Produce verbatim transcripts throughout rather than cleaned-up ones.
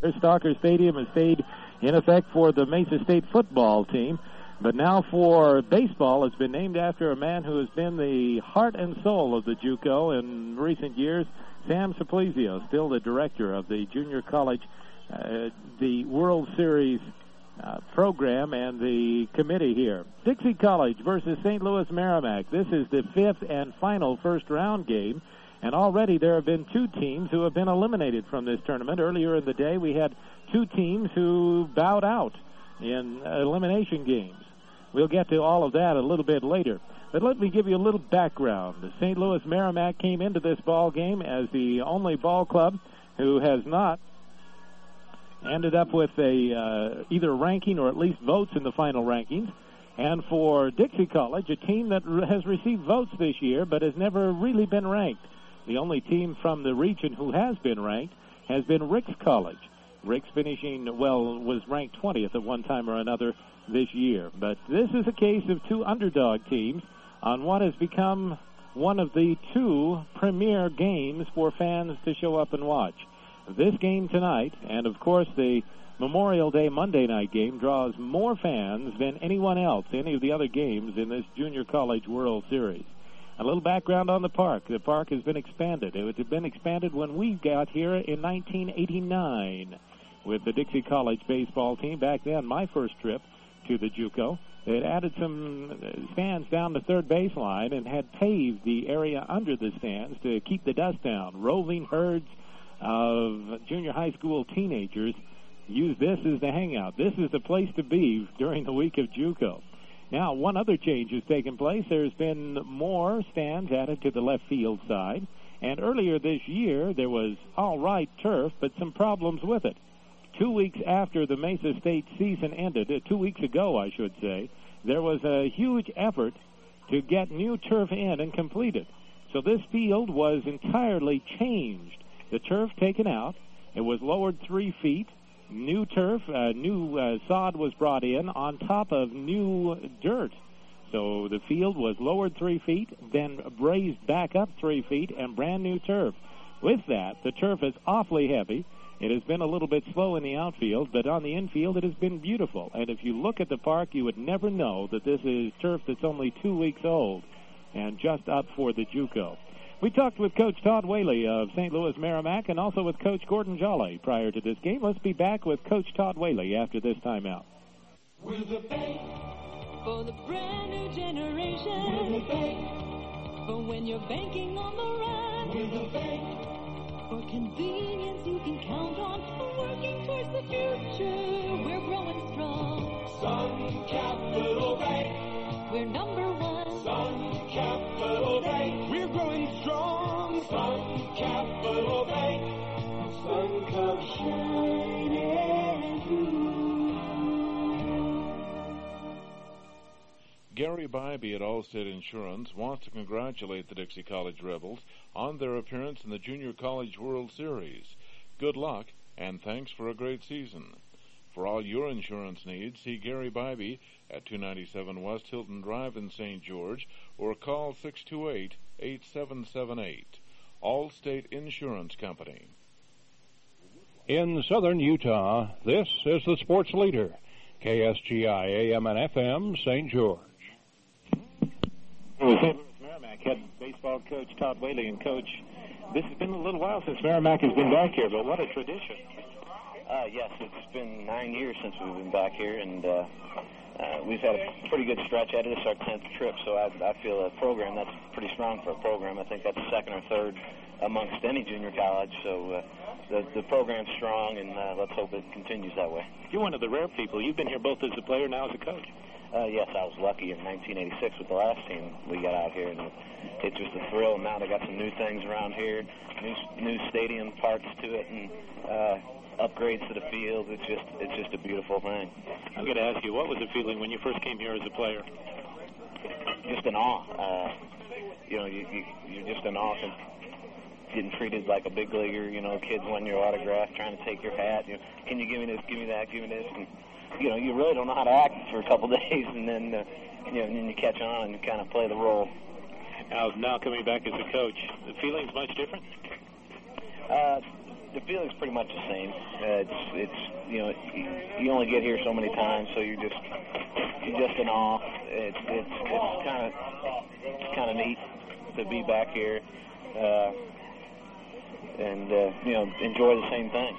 Stalker Stadium has stayed in effect for the Mesa State football team. But now for baseball, it's been named after a man who has been the heart and soul of the JUCO in recent years, Sam Simplizio, still the director of the junior college, uh, the World Series uh, program and the committee here. Dixie College versus Saint Louis Merrimack. This is the fifth and final first-round game, and already there have been two teams who have been eliminated from this tournament. Earlier in the day, we had two teams who bowed out in elimination games. We'll get to all of that a little bit later. But let me give you a little background. The Saint Louis Merrimack came into this ball game as the only ball club who has not ended up with a uh, either ranking or at least votes in the final rankings. And for Dixie College, a team that has received votes this year but has never really been ranked. The only team from the region who has been ranked has been Ricks College. Ricks finishing, well, was ranked twentieth at one time or another this year. But this is a case of two underdog teams on what has become one of the two premier games for fans to show up and watch. This game tonight, and of course the Memorial Day Monday night game, draws more fans than anyone else, any of the other games in this Junior College World Series. A little background on the park. The park has been expanded. It had been expanded when we got here in nineteen eighty-nine with the Dixie College baseball team. Back then, my first trip to the JUCO. They had added some stands down the third baseline and had paved the area under the stands to keep the dust down. Roving herds of junior high school teenagers use this as the hangout. This is the place to be during the week of JUCO. Now, one other change has taken place. There's been more stands added to the left field side. And earlier this year, there was all right turf, but some problems with it. Two weeks after the Mesa State season ended, uh, two weeks ago, I should say, there was a huge effort to get new turf in and completed. So this field was entirely changed. The turf taken out. It was lowered three feet. New turf, uh, new uh, sod was brought in on top of new dirt. So the field was lowered three feet, then raised back up three feet, and brand new turf. With that, the turf is awfully heavy. It has been a little bit slow in the outfield, but on the infield it has been beautiful. And if you look at the park, you would never know that this is turf that's only two weeks old and just up for the JUCO. We talked with Coach Todd Whaley of Saint Louis Merrimack and also with Coach Gordon Jolly prior to this game. Let's be back with Coach Todd Whaley after this timeout. With a bank for the brand new generation. With a bank for when you're banking on the run. With a bank for convenience you can count on, working towards the future. We're growing strong. Sun Capital Bank. We're number one. Sun Capital Bank. We're growing strong. Sun Capital Bank. Sun comes shining through. Gary Bybee at Allstate Insurance wants to congratulate the Dixie College Rebels on their appearance in the Junior College World Series. Good luck, and thanks for a great season. For all your insurance needs, see Gary Bybee at two ninety-seven West Hilton Drive in Saint George or call six two eight, eight seven seven eight. Allstate Insurance Company. In southern Utah, this is the sports leader, K S G I A M and F M, Saint George. Saint Louis Merrimack head baseball coach Todd Whaley. And Coach, this has been a little while since Merrimack has been back here, but what a tradition. Uh, yes, it's been nine years since we've been back here, and uh, uh, we've had a pretty good stretch at it. It's our tenth trip, so I, I feel a program that's pretty strong for a program. I think that's second or third amongst any junior college, so uh, the, the program's strong, and uh, let's hope it continues that way. You're one of the rare people. You've been here both as a player and now as a coach. Uh, yes, I was lucky in nineteen eighty-six with the last team we got out here, and it's just a thrill. Now they got some new things around here, new new stadium parts to it, and uh, upgrades to the field. It's just it's just a beautiful thing. I'm going to ask you, what was the feeling when you first came here as a player? Just in awe. Uh, you know, you, you, you're just in awe and getting treated like a big leaguer. You know, kids wanting your autograph, trying to take your hat. You know, can you give me this? Give me that? Give me this? And, you know, you really don't know how to act for a couple days, and then uh, you know, and then you catch on and kind of play the role. Now, now coming back as a coach, the feeling's much different. Uh, the feeling's pretty much the same. Uh, it's it's you know you, you only get here so many times, so you're just you're just in awe. It's it's it's kind of it's kind of neat to be back here uh, and uh, you know enjoy the same thing.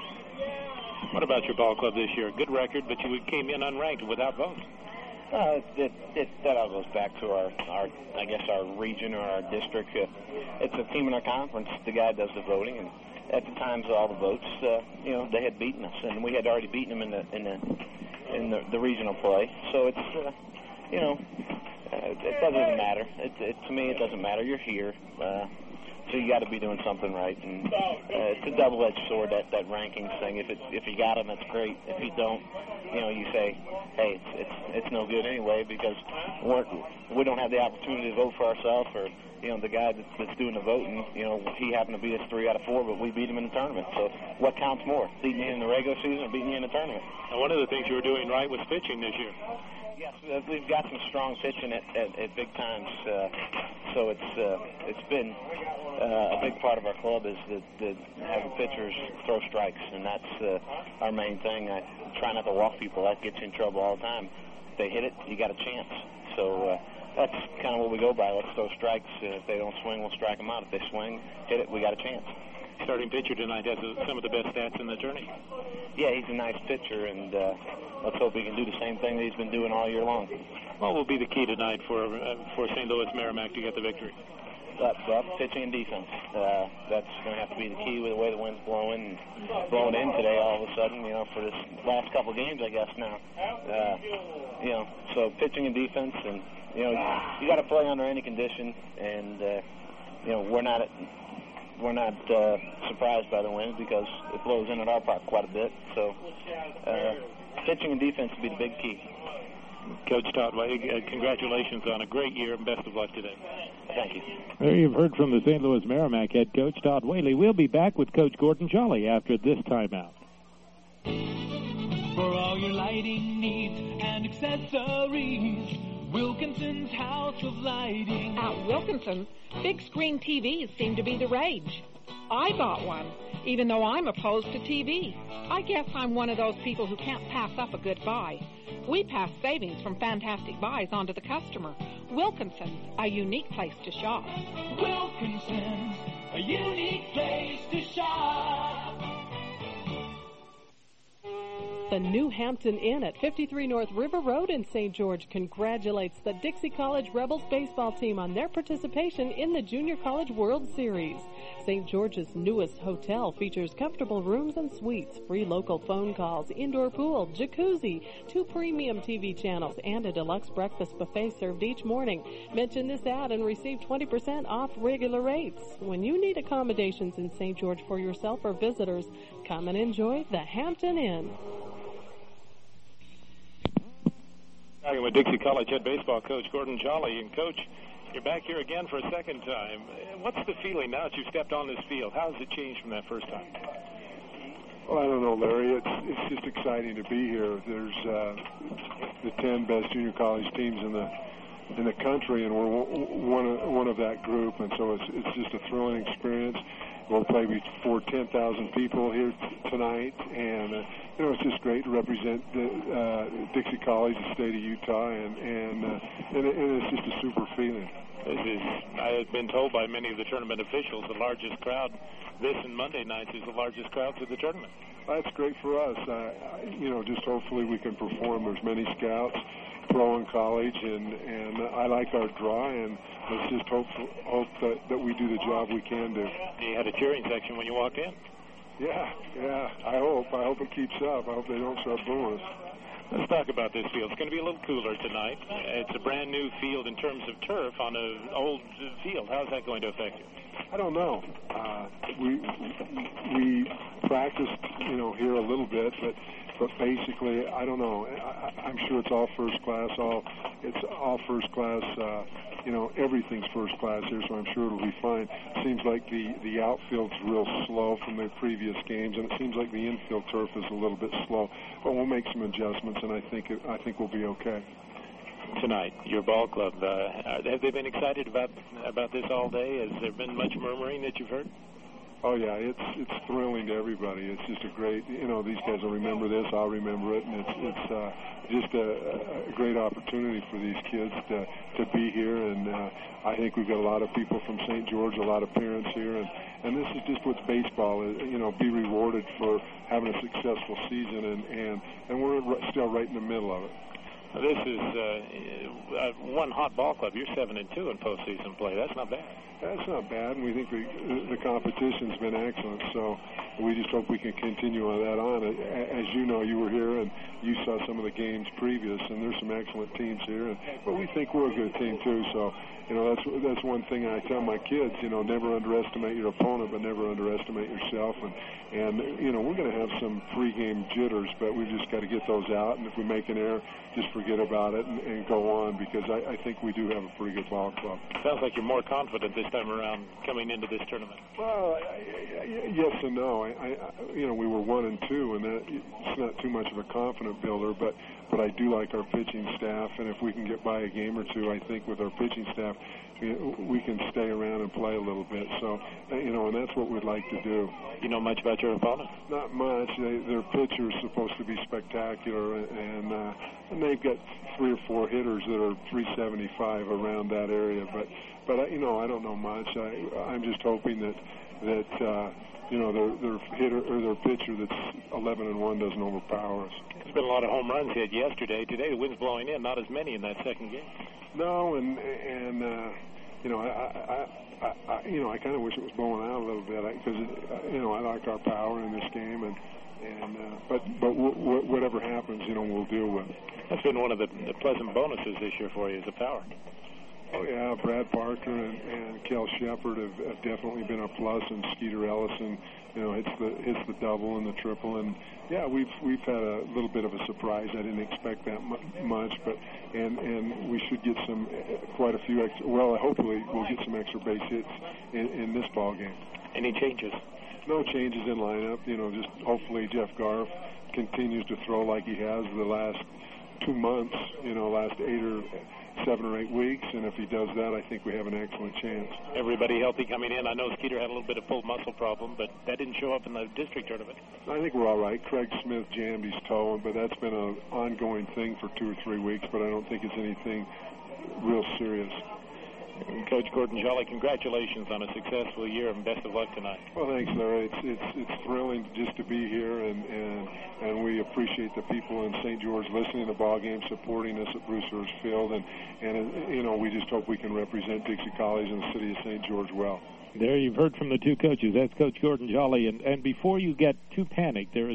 What about your ball club this year? Good record, but you came in unranked without votes. Uh, it, it, that all goes back to our, our, I guess, our region or our district. Uh, it's a team in our conference. The guy does the voting, and at the times of all the votes, uh, you know, they had beaten us, and we had already beaten them in the in the in the, the regional play. So it's, uh, you know, uh, it doesn't matter. It, it, to me, it doesn't matter. You're here. Uh, So you got to be doing something right, and uh, it's a double-edged sword, that, that rankings thing. If it, if you got them, that's great. If you don't, you know, you say, hey, it's it's, it's no good anyway because we're, we don't have the opportunity to vote for ourselves, or you know, the guy that's, that's doing the voting, you know, he happened to beat us three out of four, but we beat him in the tournament. So what counts more, beating you in the regular season or beating you in the tournament? And one of the things you were doing right was pitching this year. Yes, we've got some strong pitching at, at, at big times, uh, so it's uh, it's been uh, a big part of our club is that, that have the pitchers throw strikes, and that's uh, our main thing. I try not to walk people; that gets you in trouble all the time. If they hit it, you got a chance. So uh, that's kind of what we go by. Let's throw strikes. Uh, if they don't swing, we'll strike them out. If they swing, hit it, we got a chance. Starting pitcher tonight has some of the best stats in the tourney. Yeah, he's a nice pitcher, and uh, let's hope he can do the same thing that he's been doing all year long. What will be the key tonight for uh, for Saint Louis Merrimack to get the victory? That's uh, pitching and defense. Uh, that's going to have to be the key with the way the wind's blowing and blowing in today all of a sudden, you know, for this last couple games, I guess, now. Uh, you know, so pitching and defense, and, you know, you got to play under any condition, and, uh, you know, we're not at, we're not uh, surprised by the wind because it blows in at our park quite a bit. So uh, pitching and defense will be the big key. Coach Todd Whaley, uh, congratulations on a great year and best of luck today. Thank you. There you've heard from the Saint Louis Merrimack head coach Todd Whaley. We'll be back with Coach Gordon Jolly after this timeout. For all your lighting needs and accessories, Wilkinson's House of Lighting. At Wilkinson, big screen T Vs seem to be the rage. I bought one, even though I'm opposed to T V. I guess I'm one of those people who can't pass up a good buy. We pass savings from fantastic buys on to the customer. Wilkinson's, a unique place to shop. Wilkinson's, a unique place to shop. The New Hampton Inn at fifty-three North River Road in Saint George congratulates the Dixie College Rebels baseball team on their participation in the Junior College World Series. Saint George's newest hotel features comfortable rooms and suites, free local phone calls, indoor pool, jacuzzi, two premium T V channels, and a deluxe breakfast buffet served each morning. Mention this ad and receive twenty percent off regular rates. When you need accommodations in Saint George for yourself or visitors, come and enjoy the Hampton Inn. Talking with Dixie College head baseball coach Gordon Jolly. And, Coach, you're back here again for a second time. What's the feeling now that you've stepped on this field? How has it changed from that first time? Well, I don't know, Larry. It's it's just exciting to be here. There's uh, the ten best junior college teams in the in the country, and we're one of, one of that group, and so it's it's just a thrilling experience. We'll play before ten thousand people here t- tonight, and uh, you know it's just great to represent the, uh, Dixie College, the state of Utah, and and, uh, and and it's just a super feeling. This is, I have been told by many of the tournament officials, the largest crowd this and Monday nights is the largest crowd to the tournament. That's great for us. Uh, you know, just hopefully we can perform. There's many scouts, pro and college, and, and I like our draw, and let's just hope hope that, that we do the job we can do. You had a cheering section when you walked in. Yeah, yeah. I hope. I hope it keeps up. I hope they don't start booing us. Let's talk about this field. It's going to be a little cooler tonight. It's a brand new field in terms of turf on an old field. How's that going to affect you? I don't know. Uh, we we practiced, you know, here a little bit, but but basically, I don't know. I, I'm sure it's all first class. All it's all first class. Uh, you know, everything's first class here, so I'm sure it'll be fine. It seems like the the outfield's real slow from the previous games, and it seems like the infield turf is a little bit slow. But we'll make some adjustments, and I think it, I think we'll be okay. Tonight, your ball club, uh, have they been excited about about this all day? Has there been much murmuring that you've heard? Oh yeah, it's it's thrilling to everybody. It's just a great, you know, these guys will remember this. I'll remember it, and it's it's uh, just a, a great opportunity for these kids to to be here. And uh, I think we've got a lot of people from Saint George, a lot of parents here, and and this is just what baseball is. You know, be rewarded for having a successful season, and and and we're still right in the middle of it. This is uh, uh, one hot ball club. You're seven and two in postseason play. That's not bad. That's not bad, and we think we, the competition's been excellent. So we just hope we can continue on that on. As you know, you were here and you saw some of the games previous, and there's some excellent teams here. And, but we think we're a good team too. So you know, that's that's one thing I tell my kids. You know, never underestimate your opponent, but never underestimate yourself. And and you know, we're going to have some pregame jitters, but we've just got to get those out. And if we make an error, just forget about it and, and go on, because I, I think we do have a pretty good ball club. Sounds like you're more confident this time around coming into this tournament. Well, I, I, yes and no. I, I, you know, we were one and two, and that, it's not too much of a confident builder, but but I do like our pitching staff, and if we can get by a game or two, I think with our pitching staff, we can stay around and play a little bit. So, you know, and that's what we'd like to do. You know much about your opponent? Not much. They, their pitcher is supposed to be spectacular, and uh, and they've got three or four hitters that are three seventy-five around that area. But, but you know, I don't know much. I, I'm just hoping that that uh, you know their their hitter or their pitcher that's eleven and one doesn't overpower us. There's been a lot of home runs hit yesterday. Today the wind's blowing in. Not as many in that second game. No, and and. Uh, You know, I, I, I, I, you know, I kind of wish it was blowing out a little bit because, you know, I like our power in this game, and and uh, but but w- w- whatever happens, you know, we'll deal with. That's been one of the, the pleasant bonuses this year for you, is the power. Oh yeah, Brad Parker and, and Kel Shepard have, have definitely been a plus, and Skeeter Ellison, you know, hits the hits the double and the triple, and yeah, we've we've had a little bit of a surprise. I didn't expect that much, but and and we should get some quite a few extra. Well, hopefully we'll get some extra base hits in, in this ball game. Any changes? No changes in lineup. You know, just hopefully Jeff Garf continues to throw like he has the last two months. You know, last eight or seven or eight weeks, and if he does that, I think we have an excellent chance. Everybody healthy coming in. I know Skeeter had a little bit of pulled muscle problem, but that didn't show up in the district tournament. I think we're all right. Craig Smith jammed his toe, but that's been an ongoing thing for two or three weeks, but I don't think it's anything real serious. Coach Gordon Jolly, congratulations on a successful year, and best of luck tonight. Well, thanks, Larry. It's it's it's thrilling just to be here, and and, and we appreciate the people in Saint George listening to ball games, supporting us at Bruce Hurst Field, and and you know, we just hope we can represent Dixie College and the city of Saint George well. There you've heard from the two coaches. That's Coach Gordon Jolly. And, and before you get too panicked, there is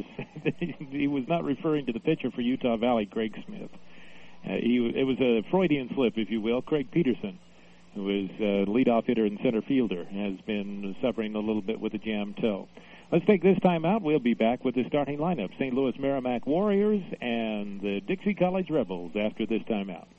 he was not referring to the pitcher for Utah Valley, Craig Smith. Uh, he it was a Freudian slip, if you will. Craig Peterson, who is a leadoff hitter and center fielder, has been suffering a little bit with a jammed toe. Let's take this time out. We'll be back with the starting lineup. Saint Louis Merrimack Warriors and the Dixie College Rebels after this time out.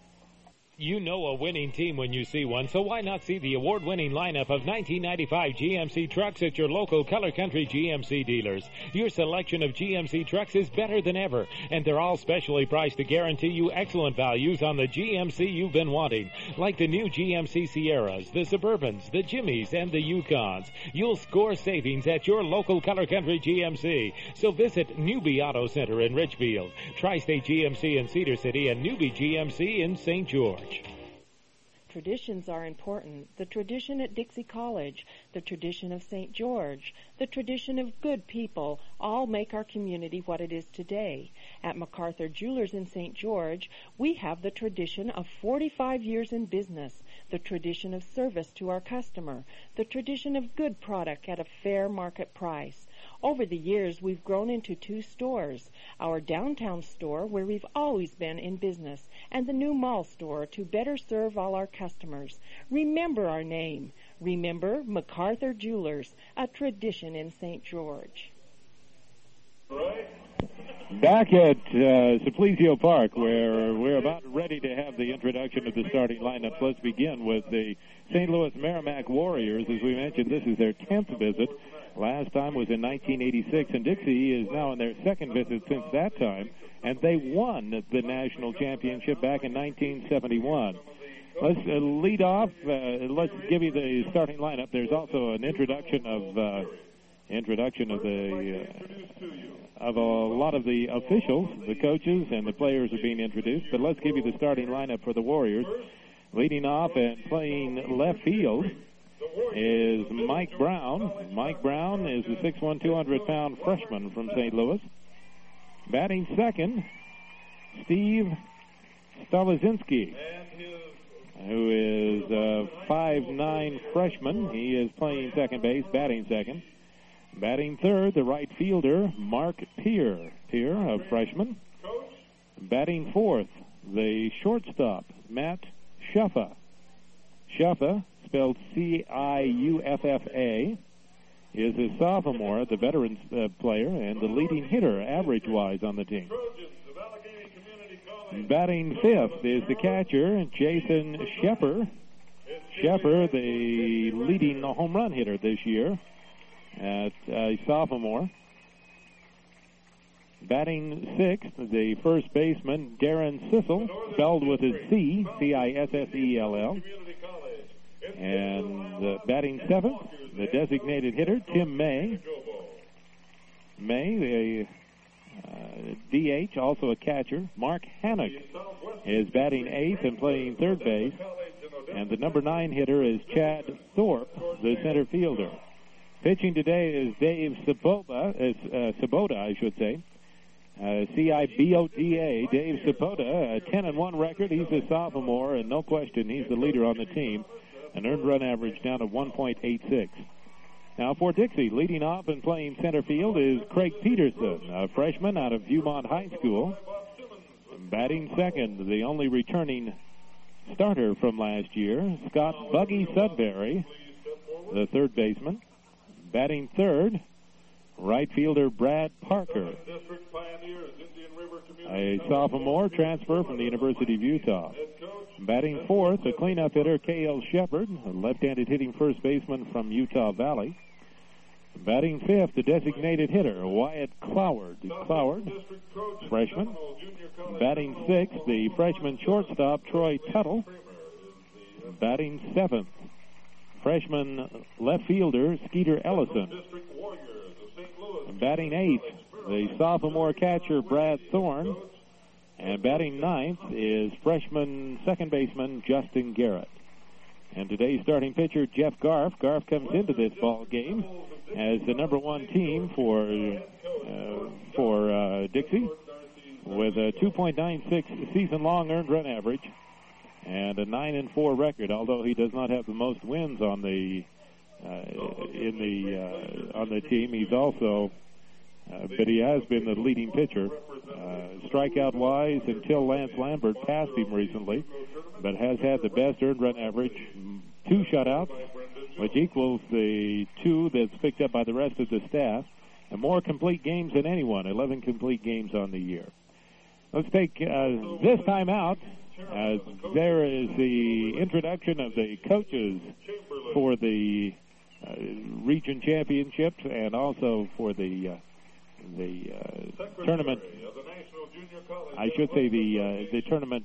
You know a winning team when you see one, so why not see the award-winning lineup of nineteen ninety-five G M C trucks at your local Color Country G M C dealers. Your selection of G M C trucks is better than ever, and they're all specially priced to guarantee you excellent values on the G M C you've been wanting, like the new G M C Sierras, the Suburbans, the Jimmys, and the Yukons. You'll score savings at your local Color Country G M C. So visit Newbie Auto Center in Richfield, Tri-State G M C in Cedar City, and Newbie G M C in Saint George. Traditions are important. The tradition at Dixie College, the tradition of Saint George, the tradition of good people all make our community what it is today. At MacArthur Jewelers in Saint George, we have the tradition of forty-five years in business, the tradition of service to our customer, the tradition of good product at a fair market price. Over the years, we've grown into two stores, our downtown store, where we've always been in business, and the new mall store to better serve all our customers. Remember our name. Remember MacArthur Jewelers, a tradition in Saint George. Back at uh, Simplicio Park, where we're about ready to have the introduction of the starting lineup. Let's begin with the Saint Louis Merrimack Warriors. As we mentioned, this is their tenth visit. Last time was in nineteen eighty-six, and Dixie is now in their second visit since that time, and they won the national championship back in nineteen seventy-one. Let's uh, lead off. Uh, let's give you the starting lineup. There's also an introduction of uh, introduction of the uh, of a lot of the officials, the coaches, and the players are being introduced. But let's give you the starting lineup for the Warriors. Leading off and playing left field is Mike Brown. Mike Brown is a six one, two hundred pound freshman from Saint Louis. Batting second, Steve Stalazinski, who is a five nine freshman. He is playing second base, batting second. Batting third, the right fielder, Mark Peer. Peer, a freshman. Batting fourth, the shortstop, Matt Schuffa. Schuffa, spelled C I U F F A, is a sophomore, the veteran uh, player, and the leading hitter, average-wise, on the team. Batting fifth is the catcher, Jason Shepper. Shepper, the leading home run hitter this year, at a sophomore. Batting sixth, the first baseman, Darren Sissel, spelled with a C, C I S S E L L. And uh, batting seventh, the designated hitter, Tim May. May, the uh, D H, also a catcher, Mark Hannock, is batting eighth and playing third base. And the number nine hitter is Chad Thorpe, the center fielder. Pitching today is Dave Sabota, uh, Sabota, I should say. Uh, C I B O D A, Dave Sabota, a ten and one record. He's a sophomore, and no question, he's the leader on the team. An earned run average down to one point eight six. Now for Dixie, leading off and playing center field is Craig Peterson, a freshman out of Viewmont High School. Batting second, the only returning starter from last year, Scott Buggy Sudbury, the third baseman. Batting third, right fielder Brad Parker, a sophomore transfer from the University of Utah. Batting fourth, a cleanup hitter, K L Shepard, a left-handed hitting first baseman from Utah Valley. Batting fifth, the designated hitter, Wyatt Cloward. Cloward, freshman. Batting sixth, the freshman shortstop, Troy Tuttle. Batting seventh, freshman left fielder, Skeeter Ellison. Batting eighth, the sophomore catcher, Brad Thorne. And batting ninth is freshman second baseman, Justin Garrett. And today's starting pitcher, Jeff Garf. Garf comes into this ball game as the number one team for uh, for uh, Dixie, with a two point nine six season-long earned run average and a nine and four record. Although he does not have the most wins on the uh, in the uh, on the team, he's also uh, but he has been the leading pitcher. Uh, strikeout-wise, until Lance Lambert passed him recently, but has had the best earned run average, two shutouts, which equals the two that's picked up by the rest of the staff, and more complete games than anyone, eleven complete games on the year. Let's take uh, this time out, as there is the introduction of the coaches for the uh, region championship and also for the uh, the uh, tournament. I should say the uh, the tournament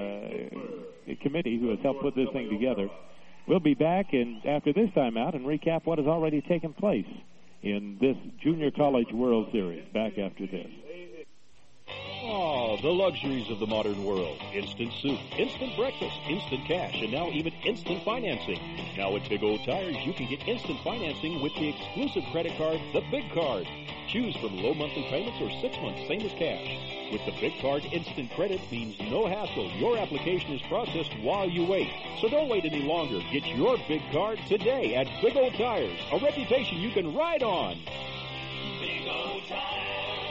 uh, committee who has helped put this thing together. We'll be back and after this time out and recap what has already taken place in this Junior College World Series. Back after this. Oh, the luxuries of the modern world. Instant soup, instant breakfast, instant cash, and now even instant financing. Now at Big O Tires, you can get instant financing with the exclusive credit card, the Big Card. Choose from low monthly payments or six months, same as cash. With the Big Card, instant credit means no hassle. Your application is processed while you wait. So don't wait any longer. Get your Big Card today at Big O Tires, a reputation you can ride on. Big O Tires.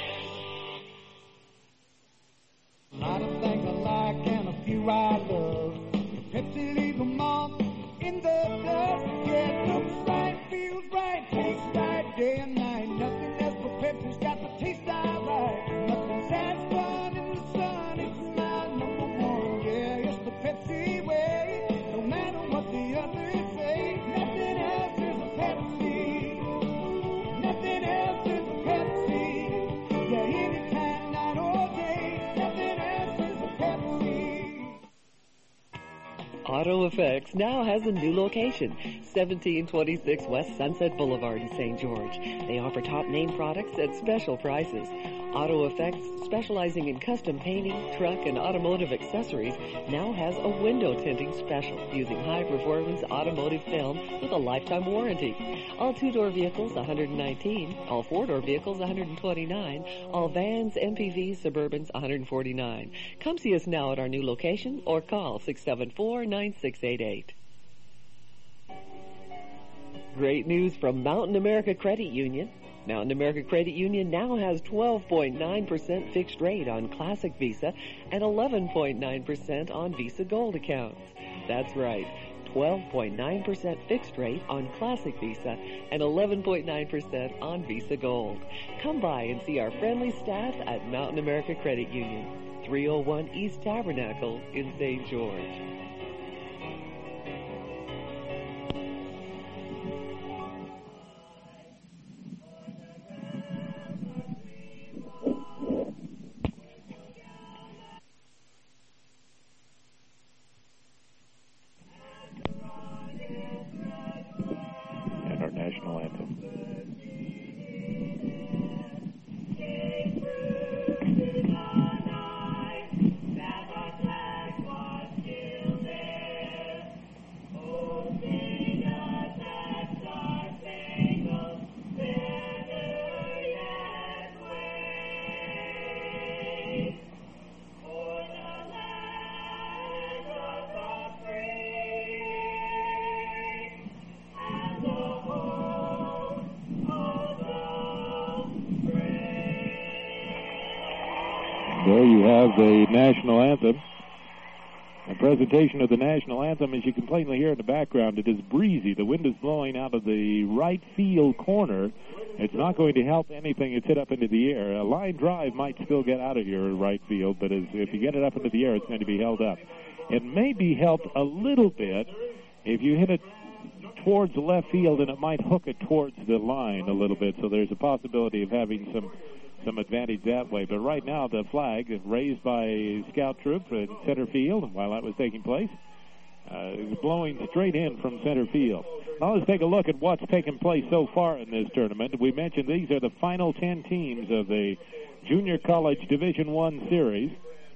A lot of things I like and a few I love. Pepsi, leave them all in the dust. Yeah, it looks right, feels right, tastes right, day and night. Nothing else but Pepsi's got the taste I like. Nothing's as fun in the sun, it's my number one. Yeah, it's the Pepsi way, no matter what the others say. Nothing else is a Pepsi. Nothing else is a Pepsi. Yeah, anytime, night or day. Nothing else is a Pepsi. Auto Effects now has a new location, seventeen twenty-six West Sunset Boulevard in Saint George. They offer top name products at special prices. Auto Effects, specializing in custom painting, truck, and automotive accessories, now has a window tinting special using high-performance automotive film with a lifetime warranty. All two-door vehicles, one hundred nineteen dollars. All four-door vehicles, one hundred twenty-nine dollars. All vans, M P Vs, Suburbans, one hundred forty-nine dollars. Come see us now at our new location or call six seven four, nine six eight eight. Great news from Mountain America Credit Union. Mountain America Credit Union now has twelve point nine percent fixed rate on Classic Visa and eleven point nine percent on Visa Gold accounts. That's right, twelve point nine percent fixed rate on Classic Visa and eleven point nine percent on Visa Gold. Come by and see our friendly staff at Mountain America Credit Union, three oh one East Tabernacle in Saint George. National anthem. There you have the national anthem. A presentation of the national anthem, as you can plainly hear in the background, it is breezy. The wind is blowing out of the right field corner. It's not going to help anything it's hit up into the air. A line drive might still get out of your right field, but as, if you get it up into the air, it's going to be held up. It may be helped a little bit if you hit it towards the left field, and it might hook it towards the line a little bit, so there's a possibility of having some some advantage that way. But right now, the flag is raised by Scout Troop in center field while that was taking place. Uh, is blowing straight in from center field. Now let's take a look at what's taken place so far in this tournament. We mentioned these are the final ten teams of the Junior College Division One Series.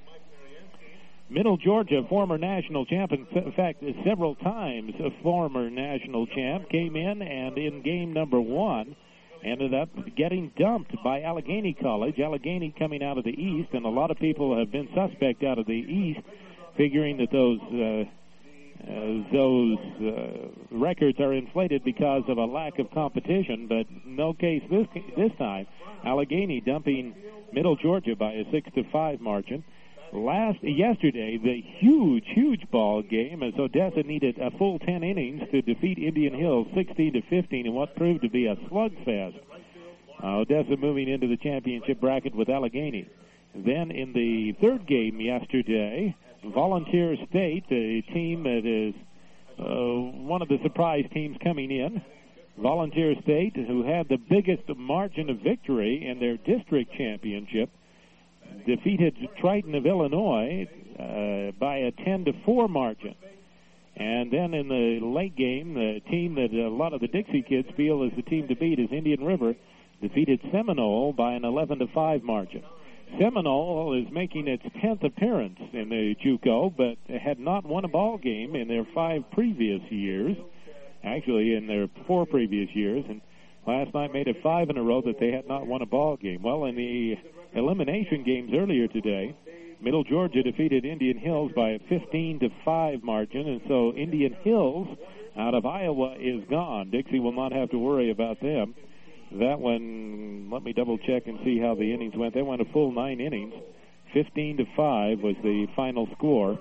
Middle Georgia, former national champ, in fact, several times a former national champ, came in and in game number one ended up getting dumped by Allegheny College. Allegheny coming out of the East, and a lot of people have been suspect out of the East, figuring that those uh, uh, those uh, records are inflated because of a lack of competition. But no case this this time. Allegheny dumping Middle Georgia by a six to five margin. Last yesterday, the huge, huge ball game as Odessa needed a full ten innings to defeat Indian Hills sixteen to fifteen in what proved to be a slugfest. Uh, Odessa moving into the championship bracket with Allegheny. Then in the third game yesterday, Volunteer State, a team that is uh, one of the surprise teams coming in. Volunteer State, who had the biggest margin of victory in their district championship, defeated Triton of Illinois uh, by a ten to four margin. And then in the late game, the team that a lot of the Dixie kids feel is the team to beat is Indian River, defeated Seminole by an eleven to five margin. Seminole is making its tenth appearance in the JUCO, but had not won a ball game in their five previous years, actually in their four previous years, and last night made it five in a row that they had not won a ball game. Well, in the elimination games earlier today, Middle Georgia defeated Indian Hills by a fifteen to five margin, and so Indian Hills out of Iowa is gone. Dixie will not have to worry about them. That one, let me double check and see how the innings went. They went a full nine innings. fifteen to five was the final score.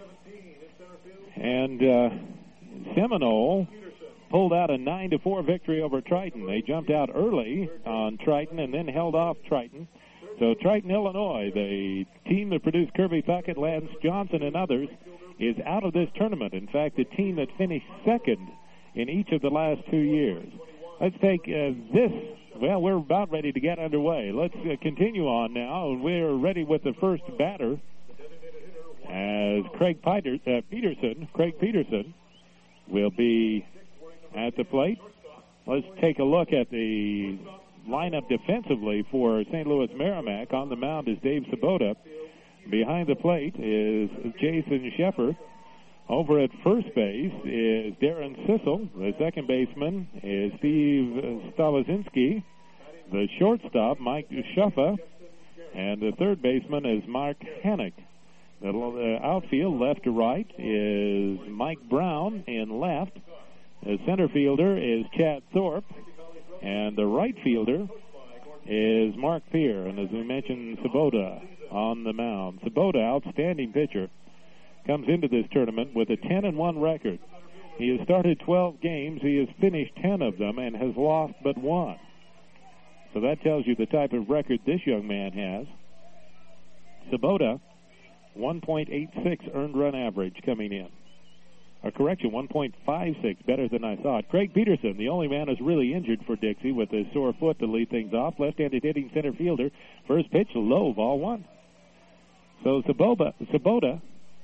And uh, Seminole pulled out a nine to four victory over Triton. They jumped out early on Triton and then held off Triton. So Triton, Illinois, the team that produced Kirby Puckett, Lance Johnson, and others, is out of this tournament. In fact, the team that finished second in each of the last two years. Let's take uh, this. Well, we're about ready to get underway. Let's uh, continue on now. We're ready with the first batter as Craig Peter, uh, Peterson. Craig Peterson will be at the plate. Let's take a look at the lineup defensively for Saint Louis Merrimack. On the mound is Dave Sabota. Behind the plate is Jason Sheffer. Over at first base is Darren Sissel. The second baseman is Steve Stalazinski. The shortstop, Mike Schuffa. And the third baseman is Mark Hannock. The outfield, left to right, is Mike Brown in left. The center fielder is Chad Thorpe. And the right fielder is Mark Peer. And as we mentioned, Sabota on the mound. Sabota, outstanding pitcher, comes into this tournament with a ten and one record. He has started twelve games. He has finished ten of them and has lost but one. So that tells you the type of record this young man has. Sabota, one point eight six earned run average coming in. A correction, one point five six, better than I thought. Craig Peterson, the only man who's really injured for Dixie with a sore foot to lead things off. Left-handed hitting center fielder. First pitch, low, ball one. So Sabota, Sabota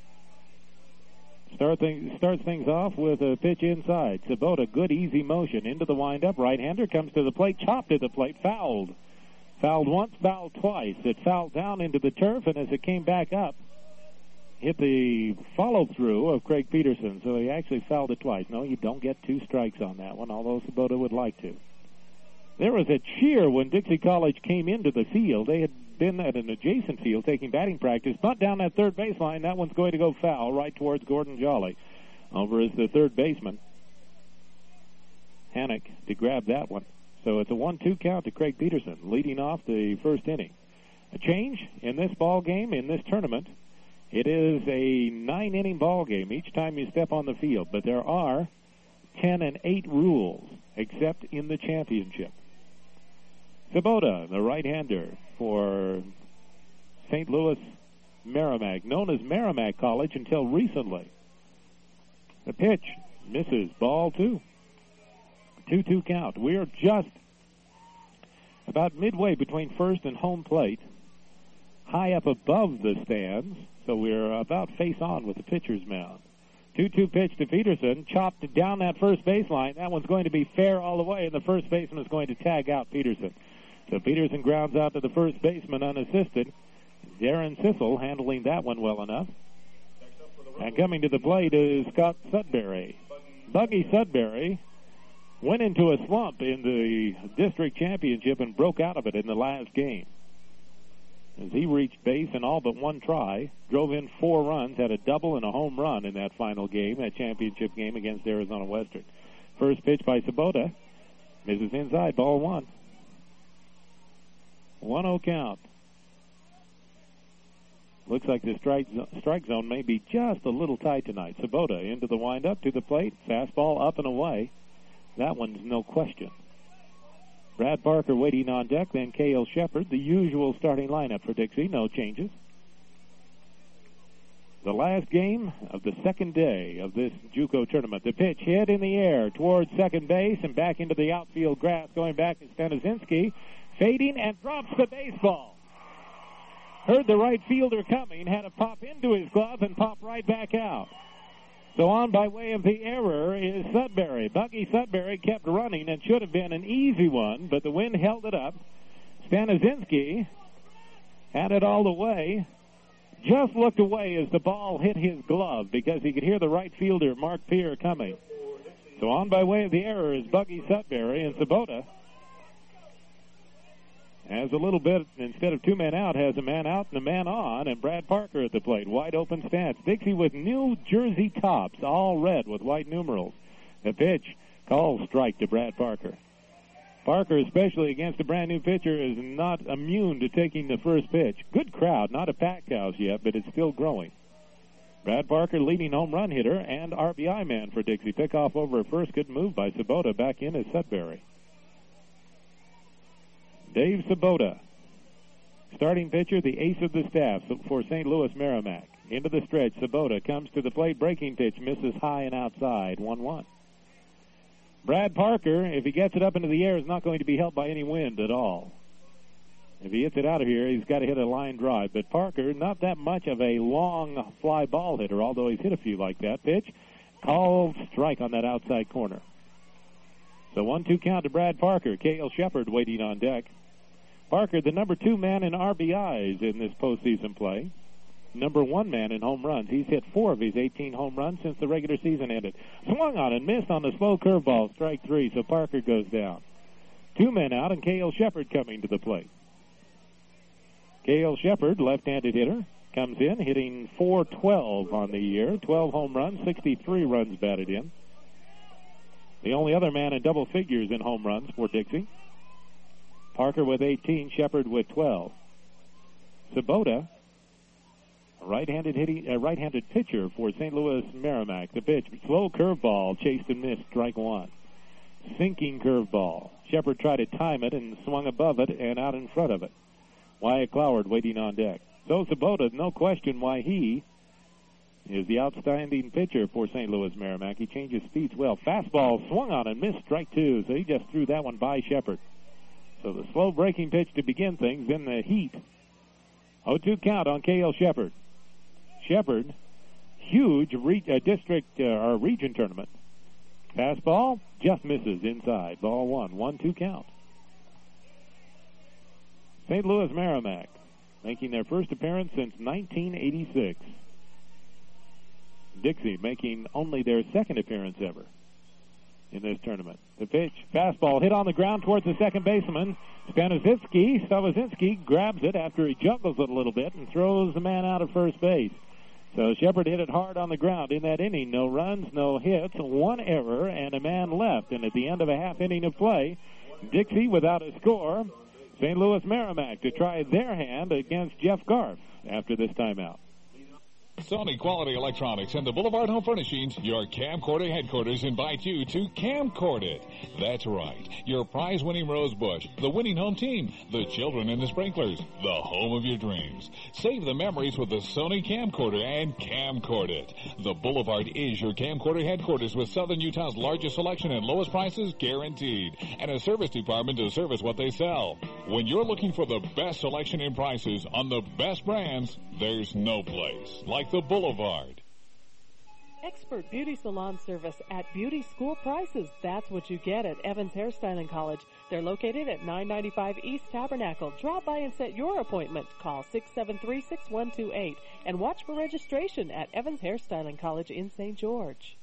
start thing, starts things off with a pitch inside. Sabota, good easy motion into the windup. Right-hander comes to the plate, chopped at the plate, fouled. Fouled once, fouled twice. It fouled down into the turf, and as it came back up, hit the follow-through of Craig Peterson. So he actually fouled it twice. No, you don't get two strikes on that one, although Sabota would like to. There was a cheer when Dixie College came into the field. They had been at an adjacent field taking batting practice. Bunt down that third baseline. That one's going to go foul right towards Gordon Jolly. Over is the third baseman, Hannock, to grab that one. So it's a one two count to Craig Peterson, leading off the first inning. A change in this ball game, in this tournament. It is a nine-inning ball game each time you step on the field, but there are ten and eight rules, except in the championship. Sabota, the right-hander for Saint Louis Merrimack, known as Merrimack College until recently. The pitch misses, ball two. two two count. We are just about midway between first and home plate, high up above the stands, so we're about face-on with the pitcher's mound. two two pitch to Peterson, chopped down that first baseline. That one's going to be fair all the way, and the first baseman is going to tag out Peterson. So Peterson grounds out to the first baseman unassisted. Darren Sissel handling that one well enough. And coming to the plate is Scott Sudbury. Buggy Sudbury went into a slump in the district championship and broke out of it in the last game. As he reached base in all but one try, drove in four runs, had a double and a home run in that final game, that championship game against Arizona Western. First pitch by Sabota, misses inside, ball one. one oh count. Looks like the strike, strike zone may be just a little tight tonight. Sabota into the windup, to the plate, fastball up and away. That one's no question. Brad Parker waiting on deck, then Cale Shepard, the usual starting lineup for Dixie, no changes. The last game of the second day of this JUCO tournament. The pitch hit in the air towards second base and back into the outfield grass. Going back is Stanizinski, fading and drops the baseball. Heard the right fielder coming, had to pop into his glove and pop right back out. So on by way of the error is Sudbury. Buggy Sudbury kept running and should have been an easy one, but the wind held it up. Stanizinski had it all the way. Just looked away as the ball hit his glove because he could hear the right fielder, Mark Peer, coming. So on by way of the error is Buggy Sudbury, and Sabota has a little bit, instead of two men out, has a man out and a man on, and Brad Parker at the plate. Wide open stance. Dixie with New Jersey tops, all red with white numerals. The pitch, call strike to Brad Parker. Parker, especially against a brand new pitcher, is not immune to taking the first pitch. Good crowd, not a packed house yet, but it's still growing. Brad Parker, leading home run hitter and R B I man for Dixie. Pickoff over at first. Good move by Sabota. Back in is Sudbury. Dave Sabota, starting pitcher, the ace of the staff for Saint Louis Merrimack. Into the stretch, Sabota comes to the plate, breaking pitch, misses high and outside, one one. Brad Parker, if he gets it up into the air, is not going to be helped by any wind at all. If he hits it out of here, he's got to hit a line drive. But Parker, not that much of a long fly ball hitter, although he's hit a few like that. Pitch, called strike on that outside corner. So one two count to Brad Parker. Cale Shepard waiting on deck. Parker, the number two man in R B Is in this postseason play. Number one man in home runs. He's hit four of his eighteen home runs since the regular season ended. Swung on and missed on the slow curveball, strike three, so Parker goes down. Two men out, and Cale Shepard coming to the plate. Cale Shepard, left-handed hitter, comes in hitting four twelve on the year, twelve home runs, sixty-three runs batted in. The only other man in double figures in home runs for Dixie. Parker with eighteen, Shepard with twelve. Sabota, a right-handed hitting, a right-handed pitcher for Saint Louis Merrimack. The pitch, slow curveball, chased and missed, strike one. Sinking curveball. Shepard tried to time it and swung above it and out in front of it. Wyatt Cloward waiting on deck. So Sabota, no question why he is the outstanding pitcher for Saint Louis Merrimack. He changes speeds well. Fastball swung on and missed, strike two, so he just threw that one by Shepard. So the slow breaking pitch to begin things in the heat. oh two count on Cale Shepard. Shepard, huge re- uh, district uh, or region tournament. Fastball just misses inside. Ball one. one two count. Saint Louis Merrimack making their first appearance since nineteen eighty-six. Dixie making only their second appearance ever in this tournament. The pitch, fastball hit on the ground towards the second baseman. Staniszewski, Staniszewski grabs it after he juggles it a little bit and throws the man out of first base. So Shepard hit it hard on the ground in that inning. No runs, no hits, one error, and a man left. And at the end of a half inning of play, Dixie without a score. Saint Louis Merrimack to try their hand against Jeff Garf after this timeout. Sony Quality Electronics and the Boulevard Home Furnishings, your camcorder headquarters, invite you to camcord it. That's right. Your prize-winning Rose Bush, the winning home team, the children and the sprinklers, the home of your dreams. Save the memories with the Sony camcorder and camcord it. The Boulevard is your camcorder headquarters with Southern Utah's largest selection and lowest prices guaranteed, and a service department to service what they sell. When you're looking for the best selection and prices on the best brands, there's no place like the Boulevard. Expert beauty salon service at beauty school prices. That's what you get at Evans Hairstyling College. They're located at nine ninety-five East Tabernacle. Drop by and set your appointment. Call six seven three, six one two eight and watch for registration at Evans Hairstyling College in Saint George.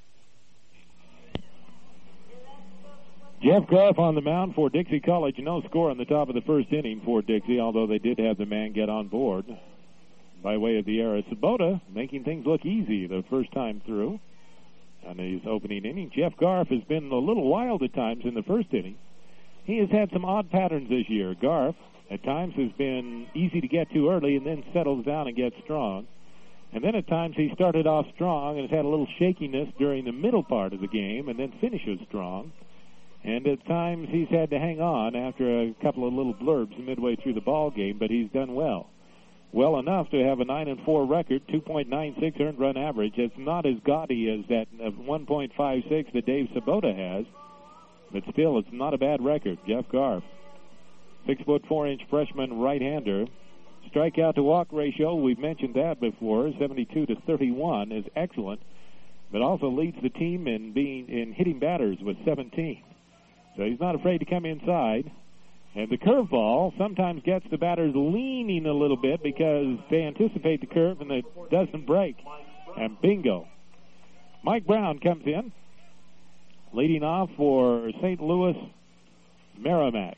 Jeff Garf on the mound for Dixie College. No score on the top of the first inning for Dixie, although they did have the man get on board by way of the error. Sabota making things look easy the first time through on his opening inning. Jeff Garf has been a little wild at times in the first inning. He has had some odd patterns this year. Garf at times has been easy to get to early and then settles down and gets strong. And then at times he started off strong and has had a little shakiness during the middle part of the game and then finishes strong. And at times he's had to hang on after a couple of little blurbs midway through the ball game, but he's done well. Well enough to have a nine and four record, two point nine six earned run average. It's not as gaudy as that one point five six that Dave Sabota has, but still, it's not a bad record. Jeff Garf, six foot four inch freshman right-hander. Strikeout to walk ratio, we've mentioned that before, seventy-two to thirty-one is excellent, but also leads the team in being in hitting batters with seventeen. So he's not afraid to come inside. And the curveball sometimes gets the batters leaning a little bit because they anticipate the curve and it doesn't break. And bingo. Mike Brown comes in, leading off for Saint Louis Merrimack.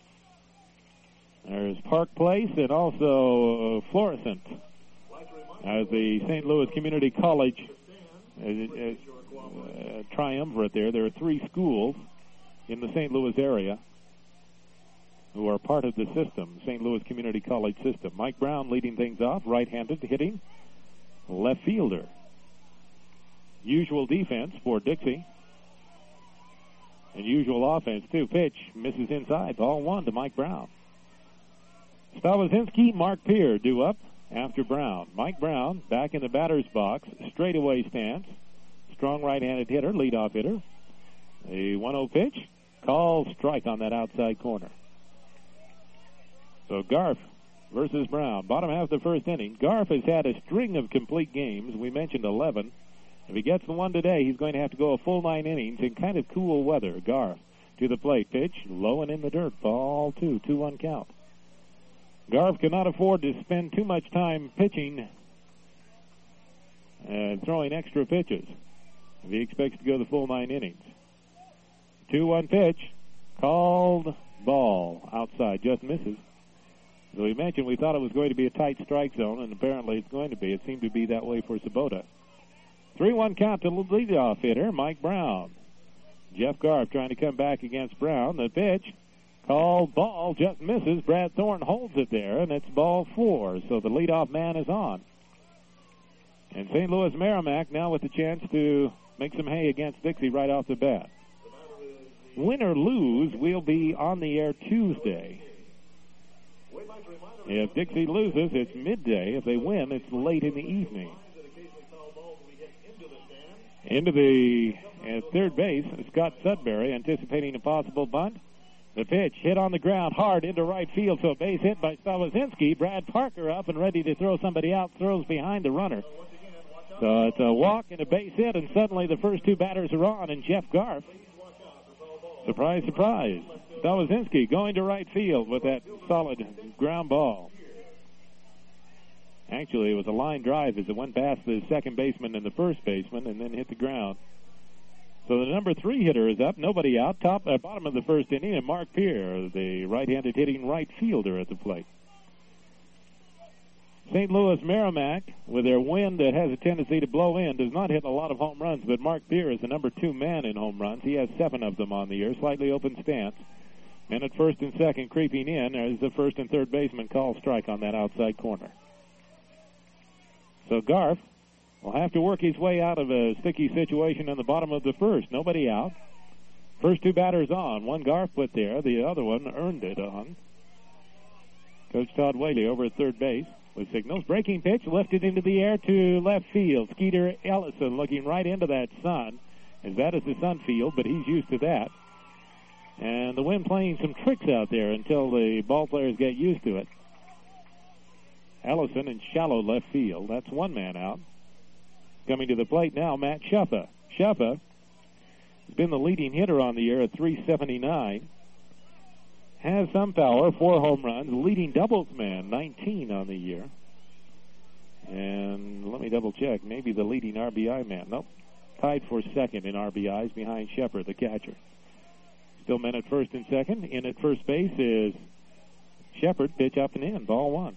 There's Park Place and also Florissant as the Saint Louis Community College uh, uh, triumvirate there. There are three schools in the Saint Louis area who are part of the system, Saint Louis Community College system. Mike Brown leading things off, right-handed hitting, left fielder. Usual defense for Dixie. And usual offense, too. Pitch misses inside. Ball one to Mike Brown. Stavozinski, Mark Peer due up after Brown. Mike Brown back in the batter's box, straightaway stance. Strong right-handed hitter, leadoff hitter. A one oh pitch. Call strike on that outside corner. So Garf versus Brown. Bottom half of the first inning. Garf has had a string of complete games. We mentioned eleven. If he gets the one today, he's going to have to go a full nine innings in kind of cool weather. Garf to the plate. Pitch low and in the dirt. Ball two. two one count. Garf cannot afford to spend too much time pitching and throwing extra pitches if he expects to go the full nine innings. two one pitch. Called ball. Outside. Just misses. So we mentioned we thought it was going to be a tight strike zone, and apparently it's going to be. It seemed to be that way for Sabota. three one count to the leadoff hitter, Mike Brown. Jeff Garf trying to come back against Brown. The pitch, called ball, just misses. Brad Thorne holds it there, and it's ball four. So the leadoff man is on. And Saint Louis Merrimack now with the chance to make some hay against Dixie right off the bat. Win or lose, we'll be on the air Tuesday. If Dixie loses, it's midday. If they win, it's late in the evening. Into the uh, third base, Scott Sudbury anticipating a possible bunt. The pitch hit on the ground hard into right field, so a base hit by Stawazinski. Brad Parker up and ready to throw somebody out, throws behind the runner. So it's a walk and a base hit, and suddenly the first two batters are on, and Jeff Garf, surprise, surprise, Stawazinski going to right field with that solid ground ball. Actually, it was a line drive as it went past the second baseman and the first baseman and then hit the ground. So the number three hitter is up, nobody out, top uh, bottom of the first inning, and Mark Peer, the right-handed hitting right fielder at the plate. Saint Louis Merrimack, with their wind that has a tendency to blow in, does not hit a lot of home runs, but Mark Peer is the number two man in home runs. He has seven of them on the year, slightly open stance. And at first and second, creeping in, as the first and third baseman call strike on that outside corner. So Garf will have to work his way out of a sticky situation in the bottom of the first. Nobody out. First two batters on. One Garf put there. The other one earned it on. Coach Todd Whaley over at third base with signals. Breaking pitch lifted into the air to left field. Skeeter Ellison looking right into that sun, as that is the sun field, but he's used to that. And the wind playing some tricks out there until the ball players get used to it. Ellison in shallow left field. That's one man out. Coming to the plate now, Matt Shuffa. Shuffa has been the leading hitter on the year at three seventy-nine. Has some power, four home runs. Leading doubles man, nineteen on the year. And let me double check. Maybe the leading R B I man. Nope. Tied for second in R B Is behind Shepard, the catcher. Still men at first and second. In at first base is Shepard. Pitch up and in. Ball one.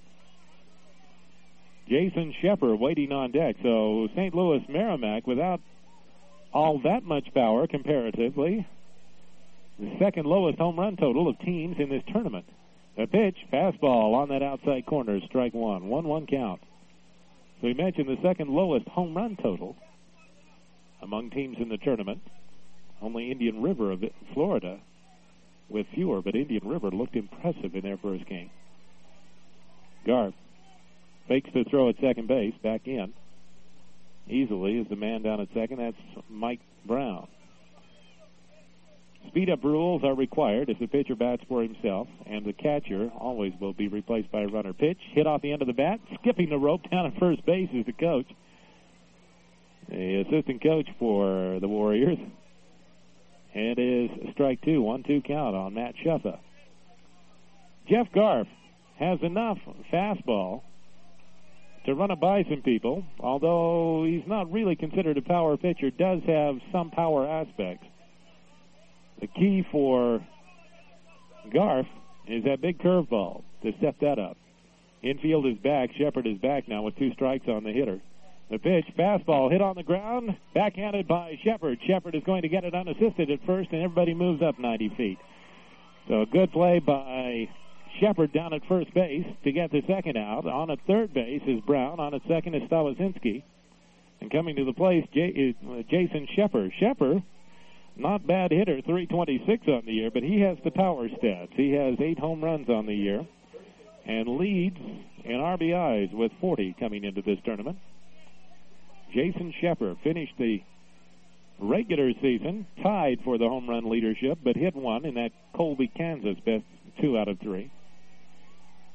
Jason Shepard waiting on deck. So Saint Louis Merrimack, without all that much power comparatively, the second lowest home run total of teams in this tournament. A pitch, fastball on that outside corner, strike one. one one count. So we mentioned the second lowest home run total among teams in the tournament. Only Indian River of Florida with fewer, but Indian River looked impressive in their first game. Garf fakes the throw at second base, back in. Easily is the man down at second. That's Mike Brown. Speed-up rules are required if the pitcher bats for himself, and the catcher always will be replaced by a runner. Pitch, hit off the end of the bat, skipping the rope down at first base is the coach. The assistant coach for the Warriors. And it is strike two, one two count on Matt Shuffa. Jeff Garf has enough fastball to run it by some people, although he's not really considered a power pitcher, does have some power aspects. The key for Garf is that big curveball to step that up. Infield is back. Shepard is back now with two strikes on the hitter. The pitch, fastball, hit on the ground, backhanded by Shepard. Shepard is going to get it unassisted at first, and everybody moves up ninety feet. So a good play by Shepard down at first base to get the second out. On at third base is Brown. On at second is Stawazinski. And coming to the plate is Jason Shepard. Shepard, not bad hitter, three twenty-six on the year, but he has the power stats. He has eight home runs on the year and leads in R B Is with forty coming into this tournament. Jason Shepard finished the regular season tied for the home run leadership, but hit one in that Colby, Kansas best two out of three.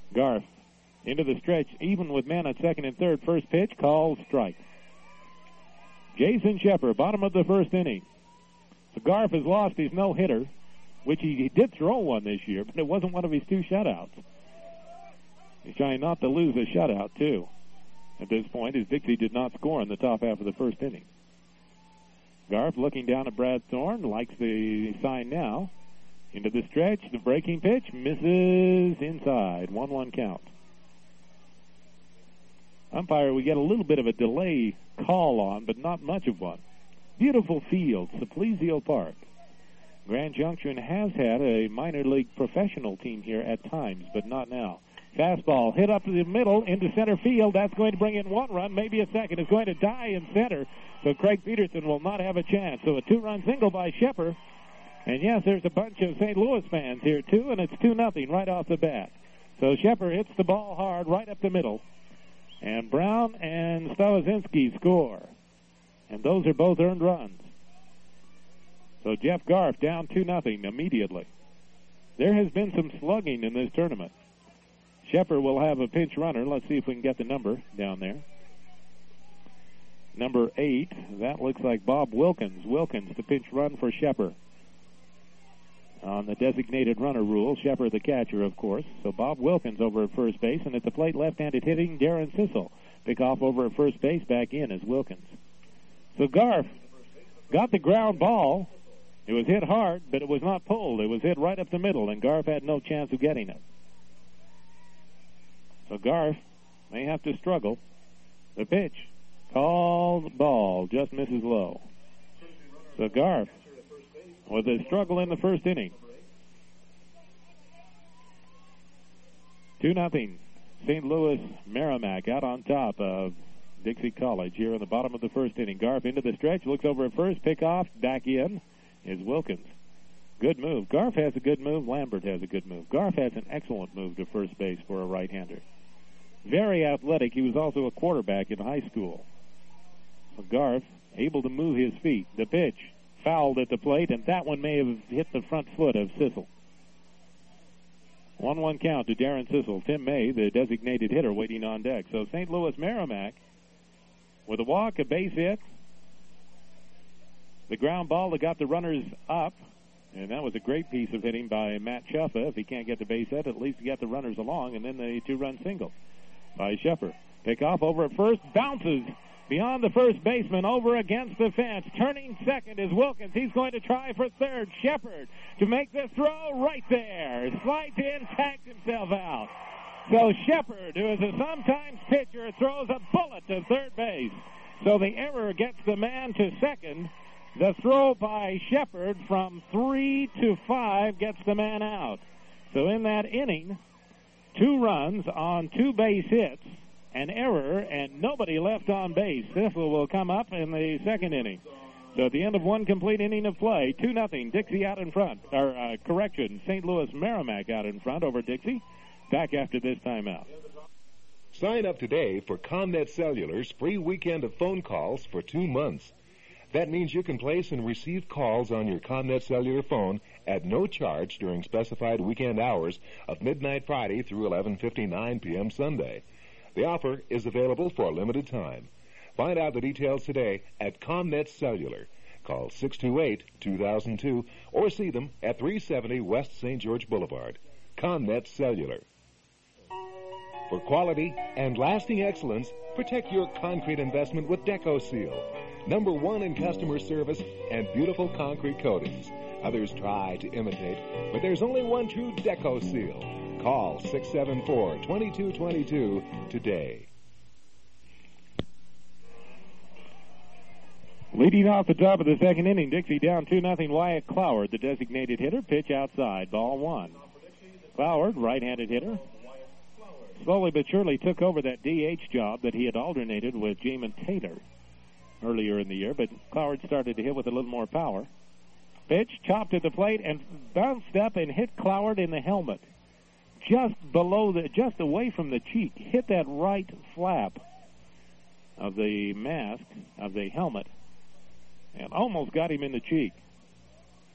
Garf into the stretch, even with men at second and third. First pitch, called strike. Jason Shepard, bottom of the first inning. So Garf has lost his no-hitter, which he, he did throw one this year, but it wasn't one of his two shutouts. He's trying not to lose a shutout, too, at this point, as Dixie did not score in the top half of the first inning. Garf looking down at Brad Thorne, likes the sign now. Into the stretch, the breaking pitch, misses inside. one one count. Umpire, we get a little bit of a delay call on, but not much of one. Beautiful field, Simplesio Park. Grand Junction has had a minor league professional team here at times, but not now. Fastball hit up to the middle into center field. That's going to bring in one run, maybe a second. It's going to die in center, so Craig Peterson will not have a chance. So a two-run single by Shepard. And, yes, there's a bunch of Saint Louis fans here, too, and it's two nothing right off the bat. So Shepard hits the ball hard right up the middle. And Brown and Stawazinski score. And those are both earned runs. So Jeff Garf down two nothing immediately. There has been some slugging in this tournament. Shepard will have a pinch runner. Let's see if we can get the number down there. Number eight, that looks like Bob Wilkins. Wilkins, the pinch run for Shepard. On the designated runner rule, Shepard the catcher, of course. So Bob Wilkins over at first base, and at the plate, left-handed hitting, Darren Sissel. Pick off over at first base, back in as Wilkins. So Garf got the ground ball. It was hit hard, but it was not pulled. It was hit right up the middle, and Garf had no chance of getting it. So Garf may have to struggle. The pitch, called ball, just misses low. So Garf with a struggle in the first inning. two nothing. Saint Louis Merrimack out on top of Dixie College here in the bottom of the first inning. Garf into the stretch, looks over at first, pick off, back in is Wilkins. Good move. Garf has a good move. Lambert has a good move. Garf has an excellent move to first base for a right-hander. Very athletic. He was also a quarterback in high school. So Garf able to move his feet. The pitch fouled at the plate, and that one may have hit the front foot of Sissel. one one count to Darren Sissel. Tim May, the designated hitter, waiting on deck. So Saint Louis Merrimack with a walk, a base hit, the ground ball that got the runners up, and that was a great piece of hitting by Matt Chuffa. If he can't get the base hit, at least get the runners along, and then the two-run single by Shepard. Pick off over at first, bounces beyond the first baseman, over against the fence. Turning second is Wilkins. He's going to try for third. Shepard to make the throw right there. Slides in, tags himself out. So Shepard, who is a sometimes pitcher, throws a bullet to third base. So the error gets the man to second. The throw by Shepard from three to five gets the man out. So in that inning, two runs on two base hits, an error, and nobody left on base. Sissel will come up in the second inning. So at the end of one complete inning of play, two nothing, Dixie out in front. Or, uh, correction, Saint Louis Merrimack out in front over Dixie. Back after this timeout. Sign up today for ComNet Cellular's free weekend of phone calls for two months. That means you can place and receive calls on your ComNet Cellular phone at no charge during specified weekend hours of midnight Friday through eleven fifty-nine p.m. Sunday. The offer is available for a limited time. Find out the details today at ComNet Cellular. Call six two eight, two thousand two or see them at three seventy West Saint George Boulevard. ComNet Cellular. For quality and lasting excellence, protect your concrete investment with DecoSeal. Number one in customer service and beautiful concrete coatings. Others try to imitate, but there's only one true DecoSeal. Call six seven four, two two two two today. Leading off the top of the second inning, Dixie down two nothing. Wyatt Cloward, the designated hitter, pitch outside, ball one. Cloward, right-handed hitter, slowly but surely took over that D H job that he had alternated with Jamin Taylor earlier in the year, but Cloward started to hit with a little more power. Pitch, chopped at the plate, and bounced up and hit Cloward in the helmet. Just below the, just away from the cheek, hit that right flap of the mask, of the helmet, and almost got him in the cheek.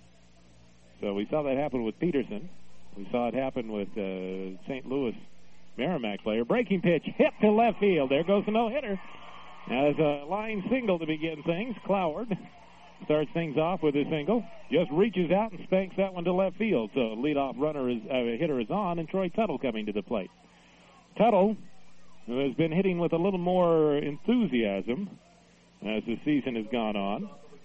So we saw that happen with Peterson. We saw it happen with uh, Saint Louis Merrimack player. Breaking pitch hit to left field. There goes the no-hitter. As a line single to begin things, Cloward starts things off with a single. Just reaches out and spanks that one to left field. So leadoff runner is uh, hitter is on, and Troy Tuttle coming to the plate. Tuttle, who has been hitting with a little more enthusiasm as the season has gone on.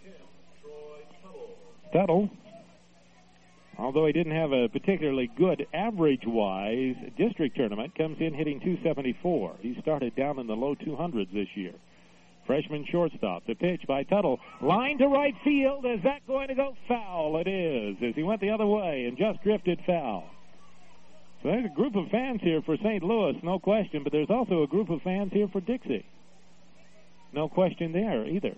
Tuttle, although he didn't have a particularly good average-wise district tournament, comes in hitting two seventy-four. He started down in the low two hundreds this year. Freshman shortstop. The pitch by Tuttle. Line to right field. Is that going to go foul? It is, as he went the other way and just drifted foul. So there's a group of fans here for Saint Louis, no question, but there's also a group of fans here for Dixie. No question there either.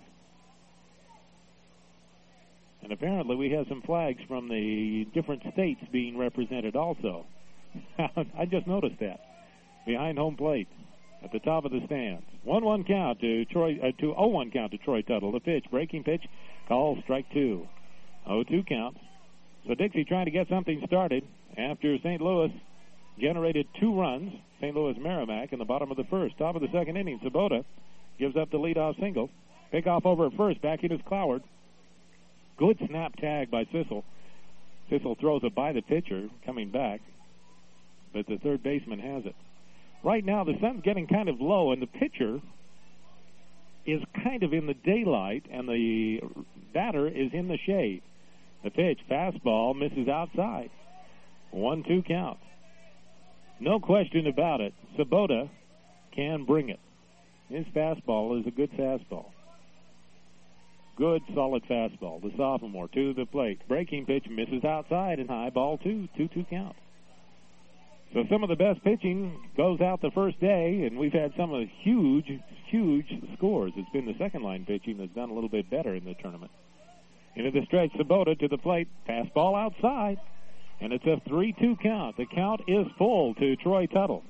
And apparently we have some flags from the different states being represented also. I just noticed that. Behind home plate. At the top of the stands. one one count to Troy, uh, to oh one count to Troy Tuttle. The pitch, breaking pitch, call, strike two. oh two count. So Dixie trying to get something started after Saint Louis generated two runs. Saint Louis Merrimack in the bottom of the first. Top of the second inning, Sabota gives up the leadoff single. Pickoff over at first, back in is Cloward. Good snap tag by Sissel. Sissel throws it by the pitcher, coming back, but the third baseman has it. Right now, the sun's getting kind of low, and the pitcher is kind of in the daylight, and the batter is in the shade. The pitch, fastball, misses outside. one two count. No question about it. Sabota can bring it. His fastball is a good fastball. Good, solid fastball. The sophomore to the plate. Breaking pitch misses outside, and high ball two. two two count. So some of the best pitching goes out the first day, and we've had some of the huge, huge scores. It's been the second-line pitching that's done a little bit better in the tournament. Into the stretch, Sabota to the plate. Fastball outside, and it's a three two count. The count is full to Troy Tuttle.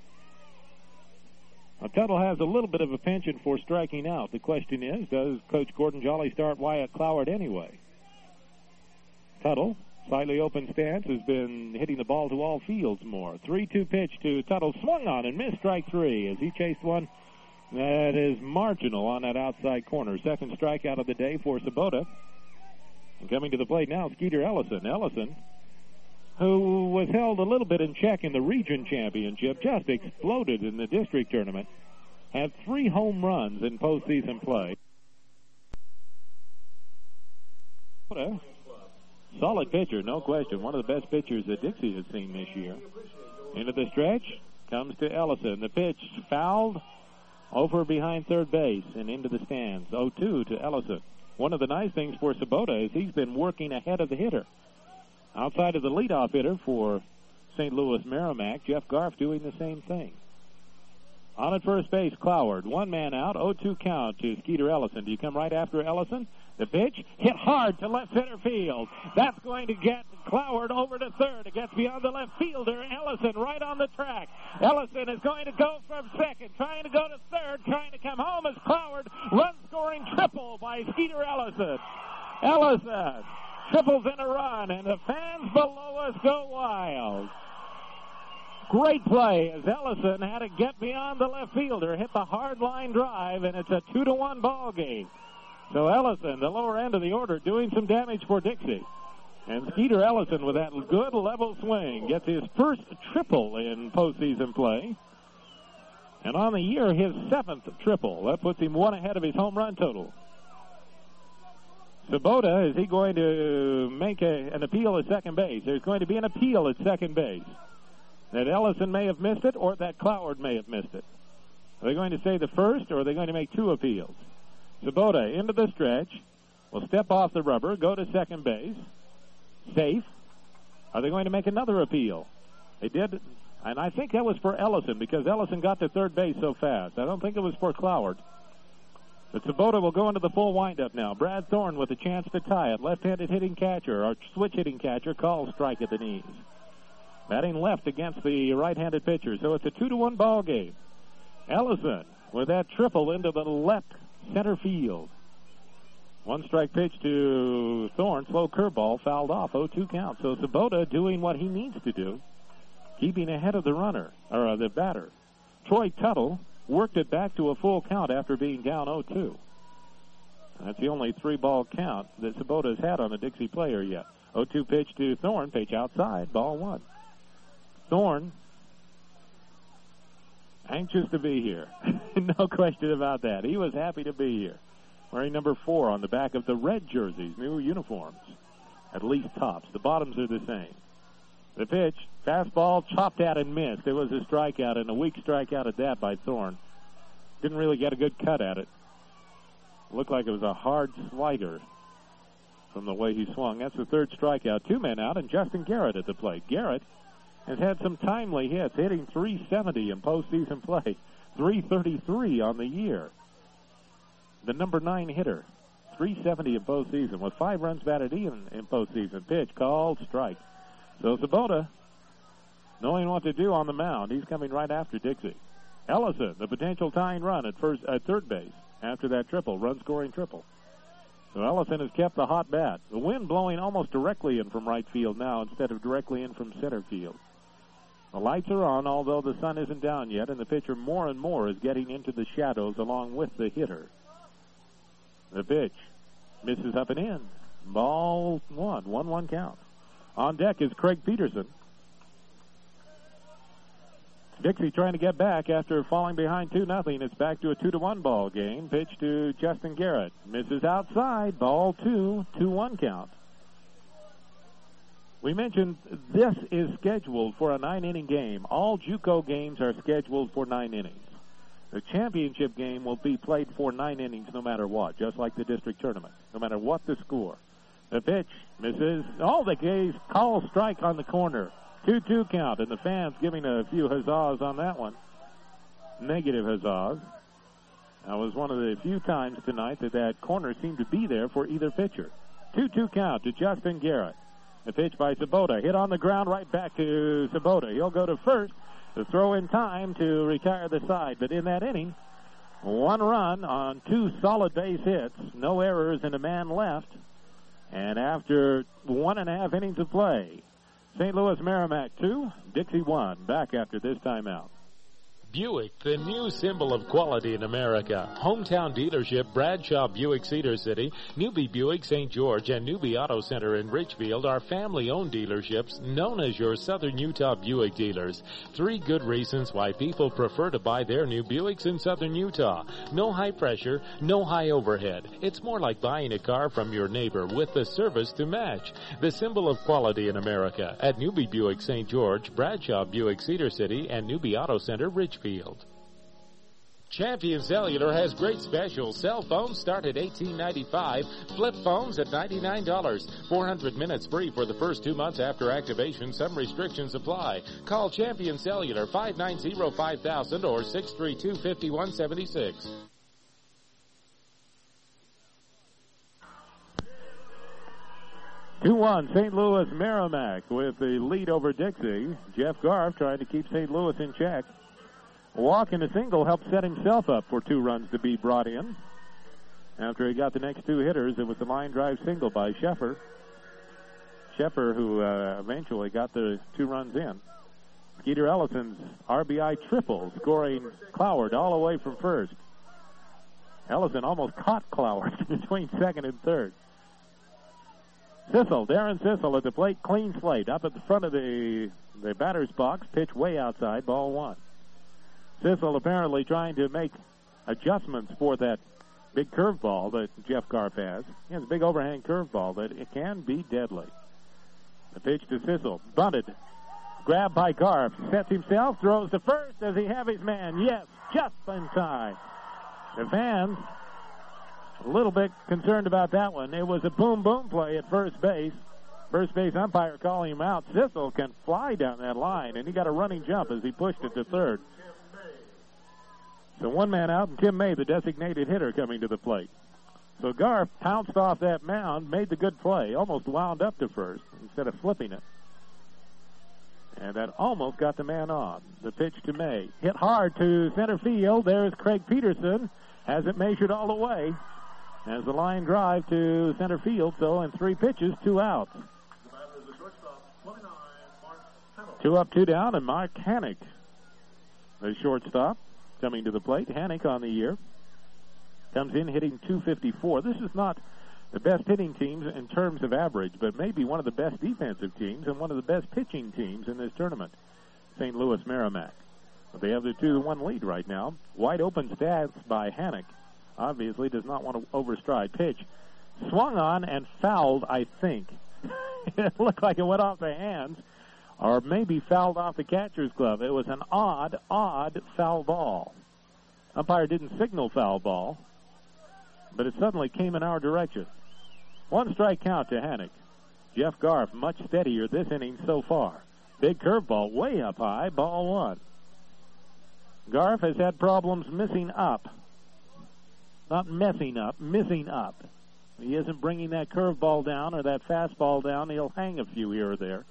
Now, Tuttle has a little bit of a penchant for striking out. The question is, does Coach Gordon Jolly start Wyatt Cloward anyway? Tuttle, slightly open stance, has been hitting the ball to all fields more. three two pitch to Tuttle, swung on and missed strike three as he chased one that is marginal on that outside corner. Second strikeout of the day for Sabota. And coming to the plate now, Skeeter Ellison. Ellison, who was held a little bit in check in the region championship, just exploded in the district tournament, had three home runs in postseason play. Solid pitcher, no question. One of the best pitchers that Dixie has seen this year. Into the stretch, comes to Ellison. The pitch fouled over behind third base and into the stands. oh two to Ellison. One of the nice things for Sabota is he's been working ahead of the hitter. Outside of the leadoff hitter for Saint Louis Merrimack, Jeff Garf doing the same thing. On at first base, Cloward. One man out, oh two count to Skeeter Ellison. Do you come right after Ellison? The pitch hit hard to left center field. That's going to get Cloward over to third. It gets beyond the left fielder. Ellison right on the track. Ellison is going to go from second, trying to go to third, trying to come home as Cloward run-scoring triple by Skeeter Ellison. Ellison triples in a run, and the fans below us go wild. Great play as Ellison had to get beyond the left fielder, hit the hard line drive, and it's a two to one ball game. So Ellison, the lower end of the order, doing some damage for Dixie. And Skeeter Ellison, with that good level swing, gets his first triple in postseason play. And on the year, his seventh triple. That puts him one ahead of his home run total. Sabota, is he going to make a, an appeal at second base? There's going to be an appeal at second base. That Ellison may have missed it, or that Cloward may have missed it. Are they going to say the first, or are they going to make two appeals? Sabota into the stretch, will step off the rubber, go to second base. Safe. Are they going to make another appeal? They did, and I think that was for Ellison, because Ellison got to third base so fast. I don't think it was for Cloward. But Sabota will go into the full windup now. Brad Thorne with a chance to tie it. Left-handed hitting catcher, or switch hitting catcher, calls strike at the knees. Batting left against the right-handed pitcher. So it's a two to one ball game. Ellison with that triple into the left center field. One strike pitch to Thorne. Slow curveball fouled off. oh two count. So Sabota doing what he needs to do. keeping ahead of the runner, or uh, the batter. Troy Tuttle worked it back to a full count after being down oh two. That's the only three-ball count that Sabota's had on a Dixie player yet. oh two pitch to Thorne, pitch outside, ball one. Thorne, anxious to be here. No question about that. He was happy to be here. Wearing number four on the back of the red jerseys, new uniforms. At least tops. The bottoms are the same. The pitch, fastball, chopped at and missed. It was a strikeout, and a weak strikeout at that by Thorne. Didn't really get a good cut at it. Looked like it was a hard slider from the way he swung. That's the third strikeout. Two men out, and Justin Garrett at the plate. Garrett has had some timely hits, hitting three seventy in postseason play, three thirty-three on the year. The number nine hitter, three seventy in postseason, with five runs batted in in postseason. Pitch called, strike. So Sabota, knowing what to do on the mound, he's coming right after Dixie. Ellison, the potential tying run at first at third base after that triple, run-scoring triple. So Ellison has kept the hot bat. The wind blowing almost directly in from right field now instead of directly in from center field. The lights are on, although the sun isn't down yet, and the pitcher more and more is getting into the shadows along with the hitter. The pitch misses up and in. Ball one, one one count. On deck is Craig Peterson. Dixie trying to get back after falling behind two nothing. It's back to a two to one ball game. Pitch to Justin Garrett. Misses outside. Ball two, two one count. We mentioned this is scheduled for a nine-inning game. All JUCO games are scheduled for nine innings. The championship game will be played for nine innings no matter what, just like the district tournament, no matter what the score. The pitch misses. Oh, the Gays call strike on the corner. two two count, and the fans giving a few huzzahs on that one. Negative huzzahs. That was one of the few times tonight that that corner seemed to be there for either pitcher. two two count to Justin Garrett. The pitch by Sabota. Hit on the ground right back to Sabota. He'll go to first to throw in time to retire the side. But in that inning, one run on two solid base hits. No errors and a man left. And after one and a half innings of play, Saint Louis Merrimack two, Dixie one. Back after this timeout. Buick, the new symbol of quality in America. Hometown dealership Bradshaw Buick Cedar City, Newbie Buick Saint George, and Newbie Auto Center in Richfield are family-owned dealerships known as your Southern Utah Buick dealers. Three good reasons why people prefer to buy their new Buicks in Southern Utah. No high pressure, no high overhead. It's more like buying a car from your neighbor with the service to match. The symbol of quality in America at Newbie Buick Saint George, Bradshaw Buick Cedar City, and Newbie Auto Center Richfield. Field. Champion Cellular has great specials. Cell phones start at eighteen ninety-five. Flip phones at ninety-nine dollars. four hundred minutes free for the first two months after activation. Some restrictions apply. Call Champion Cellular five nine zero five thousand or six three two, five one seven six. two one, Saint Louis Merrimack with the lead over Dixie. Jeff Garf trying to keep Saint Louis in check. A walk and a single helped set himself up for two runs to be brought in. After he got the next two hitters, it was the line drive single by Sheffer. Sheffer, who uh, eventually got the two runs in. Skeeter Ellison's R B I triple, scoring Cloward all the way from first. Ellison almost caught Cloward between second and third. Sissel, Darren Sissel at the plate, clean slate. Up at the front of the, the batter's box, pitch way outside, ball one. Sissel apparently trying to make adjustments for that big curveball that Jeff Garf has. He has a big overhand curveball that it can be deadly. The pitch to Sissel, bunted, grabbed by Garf, sets himself, throws to first. Does he have his man? Yes, just in time. The fans a little bit concerned about that one. It was a boom-boom play at first base. First base umpire calling him out. Sissel can fly down that line, and he got a running jump as he pushed it to third. So one man out, and Tim May, the designated hitter, coming to the plate. So Garf pounced off that mound, made the good play, almost wound up to first instead of flipping it. And that almost got the man on. The pitch to May. Hit hard to center field. There's Craig Peterson. Has it measured all the way. Has the line drive to center field. So in three pitches, two outs. Two up, two down, and Mark Hannick, the shortstop, coming to the plate. Hannick on the year comes in hitting two fifty-four. This is not the best hitting teams in terms of average, but maybe one of the best defensive teams and one of the best pitching teams in this tournament, Saint Louis Merrimack. But they have the two to one lead right now. Wide open stats by Hannick. Obviously does not want to overstride. Pitch swung on and fouled, I think. It looked like it went off the hands, or maybe fouled off the catcher's glove. It was an odd, odd foul ball. Umpire didn't signal foul ball, but it suddenly came in our direction. One strike count to Hannick. Jeff Garf much steadier this inning so far. Big curveball way up high, ball one. Garf has had problems missing up. Not messing up, missing up. He isn't bringing that curveball down or that fastball down. He'll hang a few here or there.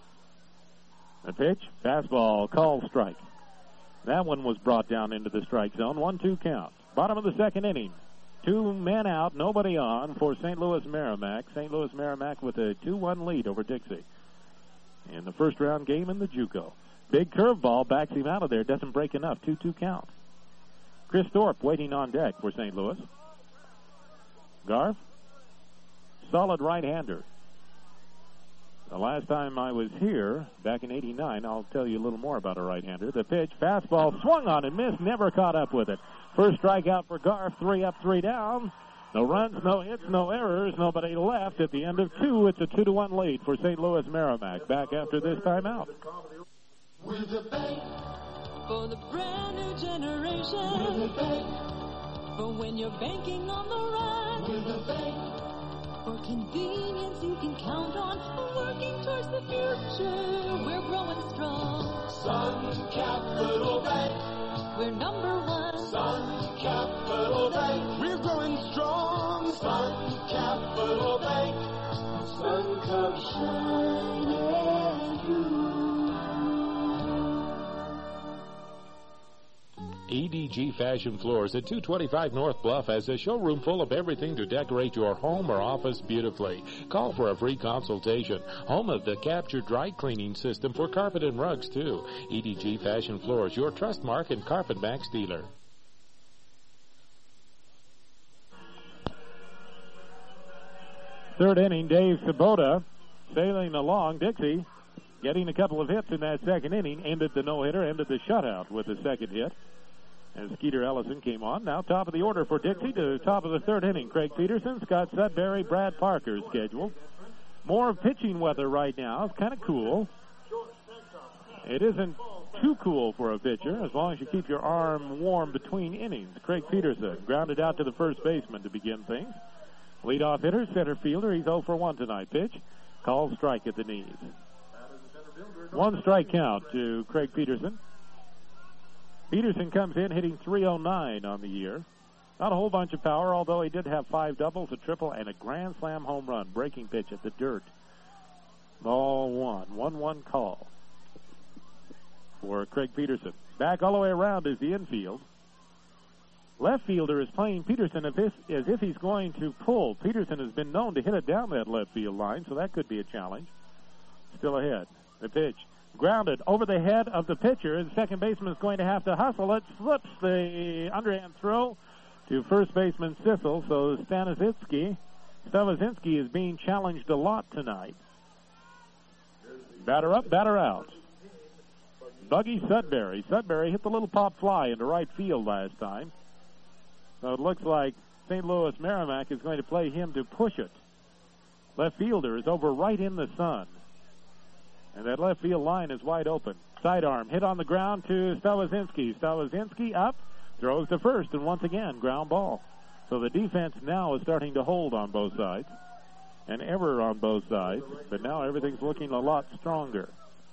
The pitch, fastball, call strike. That one was brought down into the strike zone. one two count. Bottom of the second inning. Two men out, nobody on for Saint Louis Merrimack. Saint Louis Merrimack with a two one lead over Dixie in the first round game in the JUCO. Big curveball backs him out of there. Doesn't break enough. two two count. Chris Thorpe waiting on deck for Saint Louis. Garf, solid right-hander. The last time I was here, back in eighty-nine, I'll tell you a little more about a right-hander. The pitch, fastball, swung on and missed, never caught up with it. First strikeout for Garf, three up, three down. No runs, no hits, no errors, nobody left. At the end of two, it's a two to one lead for Saint Louis Merrimack. Back after this timeout. With a bank for the brand new generation. With a bank for when you're banking on the run. With a bank for convenience you can count on. Working towards the future, we're growing strong. Sun Capital Bank, we're number one. Sun Capital Bank, we're growing strong. Sun Capital Bank, sun comes shining through. E D G Fashion Floors at two twenty-five North Bluff has a showroom full of everything to decorate your home or office beautifully. Call for a free consultation. Home of the Capture dry cleaning system for carpet and rugs, too. E D G Fashion Floors, your Trustmark and Carpet Max dealer. Third inning, Dave Sabota sailing along. Dixie getting a couple of hits in that second inning. Ended the no-hitter, ended the shutout with the second hit. As Skeeter Ellison came on. Now top of the order for Dixie to top of the third inning. Craig Peterson, Scott Sudbury, Brad Parker scheduled. More pitching weather right now. It's kind of cool. It isn't too cool for a pitcher as long as you keep your arm warm between innings. Craig Peterson grounded out to the first baseman to begin things. Leadoff hitter, center fielder. He's oh for one tonight. Pitch, called strike at the knees. One strike count to Craig Peterson. Peterson comes in hitting three oh nine on the year. Not a whole bunch of power, although he did have five doubles, a triple, and a grand slam home run. Breaking pitch at the dirt. Ball one. one one call for Craig Peterson. Back all the way around is the infield. Left fielder is playing Peterson as if, as if he's going to pull. Peterson has been known to hit it down that left field line, so that could be a challenge. Still ahead. The pitch. Grounded over the head of the pitcher. The second baseman is going to have to hustle it. Slips the underhand throw to first baseman Sissel. So Staniszewski, Staniszewski is being challenged a lot tonight. Batter up, batter out. Buggy Sudbury. Sudbury hit the little pop fly into right field last time. So it looks like Saint Louis Merrimack is going to play him to push it. Left fielder is over right in the sun. And that left field line is wide open. Sidearm hit on the ground to Staniszewski. Staniszewski up, throws to first, and once again, ground ball. So the defense now is starting to hold on both sides. An error on both sides, but now everything's looking a lot stronger.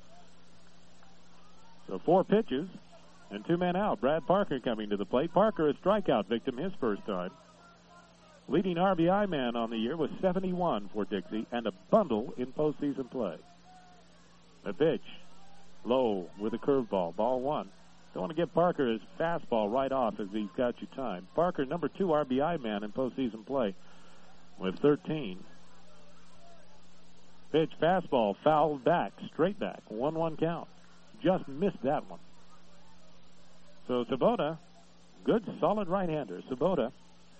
So four pitches and two men out. Brad Parker coming to the plate. Parker a strikeout victim his first time. Leading R B I man on the year was seventy-one for Dixie and a bundle in postseason play. A pitch, low with a curveball, ball one. Don't want to give Parker his fastball right off as he's got you timed. Parker, number two R B I man in postseason play with thirteen. Pitch, fastball, fouled back, straight back, one one count. Just missed that one. So Sabota, good, solid right-hander. Sabota,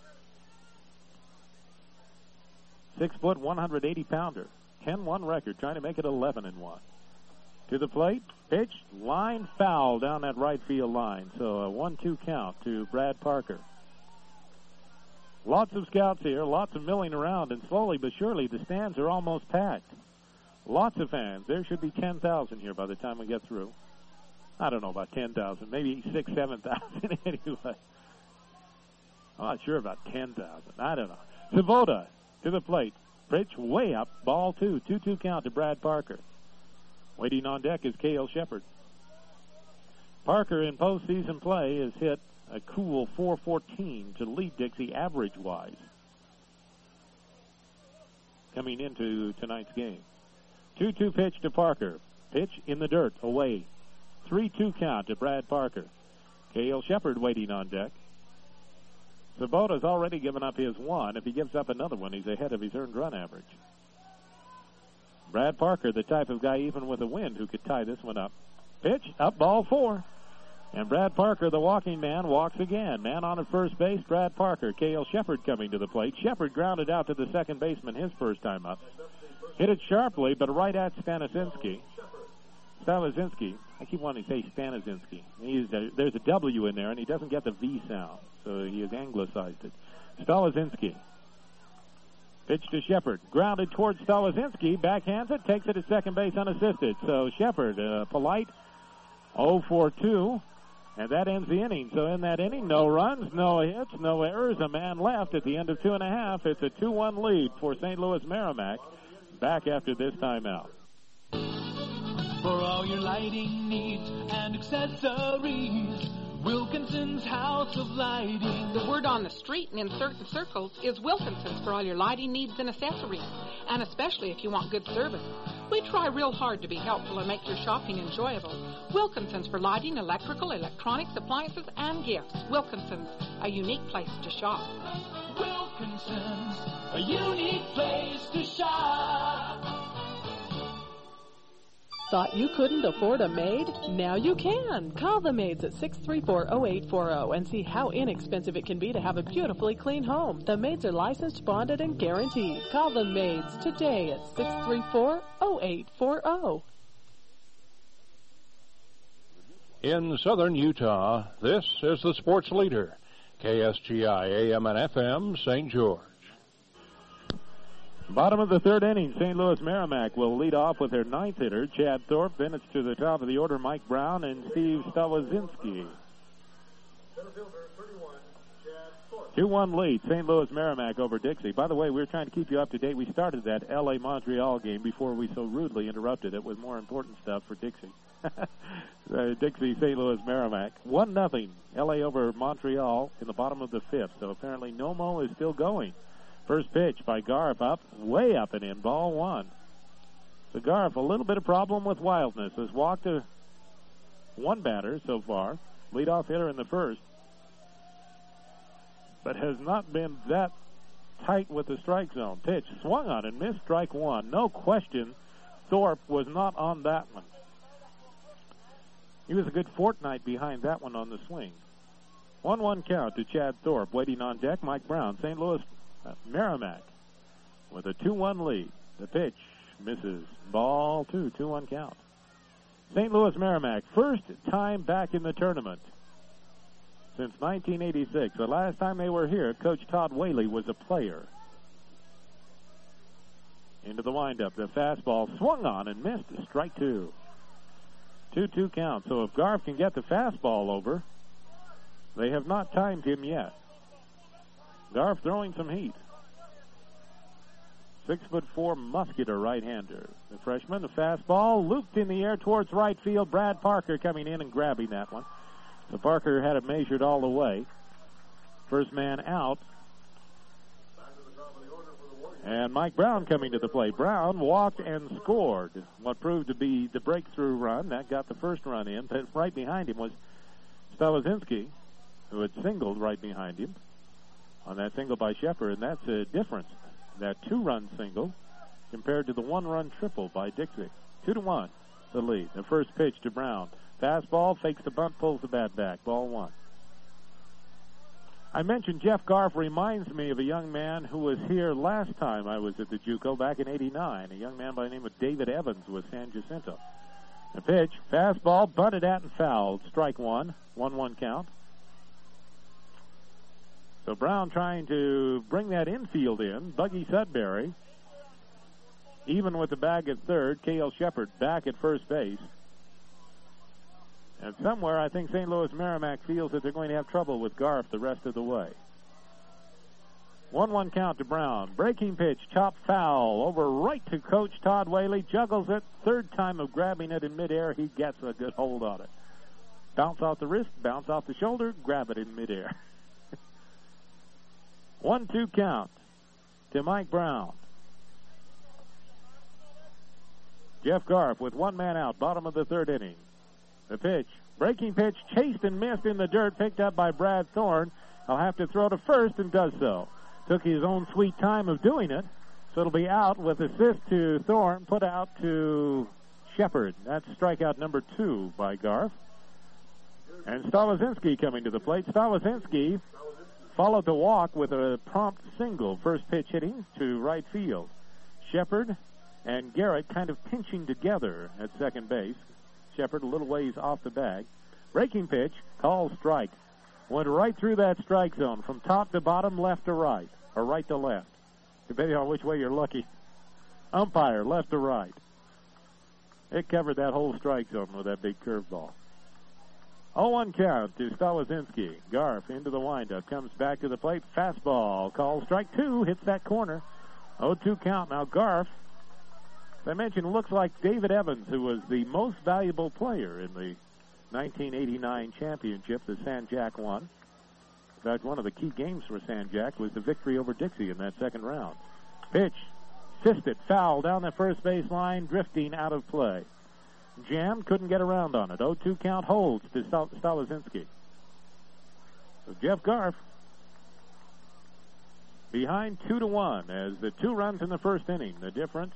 six foot, one hundred eighty pounder, ten one record, trying to make it eleven and one. To the plate, pitch, line foul down that right field line. So a one two count to Brad Parker. Lots of scouts here, lots of milling around, and slowly but surely the stands are almost packed. Lots of fans. There should be ten thousand here by the time we get through. I don't know about ten thousand, maybe six, seven thousand anyway. I'm not sure about ten thousand. I don't know. Sabota to the plate. Pitch way up, ball two. two two count to Brad Parker. Waiting on deck is Cale Shepard. Parker in postseason play has hit a cool four fourteen to lead Dixie average-wise coming into tonight's game. two two pitch to Parker. Pitch in the dirt, away. three two count to Brad Parker. Cale Shepard waiting on deck. Sabota's already given up his one. If he gives up another one, he's ahead of his earned run average. Brad Parker, the type of guy, even with a wind, who could tie this one up. Pitch, up, ball four. And Brad Parker, the walking man, walks again. Man on at first base, Brad Parker. Cale Shepard coming to the plate. Shepard grounded out to the second baseman his first time up. Hit it sharply, but right at Staniszewski. Staniszewski. I keep wanting to say Staniszewski. He's a, there's a W in there, and he doesn't get the V sound, so he has anglicized it. Staniszewski. Pitch to Shepard. Grounded towards Staniszewski. Backhands it. Takes it to second base unassisted. So Shepard, uh, polite. oh for two. And that ends the inning. So in that inning, no runs, no hits, no errors. A man left at the end of two and a half. It's a two one lead for Saint Louis Merrimack. Back after this timeout. For all your lighting needs and accessories, Wilkinson's House of Lighting. The word on the street and in certain circles is Wilkinson's for all your lighting needs and accessories, and especially if you want good service. We try real hard to be helpful and make your shopping enjoyable. Wilkinson's for lighting, electrical, electronics, appliances, and gifts. Wilkinson's, a unique place to shop. Wilkinson's, a unique place to shop. Thought you couldn't afford a maid? Now you can. Call the maids at six three four, oh eight four oh and see how inexpensive it can be to have a beautifully clean home. The maids are licensed, bonded, and guaranteed. Call the maids today at six three four, oh eight four oh. In southern Utah, this is the sports leader, K S G I A M and F M, Saint George. Bottom of the third inning, Saint Louis Merrimack will lead off with their ninth hitter, Chad Thorpe. Then it's to the top of the order, Mike Brown and Steve Stalazinski. two one lead, Saint Louis Merrimack over Dixie. By the way, we were trying to keep you up to date. We started that L A Montreal game before we so rudely interrupted it with more important stuff for Dixie. uh, Dixie, Saint Louis Merrimack. one nothing, L A over Montreal in the bottom of the fifth. So apparently Nomo is still going. First pitch by Garf up, way up and in, ball one. So Garf, a little bit of problem with wildness. Has walked a one batter so far, leadoff hitter in the first, but has not been that tight with the strike zone. Pitch swung on and missed, strike one. No question, Thorpe was not on that one. He was a good fortnight behind that one on the swing. one one count to Chad Thorpe. Waiting on deck, Mike Brown. Saint Louis Uh, Merrimack with a two one lead. The pitch misses. Ball two, two one count. Saint Louis Merrimack, first time back in the tournament since nineteen eighty-six. The last time they were here, Coach Todd Whaley was a player. Into the windup, the fastball swung on and missed. Strike two. two two count. So if Garf can get the fastball over, they have not timed him yet. Garf throwing some heat. Six foot four muscular right-hander. The freshman, the fastball looped in the air towards right field. Brad Parker coming in and grabbing that one. So Parker had it measured all the way. First man out. And Mike Brown coming to the plate. Brown walked and scored what proved to be the breakthrough run. That got the first run in. But right behind him was Stalazinski, who had singled right behind him on that single by Shepard, and that's a difference. That two-run single compared to the one-run triple by Dixie. Two to one, the lead. The first pitch to Brown. Fastball, fakes the bunt, pulls the bat back. Ball one. I mentioned Jeff Garf reminds me of a young man who was here last time I was at the JUCO back in eighty-nine. A young man by the name of David Evans with San Jacinto. The pitch, fastball, bunted at and fouled. Strike one, one one count. So Brown trying to bring that infield in. Buggy Sudbury, even with the bag at third. Cale Shepard back at first base. And somewhere, I think Saint Louis Merrimack feels that they're going to have trouble with Garf the rest of the way. one one count to Brown. Breaking pitch, chop foul. Over right to Coach Todd Whaley. Juggles it. Third time of grabbing it in midair. He gets a good hold on it. Bounce off the wrist, bounce off the shoulder, grab it in midair. one two count to Mike Brown. Jeff Garf with one man out, bottom of the third inning. The pitch, breaking pitch, chased and missed in the dirt, picked up by Brad Thorne. I'll have to throw to first and does so. Took his own sweet time of doing it, so it'll be out with assist to Thorne, put out to Shepard. That's strikeout number two by Garf. And Stalazinski coming to the plate. Stalazinski followed the walk with a prompt single, first pitch hitting to right field. Shepard and Garrett kind of pinching together at second base. Shepard a little ways off the bag. Breaking pitch, called strike. Went right through that strike zone from top to bottom, left to right, or right to left, depending on which way you're looking. Umpire, left to right. It covered that whole strike zone with that big curveball. oh one count to Stalazinski. Garf into the windup, comes back to the plate. Fastball, called strike two, hits that corner. oh two count. Now Garf, as I mentioned, looks like David Evans, who was the most valuable player in the nineteen eighty-nine championship that San Jac won. In fact, one of the key games for San Jac was the victory over Dixie in that second round. Pitch, fisted, foul down the first base line, drifting out of play. Jammed, couldn't get around on it. oh two count holds to Stal- Stalazinski. So Jeff Garf behind two to one as the two runs in the first inning. The difference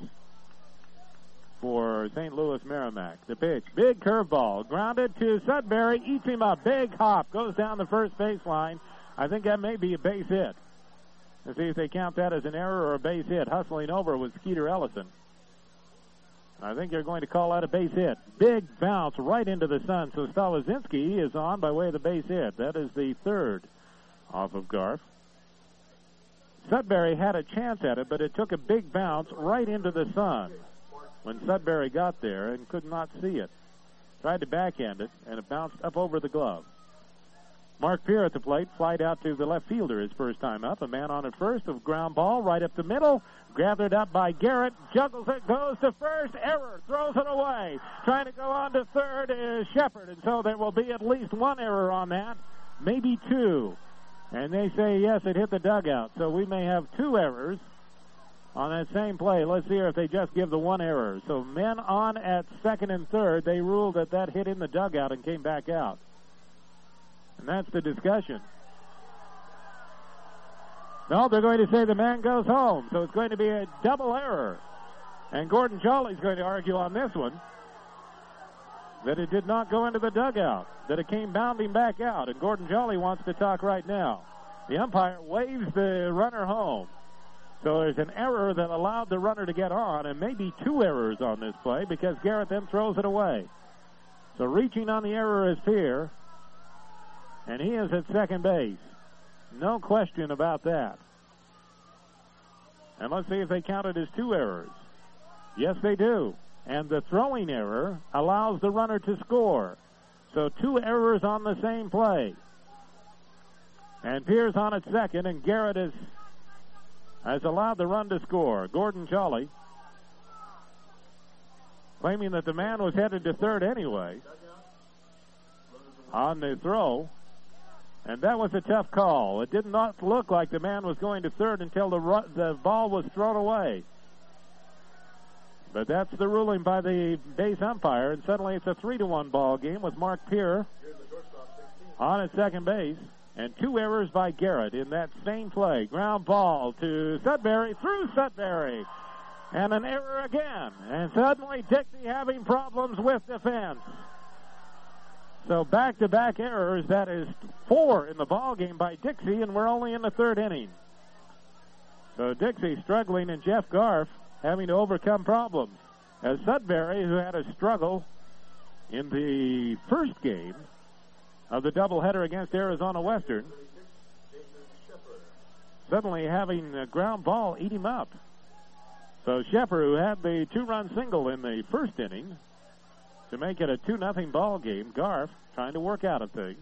for Saint Louis Merrimack. The pitch, big curveball, grounded to Sudbury, eats him a big hop, goes down the first baseline. I think that may be a base hit. Let's see if they count that as an error or a base hit. Hustling over was Skeeter Ellison. I think they're going to call that a base hit. Big bounce right into the sun. So Stalazinski is on by way of the base hit. That is the third off of Garf. Sudbury had a chance at it, but it took a big bounce right into the sun when Sudbury got there and could not see it. Tried to backhand it, and it bounced up over the glove. Mark Pierre at the plate, flied out to the left fielder his first time up. A man on at first, a ground ball right up the middle. Gathered up by Garrett, juggles it, goes to first, error, throws it away. Trying to go on to third is Shepard, and so there will be at least one error on that, maybe two. And they say, yes, it hit the dugout, so we may have two errors on that same play. Let's see if they just give the one error. So men on at second and third, they ruled that that hit in the dugout and came back out. And that's the discussion. No, they're going to say the man goes home. So it's going to be a double error. And Gordon Jolly's going to argue on this one that it did not go into the dugout, that it came bounding back out. And Gordon Jolly wants to talk right now. The umpire waves the runner home. So there's an error that allowed the runner to get on, and maybe two errors on this play because Garrett then throws it away. So reaching on the error is Pierre, and he is at second base. No question about that. And let's see if they count it as two errors. Yes, they do. And the throwing error allows the runner to score. So two errors on the same play. And Pierre's on at second, and Garrett is has allowed the run to score. Gordon Jolly claiming that the man was headed to third anyway on the throw. And that was a tough call. It did not look like the man was going to third until the ru- the ball was thrown away. But that's the ruling by the base umpire, and suddenly it's a three to one ball game with Mark Pierre on at second base. And two errors by Garrett in that same play. Ground ball to Sudbury, through Sudbury. And an error again. And suddenly Dixie having problems with defense. So back-to-back errors. That is four in the ball game by Dixie, and we're only in the third inning. So Dixie struggling, and Jeff Garf having to overcome problems. As Sudbury, who had a struggle in the first game of the doubleheader against Arizona Western, suddenly having a ground ball eat him up. So Shepard, who had the two-run single in the first inning to make it a two nothing ball game, Garf trying to work out of things.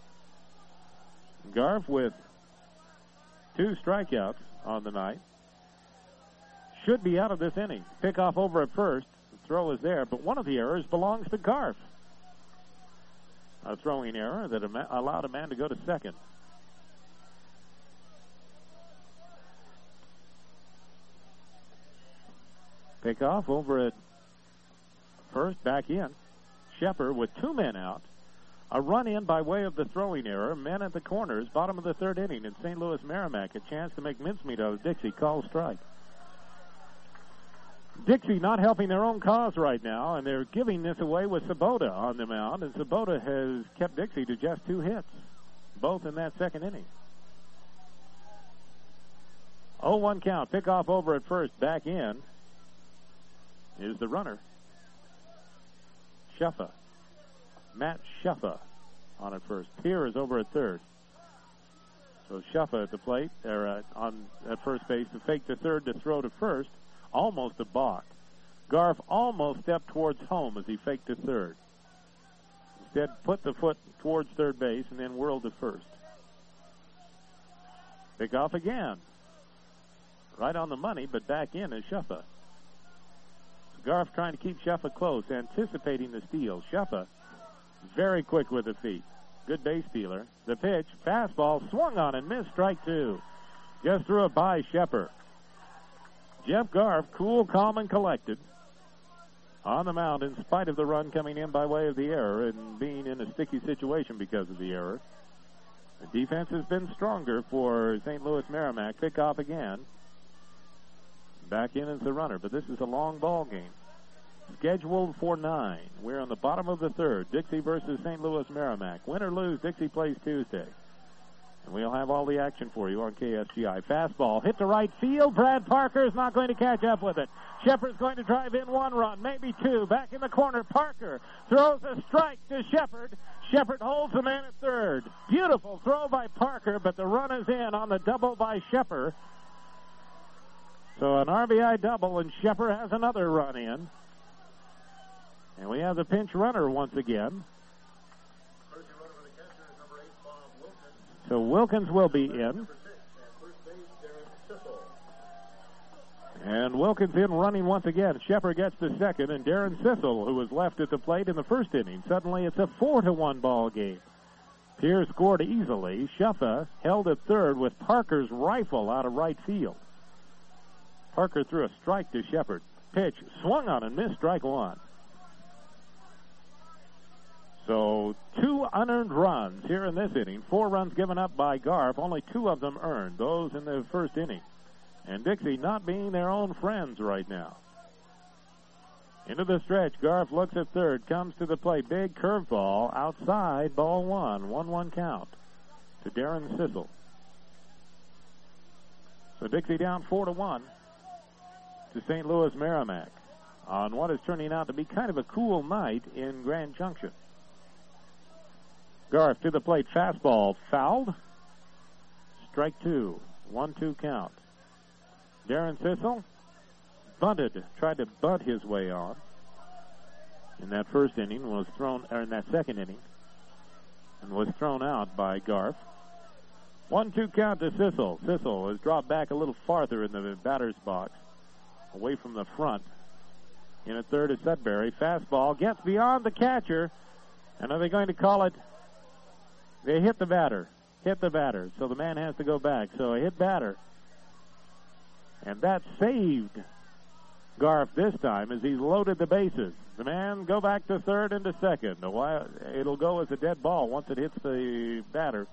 Garf with two strikeouts on the night. Should be out of this inning. Pickoff over at first. The throw is there, but one of the errors belongs to Garf. A throwing error that allowed a man to go to second. Pickoff over at first, back in. Shepard with two men out. A run in by way of the throwing error. Men at the corners, bottom of the third inning, and Saint Louis Merrimack a chance to make mincemeat out of Dixie. Call strike. Dixie not helping their own cause right now, and they're giving this away with Sabota on the mound, and Sabota has kept Dixie to just two hits, both in that second inning. oh one count. Pickoff over at first, back in is the runner. Shuffa. Matt Shuffa on at first. Pierre is over at third. So Shuffa at the plate, or uh, on at first base to fake to third to throw to first. Almost a balk. Garf almost stepped towards home as he faked to third. Instead, put the foot towards third base and then whirled to first. Pick off again. Right on the money, but back in is Shuffa. Garf trying to keep Shuffa close, anticipating the steal. Shuffa very quick with the feet. Good base stealer. The pitch, fastball, swung on and missed, strike two. Just threw it by Shepard. Jeff Garf, cool, calm, and collected on the mound in spite of the run coming in by way of the error and being in a sticky situation because of the error. The defense has been stronger for Saint Louis Merrimack. Pick off again. Back in as the runner, but this is a long ball game. Scheduled for nine. We're on the bottom of the third. Dixie versus Saint Louis Merrimack. Win or lose, Dixie plays Tuesday. And we'll have all the action for you on K S G I. Fastball hit to right field. Brad Parker is not going to catch up with it. Shepard's going to drive in one run, maybe two. Back in the corner, Parker throws a strike to Shepard. Shepard holds the man at third. Beautiful throw by Parker, but the run is in on the double by Shepard. So an R B I double, and Shepard has another run in. And we have the pinch runner once again. So Wilkins will be in. And Wilkins in running once again. Shepard gets to second, and Darren Sissel, who was left at the plate in the first inning. Suddenly it's a four to one ball game. Pierce scored easily. Shuffa held at third with Parker's rifle out of right field. Parker threw a strike to Shepard. Pitch swung on and missed, strike one. So two unearned runs here in this inning. Four runs given up by Garf. Only two of them earned, those in the first inning. And Dixie not being their own friends right now. Into the stretch. Garf looks at third. Comes to the plate. Big curveball outside. Ball one. one one count to Darren Sissel. So Dixie down four to one to Saint Louis Merrimack on what is turning out to be kind of a cool night in Grand Junction. Garf to the plate. Fastball fouled. Strike two. one two count. Darren Sissel bunted, tried to bunt his way on. In that first inning was thrown, or in that second inning, and was thrown out by Garf. one two count to Sissel. Sissel has dropped back a little farther in the batter's box, away from the front. In at third is Sudbury. Fastball gets beyond the catcher, and are they going to call it? They hit the batter. Hit the batter. So the man has to go back. So a hit batter. And that saved Garf this time as he's loaded the bases. The man go back to third and to second. It'll go as a dead ball once it hits the batter.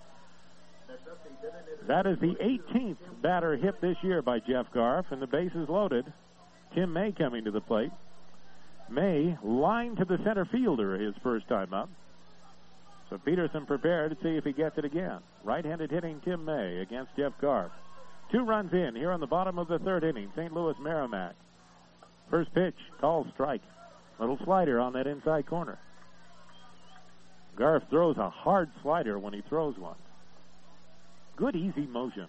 That is the eighteenth batter hit this year by Jeff Garf, and the base is loaded. Tim May coming to the plate. May lined to the center fielder his first time up. So Peterson prepared to see if he gets it again. Right-handed hitting Tim May against Jeff Garf. Two runs in here on the bottom of the third inning. Saint Louis Merrimack. First pitch, called strike. Little slider on that inside corner. Garf throws a hard slider when he throws one. Good, easy motion.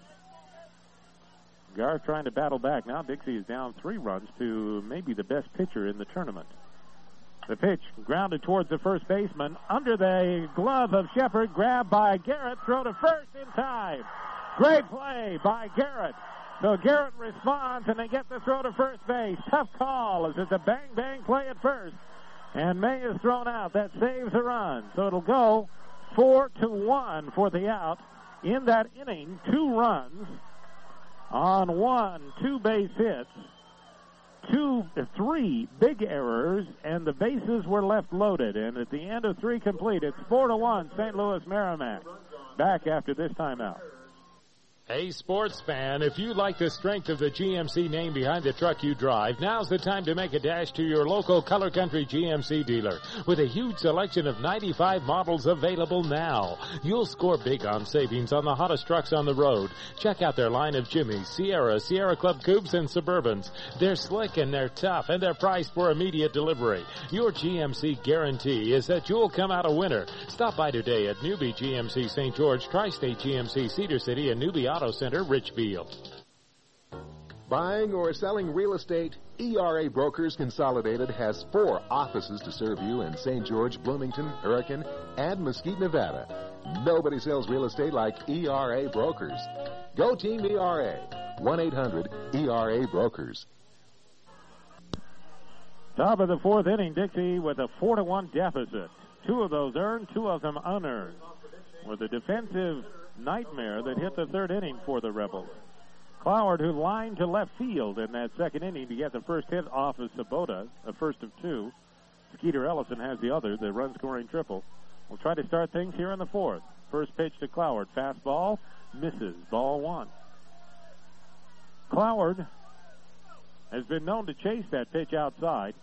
Garf trying to battle back. Now Dixie is down three runs to maybe the best pitcher in the tournament. The pitch grounded towards the first baseman. Under the glove of Shepard. Grabbed by Garrett. Throw to first in time. Great play by Garrett. So Garrett responds, and they get the throw to first base. Tough call as it's a bang-bang play at first. And May is thrown out. That saves a run. So it'll go four to one for the out. In that inning, two runs on one, two base hits, two, three big errors, and the bases were left loaded. And at the end of three complete, it's four to one, Saint Louis Merrimack. Back after this timeout. Hey, sports fan, if you like the strength of the G M C name behind the truck you drive, now's the time to make a dash to your local Color Country G M C dealer. With a huge selection of ninety-five models available now, you'll score big on savings on the hottest trucks on the road. Check out their line of Jimmys, Sierra, Sierra Club Coupes, and Suburbans. They're slick and they're tough, and they're priced for immediate delivery. Your G M C guarantee is that you'll come out a winner. Stop by today at Newbie G M C Saint George, Tri-State G M C Cedar City, and Newbie Auto Center, Richfield. Buying or selling real estate? E R A Brokers Consolidated has four offices to serve you in Saint George, Bloomington, Hurricane, and Mesquite, Nevada. Nobody sells real estate like E R A Brokers. Go Team E R A. one eight hundred E R A Brokers. Top of the fourth inning, Dixie with a four to one deficit. Two of those earned, two of them unearned. With a defensive nightmare that hit the third inning for the Rebels. Cloward, who lined to left field in that second inning to get the first hit off of Sabota, a first of two. Skeeter Ellison has the other, the run-scoring triple. We'll try to start things here in the fourth. First pitch to Cloward. Fastball, misses. Ball one. Cloward has been known to chase that pitch outside,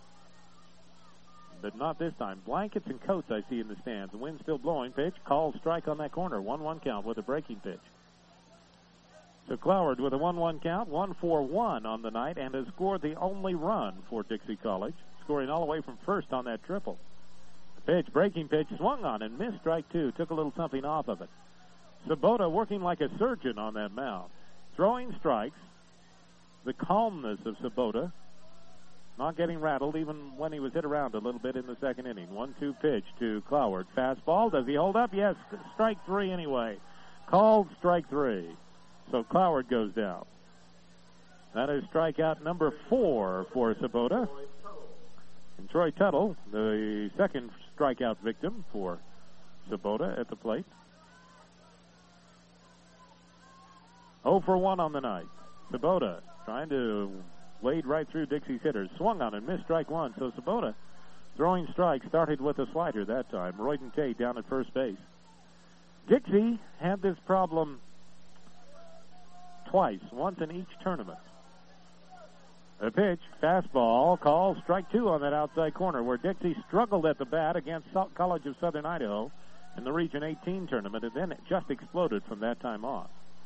but not this time. Blankets and coats I see in the stands. The wind's still blowing. Pitch, called strike on that corner. one one count with a breaking pitch. So Cloward with a one one count, one for one on the night, and has scored the only run for Dixie College, scoring all the way from first on that triple. The pitch, breaking pitch, swung on and missed strike two. Took a little something off of it. Sabota working like a surgeon on that mound. Throwing strikes. The calmness of Sabota. Not getting rattled even when he was hit around a little bit in the second inning. one two pitch to Cloward. Fastball. Does he hold up? Yes. Strike three anyway. Called strike three. So Cloward goes down. That is strikeout number four for Sabota. And Troy Tuttle, the second strikeout victim for Sabota at the plate. oh for one on the night. Sabota trying to wade right through Dixie's hitters. Swung on and missed strike one. So Sabota throwing strikes started with a slider that time. Royden Tate down at first base. Dixie had this problem twice, once in each tournament. A pitch, fastball, called strike two on that outside corner, where Dixie struggled at the bat against College of Southern Idaho in the Region eighteen tournament, and then it just exploded from that time on.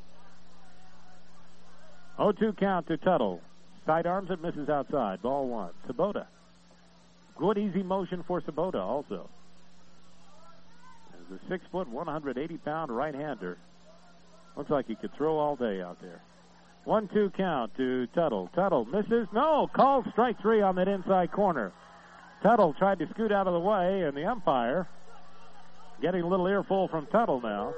oh two count to Tuttle. Sidearms it, misses outside. Ball one. Sabota. Good easy motion for Sabota also. As a six foot, one hundred eighty pound right-hander. Looks like he could throw all day out there. one two count to Tuttle. Tuttle misses. No, called strike three on that inside corner. Tuttle tried to scoot out of the way, and the umpire getting a little earful from Tuttle now.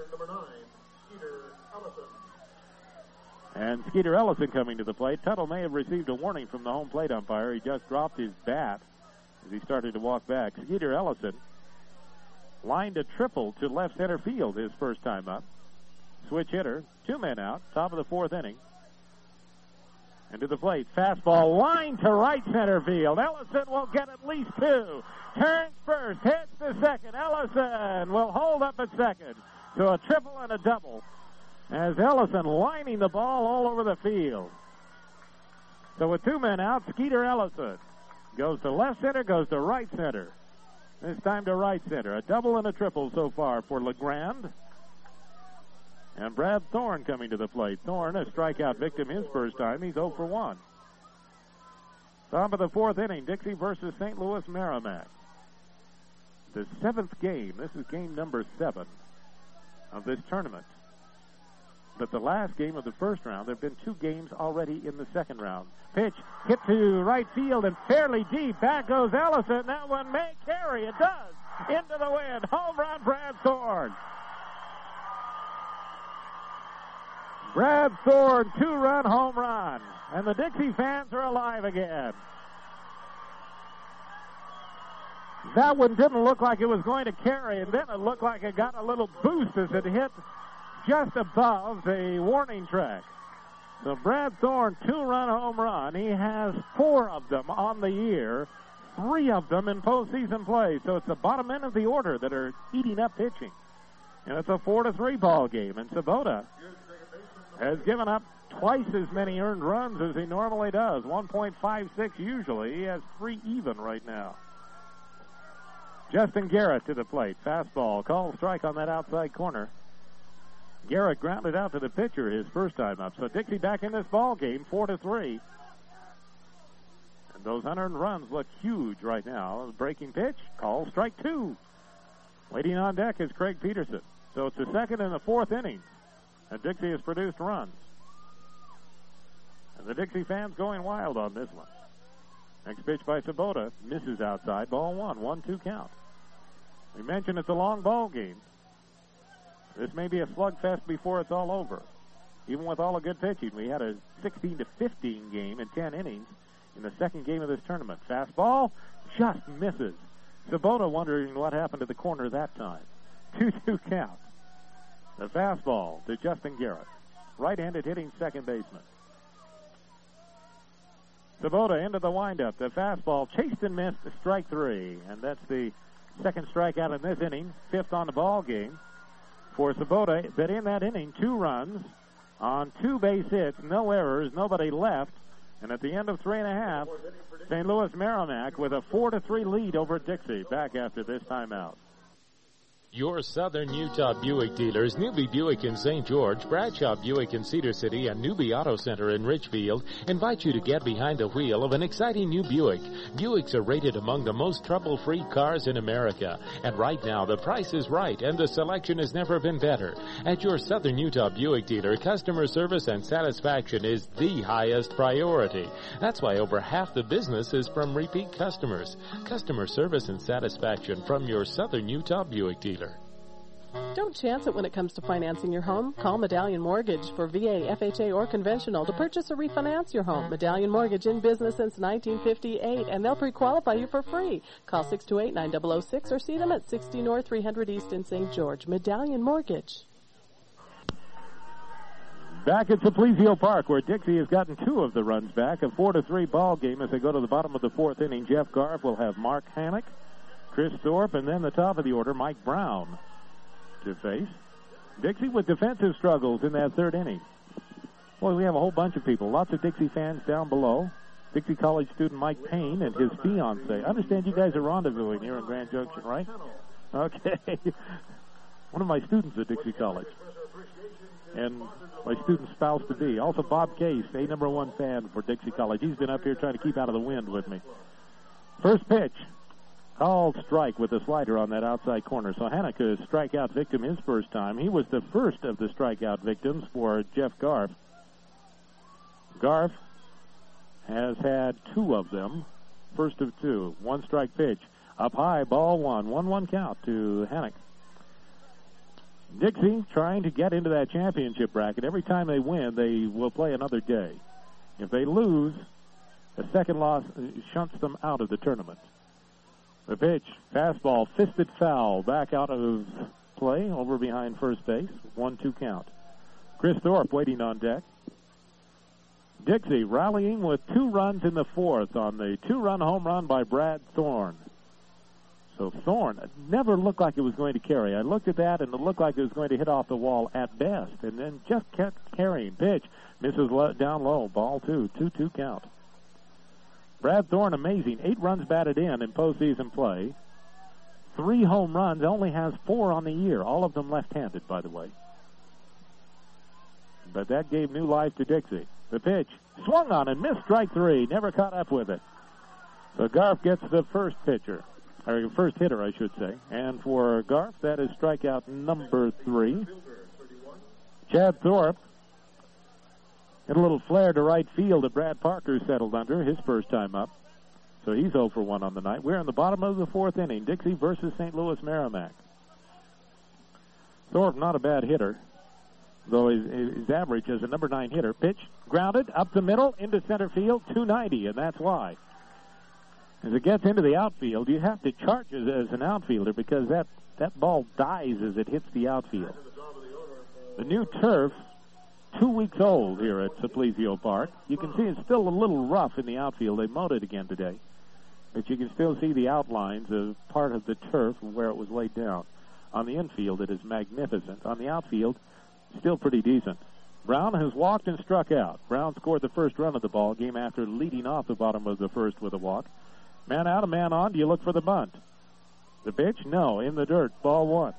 And Skeeter Ellison coming to the plate. Tuttle may have received a warning from the home plate umpire. He just dropped his bat as he started to walk back. Skeeter Ellison lined a triple to left center field his first time up. Switch hitter, two men out, top of the fourth inning. And to the plate, fastball line to right center field. Ellison will get at least two. Turns first, hits the second. Ellison will hold up at second. So a triple and a double, as Ellison lining the ball all over the field. So with two men out, Skeeter Ellison goes to left center, goes to right center. This time to right center. A double and a triple so far for LeGrand. And Brad Thorne coming to the plate. Thorne, a strikeout victim his first time. He's oh for one. Top of the fourth inning, Dixie versus Saint Louis Merrimack. The seventh game. This is game number seven of this tournament. But the last game of the first round, there have been two games already in the second round. Pitch hit to right field and fairly deep. Back goes Ellison. That one may carry. It does. Into the wind. Home run, Brad Thorne. Brad Thorne, two-run home run. And the Dixie fans are alive again. That one didn't look like it was going to carry, and then it looked like it got a little boost as it hit just above the warning track. So Brad Thorne, two-run home run. He has four of them on the year, three of them in postseason play. So it's the bottom end of the order that are eating up pitching. And it's a four to three ball game. And Sabota has given up twice as many earned runs as he normally does, one point five six usually. He has three even right now. Justin Garrett to the plate. Fastball. Called strike on that outside corner. Garrett grounded out to the pitcher his first time up. So Dixie back in this ball game, four to three. And those unearned runs look huge right now. Breaking pitch. Called strike two. Waiting on deck is Craig Peterson. So it's the second and the fourth innings. And Dixie has produced runs. And the Dixie fans going wild on this one. Next pitch by Sabota. Misses outside. Ball one. One, two count. We mentioned it's a long ball game. This may be a slugfest before it's all over. Even with all the good pitching, we had a sixteen to fifteen game in ten innings in the second game of this tournament. Fastball just misses. Sabota wondering what happened to the corner that time. two two count. The fastball to Justin Garrett. Right-handed hitting second baseman. Sabota into the windup. The fastball chased and missed. Strike three. And that's the second strikeout in this inning. Fifth on the ball game for Sabota. But in that inning, two runs on two base hits, no errors, nobody left. And at the end of three and a half, Saint Louis Merrimack with a four to three lead over Dixie. Back after this timeout. Your Southern Utah Buick dealers, Newby Buick in Saint George, Bradshaw Buick in Cedar City, and Newby Auto Center in Richfield invite you to get behind the wheel of an exciting new Buick. Buicks are rated among the most trouble-free cars in America. And right now, the price is right, and the selection has never been better. At your Southern Utah Buick dealer, customer service and satisfaction is the highest priority. That's why over half the business is from repeat customers. Customer service and satisfaction from your Southern Utah Buick dealer. Don't chance it when it comes to financing your home. Call Medallion Mortgage for V A, F H A, or conventional to purchase or refinance your home. Medallion Mortgage in business since nineteen fifty-eight, and they'll pre-qualify you for free. Call six two eight, nine zero zero six or see them at sixty North three hundred East in Saint George. Medallion Mortgage. Back at Simplesio Park, where Dixie has gotten two of the runs back. A four to three ball game as they go to the bottom of the fourth inning. Jeff Garf will have Mark Hannock, Chris Thorpe, and then the top of the order, Mike Brown, to face. Dixie with defensive struggles in that third inning. Well, we have a whole bunch of people. Lots of Dixie fans down below. Dixie College student Mike Payne and his fiancée. I understand you guys are rendezvousing here in Grand Junction, right? Okay. One of my students at Dixie College. And my student spouse-to-be. Also Bob Case, a number one fan for Dixie College. He's been up here trying to keep out of the wind with me. First pitch. Called strike with a slider on that outside corner. So Haneke is strikeout victim his first time. He was the first of the strikeout victims for Jeff Garf. Garf has had two of them. First of two. One strike pitch. Up high, ball one. one one count to Haneke. Dixie trying to get into that championship bracket. Every time they win, they will play another day. If they lose, a second loss shunts them out of the tournament. The pitch, fastball, fisted foul, back out of play, over behind first base, one two count. Chris Thorpe waiting on deck. Dixie rallying with two runs in the fourth on the two-run home run by Brad Thorne. So Thorne never looked like it was going to carry. I looked at that, and it looked like it was going to hit off the wall at best, and then just kept carrying. Pitch, misses low, down low, ball two, two two count. Brad Thorne, amazing. Eight runs batted in in postseason play. Three home runs, only has four on the year. All of them left-handed, by the way. But that gave new life to Dixie. The pitch, swung on and missed, strike three. Never caught up with it. So Garf gets the first pitcher, or first hitter, I should say. And for Garf, that is strikeout number three. Chad Thorpe hit a little flare to right field that Brad Parker settled under his first time up. So he's oh for one on the night. We're in the bottom of the fourth inning. Dixie versus Saint Louis Merrimack. Thorpe, not a bad hitter, though his, his average as a number nine hitter. Pitch, grounded, up the middle, into center field, two ninety, and that's why. As it gets into the outfield, you have to charge it as an outfielder because that, that ball dies as it hits the outfield. The new turf, two weeks old here at Simplicio Park. You can see it's still a little rough in the outfield. They mowed it again today. But you can still see the outlines of part of the turf where it was laid down. On the infield, it is magnificent. On the outfield, still pretty decent. Brown has walked and struck out. Brown scored the first run of the ball game after leading off the bottom of the first with a walk. Man out, a man on. Do you look for the bunt? The pitch? No, in the dirt. Ball one.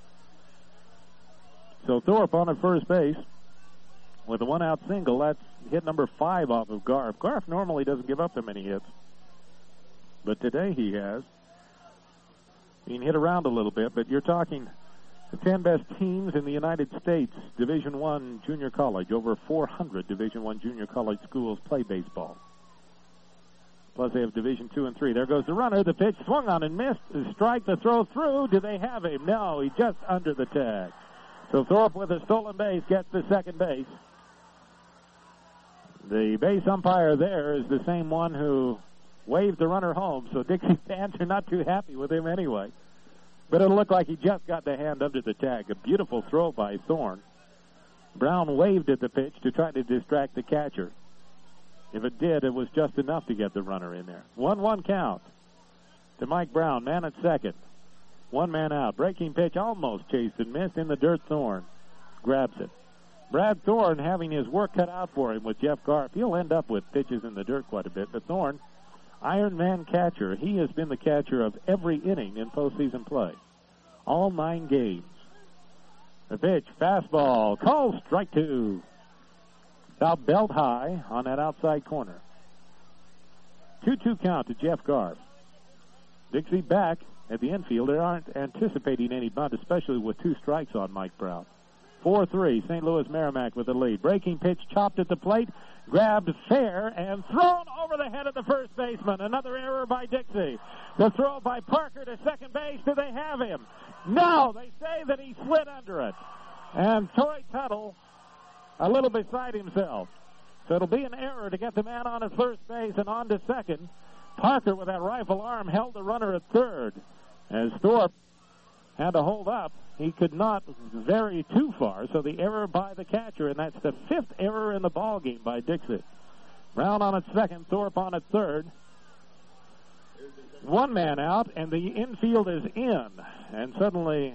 So Thorpe on at first base with a one-out single. That's hit number five off of Garf. Garf normally doesn't give up that many hits, but today he has. He can hit around a little bit, but you're talking the ten best teams in the United States, Division One junior college. Over four hundred Division One junior college schools play baseball. Plus they have Division Two and Three. There goes the runner. The pitch swung on and missed. The strike, the throw through. Do they have him? No, he's just under the tag. So Thorpe with a stolen base gets to second base. The base umpire there is the same one who waved the runner home, so Dixie fans are not too happy with him anyway. But it'll look like he just got the hand under the tag. A beautiful throw by Thorne. Brown waved at the pitch to try to distract the catcher. If it did, it was just enough to get the runner in there. one one count to Mike Brown, man at second. One man out. Breaking pitch almost chased and missed in the dirt. Thorne grabs it. Brad Thorne having his work cut out for him with Jeff Garf. He'll end up with pitches in the dirt quite a bit. But Thorne, Iron Man catcher, he has been the catcher of every inning in postseason play. All nine games. The pitch, fastball, called strike two. About belt high on that outside corner. two two count to Jeff Garf. Dixie back at the infield. They aren't anticipating any bunt, especially with two strikes on Mike Brown. four three, Saint Louis Merrimack with the lead. Breaking pitch chopped at the plate, grabbed fair, and thrown over the head of the first baseman. Another error by Dixie. The throw by Parker to second base. Do they have him? No, they say that he slid under it. And Troy Tuttle a little beside himself. So it'll be an error to get the man on at first base and on to second. Parker with that rifle arm held the runner at third. As Thorpe had to hold up, he could not vary too far, so the error by the catcher, and that's the fifth error in the ball game by Dixie. Brown on at second, Thorpe on at third. One man out, and the infield is in, and suddenly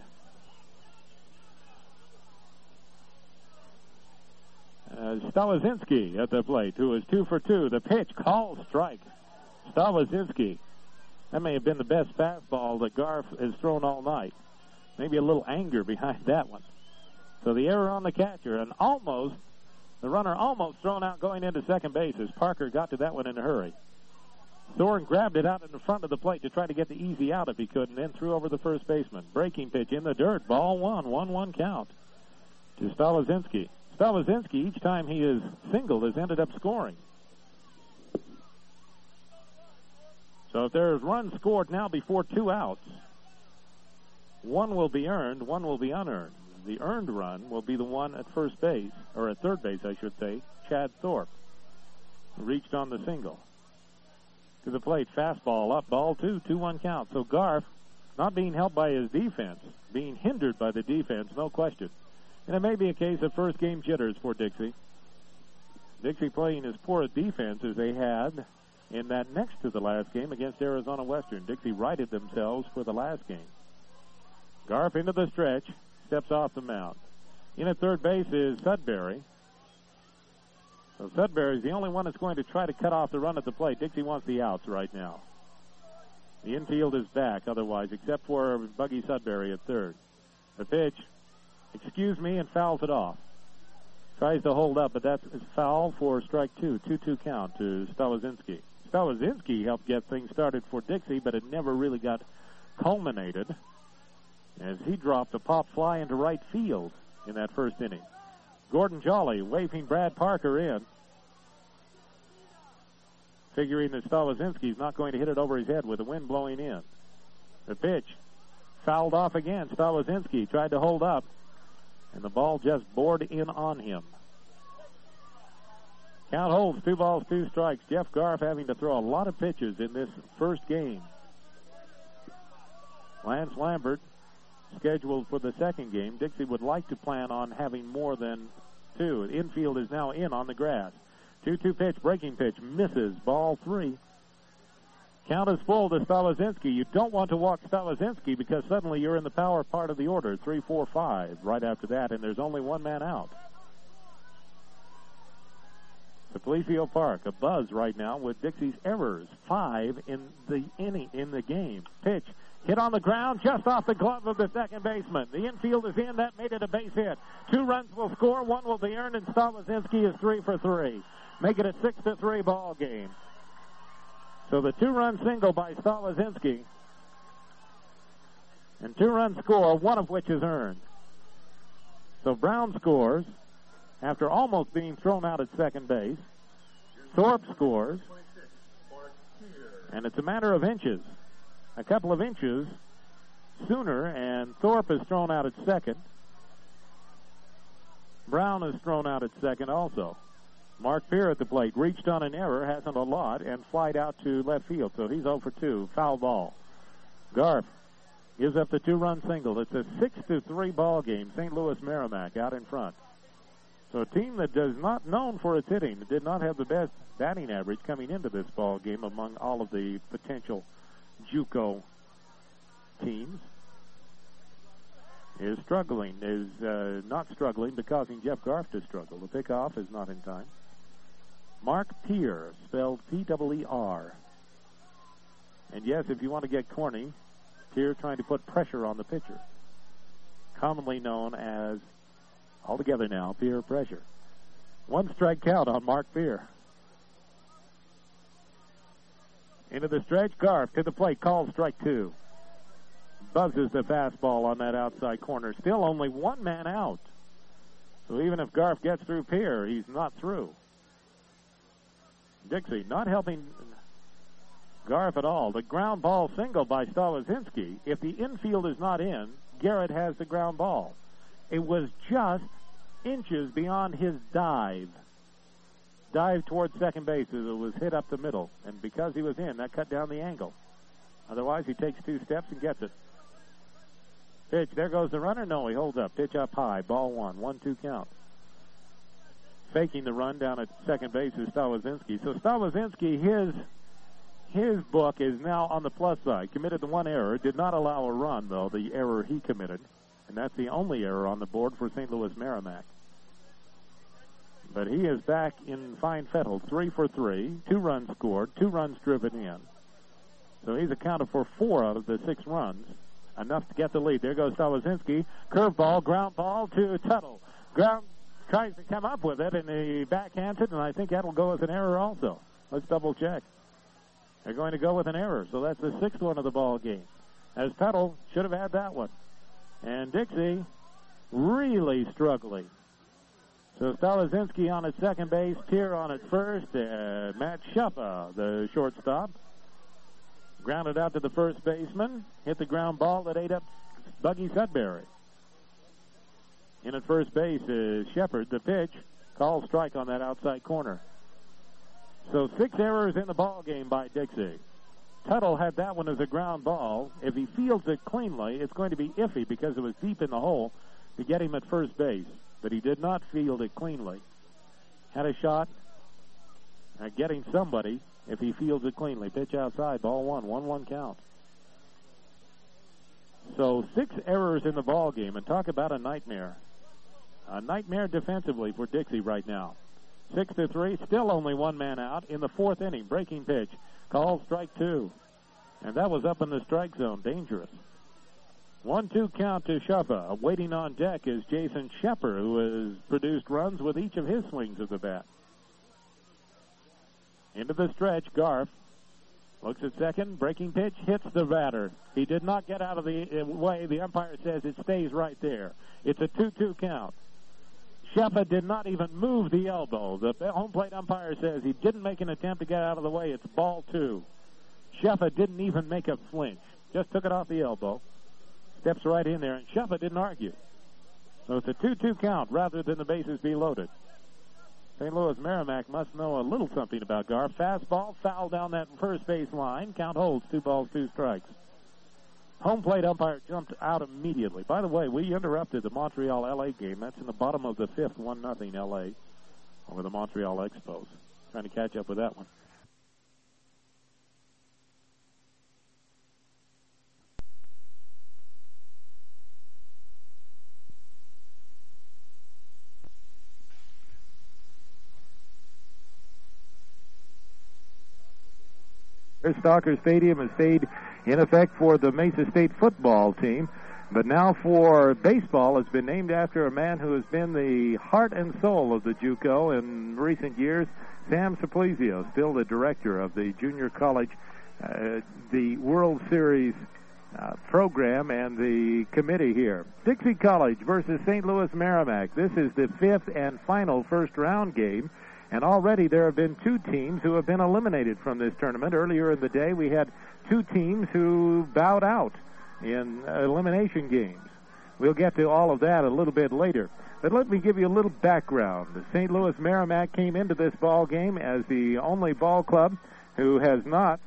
uh, Stalazinski at the plate, who is two for two. The pitch, call strike. Stalazinski. That may have been the best fastball that Garf has thrown all night. Maybe a little anger behind that one. So the error on the catcher, and almost, the runner almost thrown out going into second base as Parker got to that one in a hurry. Thorne grabbed it out in the front of the plate to try to get the easy out if he could, and then threw over the first baseman. Breaking pitch in the dirt, ball one, one one count to Stalazinski. Stalazinski, each time he is singled, has ended up scoring. So if there's runs scored now before two outs, one will be earned, one will be unearned. The earned run will be the one at first base, or at third base, I should say, Chad Thorpe, who reached on the single. To the plate, fastball up, ball two, two one count. So Garf, not being helped by his defense, being hindered by the defense, no question. And it may be a case of first game jitters for Dixie. Dixie playing as poor a defense as they had in that next to the last game against Arizona Western. Dixie righted themselves for the last game. Garf into the stretch, steps off the mound. In at third base is Sudbury. So Sudbury's the only one that's going to try to cut off the run at the plate. Dixie wants the outs right now. The infield is back otherwise, except for Buggy Sudbury at third. The pitch, excuse me, and fouls it off. Tries to hold up, but that's foul for strike two. two two count to Stalazinski. Stalazinski helped get things started for Dixie, but it never really got culminated as he dropped a pop fly into right field in that first inning. Gordon Jolly waving Brad Parker in, figuring that Stalazinski's not going to hit it over his head with the wind blowing in. The pitch fouled off again. Stalazinski tried to hold up, and the ball just bored in on him. Count holds, two balls, two strikes. Jeff Garf having to throw a lot of pitches in this first game. Lance Lambert scheduled for the second game. Dixie would like to plan on having more than two. The infield is now in on the grass. two two pitch, breaking pitch, misses, ball three. Count is full to Stalazinski. You don't want to walk Stalazinski because suddenly you're in the power part of the order, three, four, five, right after that, and there's only one man out. Suplicio Park, a buzz right now with Dixie's errors, five in the inning, in the game. Pitch, hit on the ground, just off the glove of the second baseman. The infield is in, that made it a base hit. Two runs will score, one will be earned, and Stalazinski is three for three. Make it a six to three ball game. So the two-run single by Stalazinski, and two-run score, one of which is earned. So Brown scores after almost being thrown out at second base. Thorpe scores, and it's a matter of inches. A couple of inches sooner, and Thorpe is thrown out at second. Brown is thrown out at second also. Mark Peer at the plate, reached on an error, hasn't a lot, and flied out to left field, so he's oh for two, foul ball. Garf gives up the two-run single. It's a six to three ball game. Saint Louis Merrimack out in front. So a team that is not known for its hitting, did not have the best batting average coming into this ball game among all of the potential JUCO teams, is struggling, is uh, not struggling, but causing Jeff Garf to struggle. The pickoff is not in time. Mark Peer, spelled P E E R. And yes, if you want to get corny, Peer trying to put pressure on the pitcher. Commonly known as, altogether now, peer pressure. One strike count on Mark Peer. Into the stretch, Garf to the plate, calls strike two. Buzzes the fastball on that outside corner. Still only one man out. So even if Garf gets through Peer, he's not through. Dixie not helping Garf at all. The ground ball single by Stalazinski. If the infield is not in, Garrett has the ground ball. It was just inches beyond his dive. Dive towards second base as it was hit up the middle. And because he was in, that cut down the angle. Otherwise, he takes two steps and gets it. Pitch, there goes the runner. No, he holds up. Pitch up high. Ball one. One, two count. Faking the run down at second base is Stalazinski. So Stalazinski, his his book is now on the plus side. Committed the one error. Did not allow a run, though, the error he committed. And that's the only error on the board for Saint Louis Merrimack. But he is back in fine fettle. Three for three. Two runs scored. Two runs driven in. So he's accounted for four out of the six runs. Enough to get the lead. There goes Stalazinski. Curveball, ground ball to Tuttle. Ground tries to come up with it, and he backhands it, and I think that'll go as an error also. Let's double check. They're going to go with an error, so that's the sixth one of the ball game. As Tuttle should have had that one. And Dixie really struggling. So Stalazinski on at second base, Peer on at first, uh, Matt Schuppa, the shortstop. Grounded out to the first baseman. Hit the ground ball that ate up Buggy Sudbury. In at first base is Shepard. The pitch. Call strike on that outside corner. So six errors in the ball game by Dixie. Tuttle had that one as a ground ball. If he fields it cleanly, it's going to be iffy because it was deep in the hole to get him at first base. But he did not field it cleanly. Had a shot at getting somebody if he fields it cleanly. Pitch outside, ball one, one one count. So six errors in the ball game, and talk about a nightmare. A nightmare defensively for Dixie right now. Six to three, still only one man out in the fourth inning. Breaking pitch, called strike two. And that was up in the strike zone, dangerous. one two count to Shuffa. Waiting on deck is Jason Shepard, who has produced runs with each of his swings of the bat. Into the stretch, Garf looks at second. Breaking pitch, hits the batter. He did not get out of the way. The umpire says it stays right there. It's a two two count. Sheffa did not even move the elbow. The home plate umpire says he didn't make an attempt to get out of the way. It's ball two. Sheffa didn't even make a flinch. Just took it off the elbow. Steps right in there, and Sheffa didn't argue. So it's a two two count rather than the bases be loaded. Saint Louis Merrimack must know a little something about Garf. Fastball, foul down that first base line. Count holds, two balls, two strikes. Home plate umpire jumped out immediately. By the way, we interrupted the Montreal L A game. That's in the bottom of the fifth, one nothing L A over the Montreal Expos. Trying to catch up with that one. Stalker Stadium has stayed in effect for the Mesa State football team, but now for baseball it's been named after a man who has been the heart and soul of the JUCO in recent years, Sam Simplesio, still the director of the junior college, uh, the World Series uh, program and the committee here. Dixie College versus Saint Louis Merrimack. This is the fifth and final first round game. And already there have been two teams who have been eliminated from this tournament. Earlier in the day, we had two teams who bowed out in elimination games. We'll get to all of that a little bit later. But let me give you a little background. The Saint Louis Merrimack came into this ball game as the only ball club who has not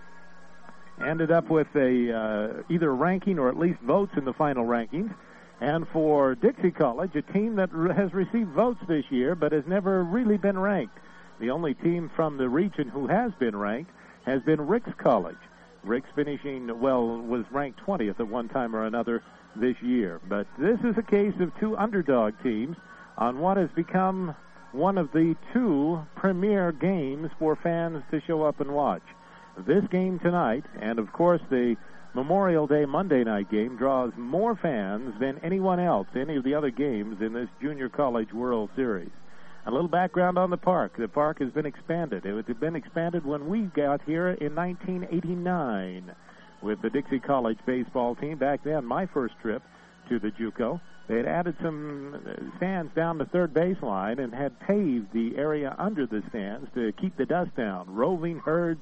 ended up with a uh, either ranking or at least votes in the final rankings. And for Dixie College, a team that has received votes this year but has never really been ranked. The only team from the region who has been ranked has been Ricks College. Ricks finishing, well, was ranked twentieth at one time or another this year. But this is a case of two underdog teams on what has become one of the two premier games for fans to show up and watch. This game tonight, and of course the Memorial Day Monday night game, draws more fans than anyone else, any of the other games in this Junior College World Series. A little background on the park. The park has been expanded. It had been expanded when we got here in nineteen eighty-nine with the Dixie College baseball team. Back then, my first trip to the JUCO, they had added some stands down the third baseline and had paved the area under the stands to keep the dust down. Roving herds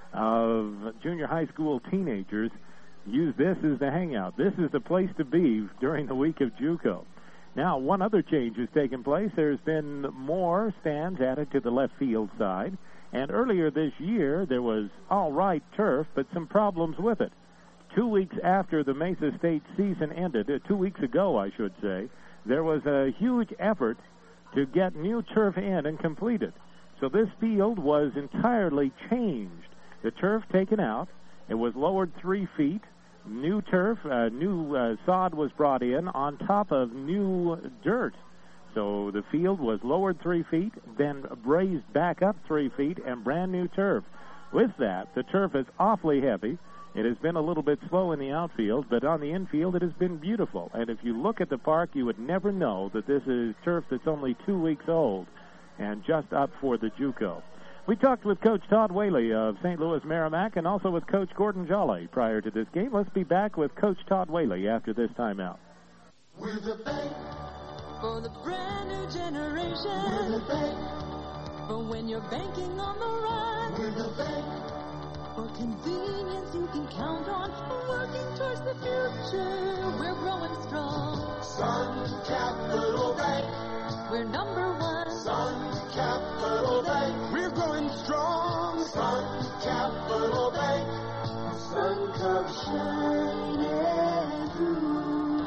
of junior high school teenagers use this as the hangout. This is the place to be during the week of JUCO. Now, one other change has taken place. There's been more stands added to the left field side, and earlier this year there was all right turf, but some problems with it. Two weeks after the Mesa State season ended, uh, two weeks ago I should say, there was a huge effort to get new turf in and completed. So this field was entirely changed. The turf taken out, it was lowered three feet. New turf, uh, new uh, sod was brought in on top of new dirt. So the field was lowered three feet, then raised back up three feet, and brand new turf. With that, the turf is awfully heavy. It has been a little bit slow in the outfield, but on the infield it has been beautiful. And if you look at the park, you would never know that this is turf that's only two weeks old and just up for the JUCO. We talked with Coach Todd Whaley of Saint Louis Merrimack and also with Coach Gordon Jolly prior to this game. Let's be back with Coach Todd Whaley after this timeout. We're the bank for the brand new generation. We're the bank for when you're banking on the run. We're the bank for convenience you can count on. Working towards the future, we're growing strong. Sun Capital Bank, we're number one. Sun Capital Bank, we're growing strong. Sun Capital Bank, sun comes shining through.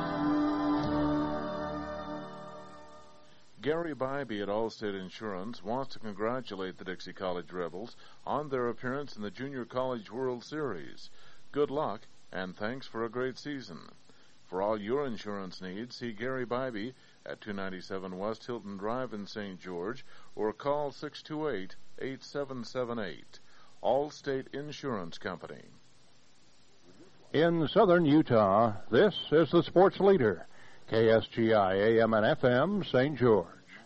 Gary Bybee at Allstate Insurance wants to congratulate the Dixie College Rebels on their appearance in the Junior College World Series. Good luck, and thanks for a great season. For all your insurance needs, see Gary Bybee at two ninety-seven West Hilton Drive in Saint George, or call six two eight, eight seven seven eight. Allstate Insurance Company. In southern Utah, this is the sports leader, K S G I A M and F M, Saint George.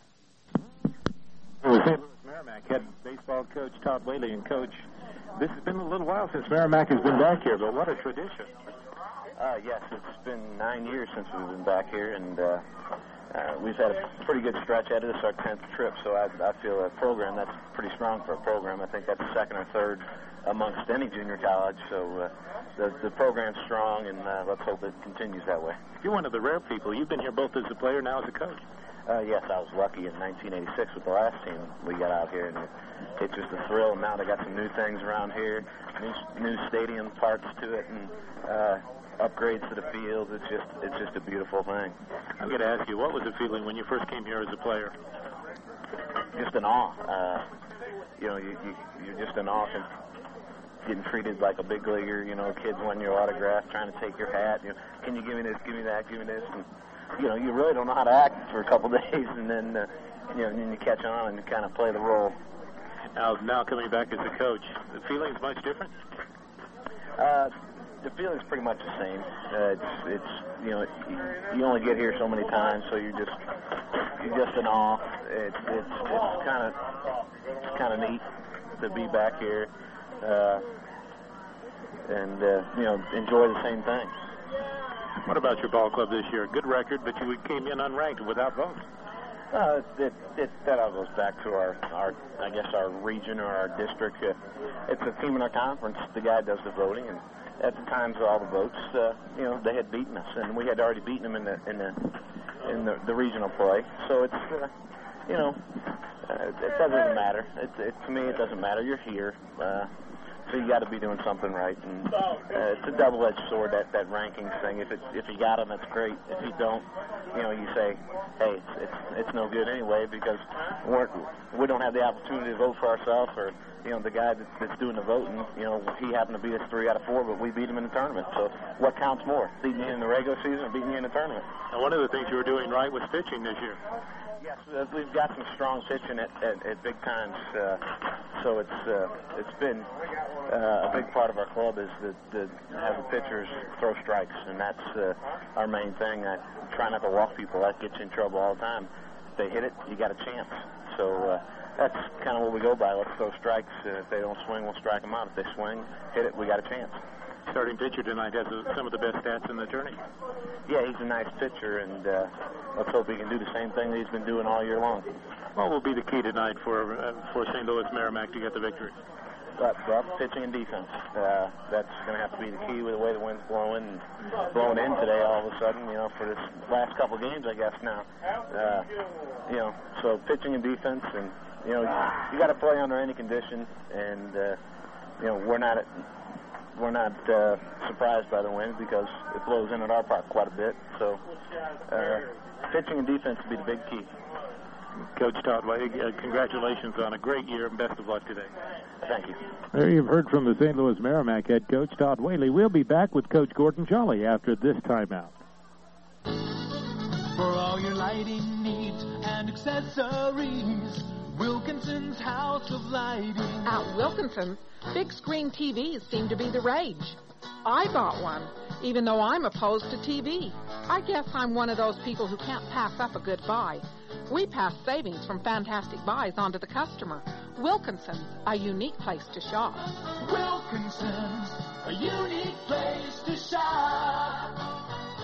Saint Louis Merrimack head baseball coach Todd Whaley. And Coach, this has been a little while since Merrimack has been back here, but what a tradition. Uh, yes, it's been nine years since we've been back here, and uh, uh, we've had a pretty good stretch out of this, our tenth trip, so I, I feel a program that's pretty strong for a program. I think that's second or third amongst any junior college, so uh, the, the program's strong, and uh, let's hope it continues that way. You're one of the rare people. You've been here both as a player and now as a coach. Uh, yes, I was lucky in nineteen eighty-six with the last team we got out here, and it, it's just a thrill. Now they got some new things around here, new, new stadium parts to it, and uh, upgrades to the field. It's just it's just a beautiful thing. I'm going to ask you, what was the feeling when you first came here as a player? Just an awe. Uh, you know, you, you, you're just in awe and getting treated like a big leaguer. You know, kids want your autograph, trying to take your hat. You know, can you give me this, give me that, give me this? And, you know, you really don't know how to act for a couple days, and then, uh, you know, and then you catch on and you kind of play the role. Now, now coming back as a coach, the feeling's much different? Uh, the feeling's pretty much the same. Uh, it's, it's, you know, you, you only get here so many times, so you're just, you're just in awe. It's, it's, it's kind of, it's kind of neat to be back here, uh, and uh, you know, enjoy the same things. What about your ball club this year? Good record, but you came in unranked without votes. Uh, it, it, that all goes back to our, our, I guess, our region or our district. Uh, it's a team in our conference. The guy does the voting, and at the times of all the votes, uh, you know, they had beaten us, and we had already beaten them in the in the in the, the regional play. So it's, uh, you know, uh, it doesn't matter. It, it, to me, it doesn't matter. You're here. Uh, So you got to be doing something right, and uh, it's a double-edged sword, that that rankings thing. If it, if you got them, that's great. If you don't, you know, you say, hey, it's it's, it's no good anyway, because we're, we don't have the opportunity to vote for ourselves, or you know, the guy that, that's doing the voting, you know, he happened to beat us three out of four, but we beat him in the tournament. So what counts more, beating you in the regular season or beating you in the tournament? And one of the things you were doing right was pitching this year. Yes, uh, we've got some strong pitching at, at, at big times, uh, so it's uh, it's been uh, a big part of our club is to, to have the pitchers throw strikes, and that's uh, our main thing. I try not to walk people. That gets you in trouble all the time. If they hit it, you got a chance. So uh, that's kind of what we go by. Let's throw strikes. Uh, if they don't swing, we'll strike them out. If they swing, hit it, we got a chance. Starting pitcher tonight has uh, some of the best stats in the tourney. Yeah, he's a nice pitcher, and uh, let's hope he can do the same thing that he's been doing all year long. What will be the key tonight for uh, for Saint Louis Merrimack to get the victory? But, well, pitching and defense. Uh, that's going to have to be the key with the way the wind's blowing and blowing in today all of a sudden, you know, for this last couple of games, I guess, now. Uh, you know, so pitching and defense, and, you know, you, you got to play under any condition, and, uh, you know, we're not... At, We're not uh, surprised by the wind because it blows in at our park quite a bit. So uh, pitching and defense will be the big key. Coach Todd Whaley, uh, congratulations on a great year and best of luck today. Thank you. There you've heard from the Saint Louis Merrimack head coach Todd Whaley. We'll be back with Coach Gordon Jolly after this timeout. For all your lighting needs and accessories, Wilkinson's House of Lighting. At Wilkinson, big screen T Vs seem to be the rage. I bought one, even though I'm opposed to T V. I guess I'm one of those people who can't pass up a good buy. We pass savings from fantastic buys on to the customer. Wilkinson's, a unique place to shop. Wilkinson's, a unique place to shop.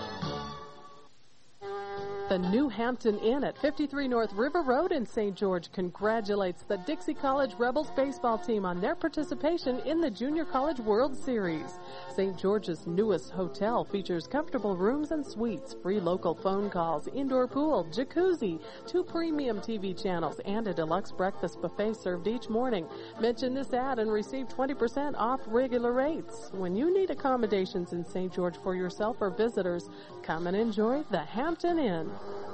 The New Hampton Inn at fifty-three North River Road in Saint George congratulates the Dixie College Rebels baseball team on their participation in the Junior College World Series. Saint George's newest hotel features comfortable rooms and suites, free local phone calls, indoor pool, jacuzzi, two premium T V channels, and a deluxe breakfast buffet served each morning. Mention this ad and receive twenty percent off regular rates. When you need accommodations in Saint George for yourself or visitors, come and enjoy the Hampton Inn.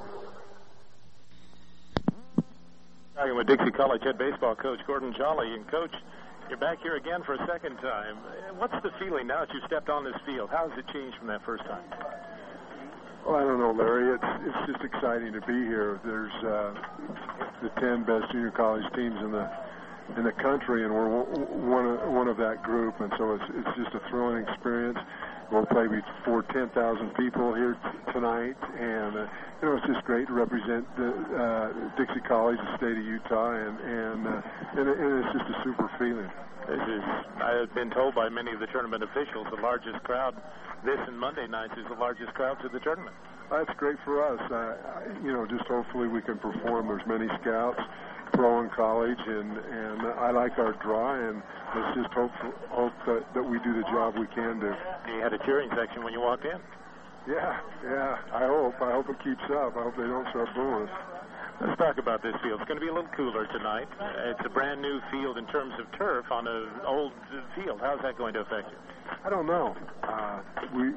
Talking with Dixie College head baseball coach Gordon Jolly. And, Coach, you're back here again for a second time. What's the feeling now that you've stepped on this field? How has it changed from that first time? Well, I don't know, Larry. It's it's just exciting to be here. There's uh, the ten best junior college teams in the in the country, and we're one of, one of that group, and so it's it's just a thrilling experience. We'll play before ten thousand people here t- tonight, and uh, you know it's just great to represent the, uh, Dixie College, the state of Utah, and and, uh, and and it's just a super feeling. This is, I have been told by many of the tournament officials, the largest crowd. This and Monday nights is the largest crowd to the tournament. That's great for us. Uh, you know, just hopefully we can perform. There's many scouts, pro and college, and, and I like our draw, and let's just hope hope that, that we do the job we can do. You had a cheering section when you walked in. Yeah, yeah, I hope. I hope it keeps up. I hope they don't start booing us. Let's talk about this field. It's going to be a little cooler tonight. It's a brand new field in terms of turf on an old field. How's that going to affect you? I don't know. Uh, we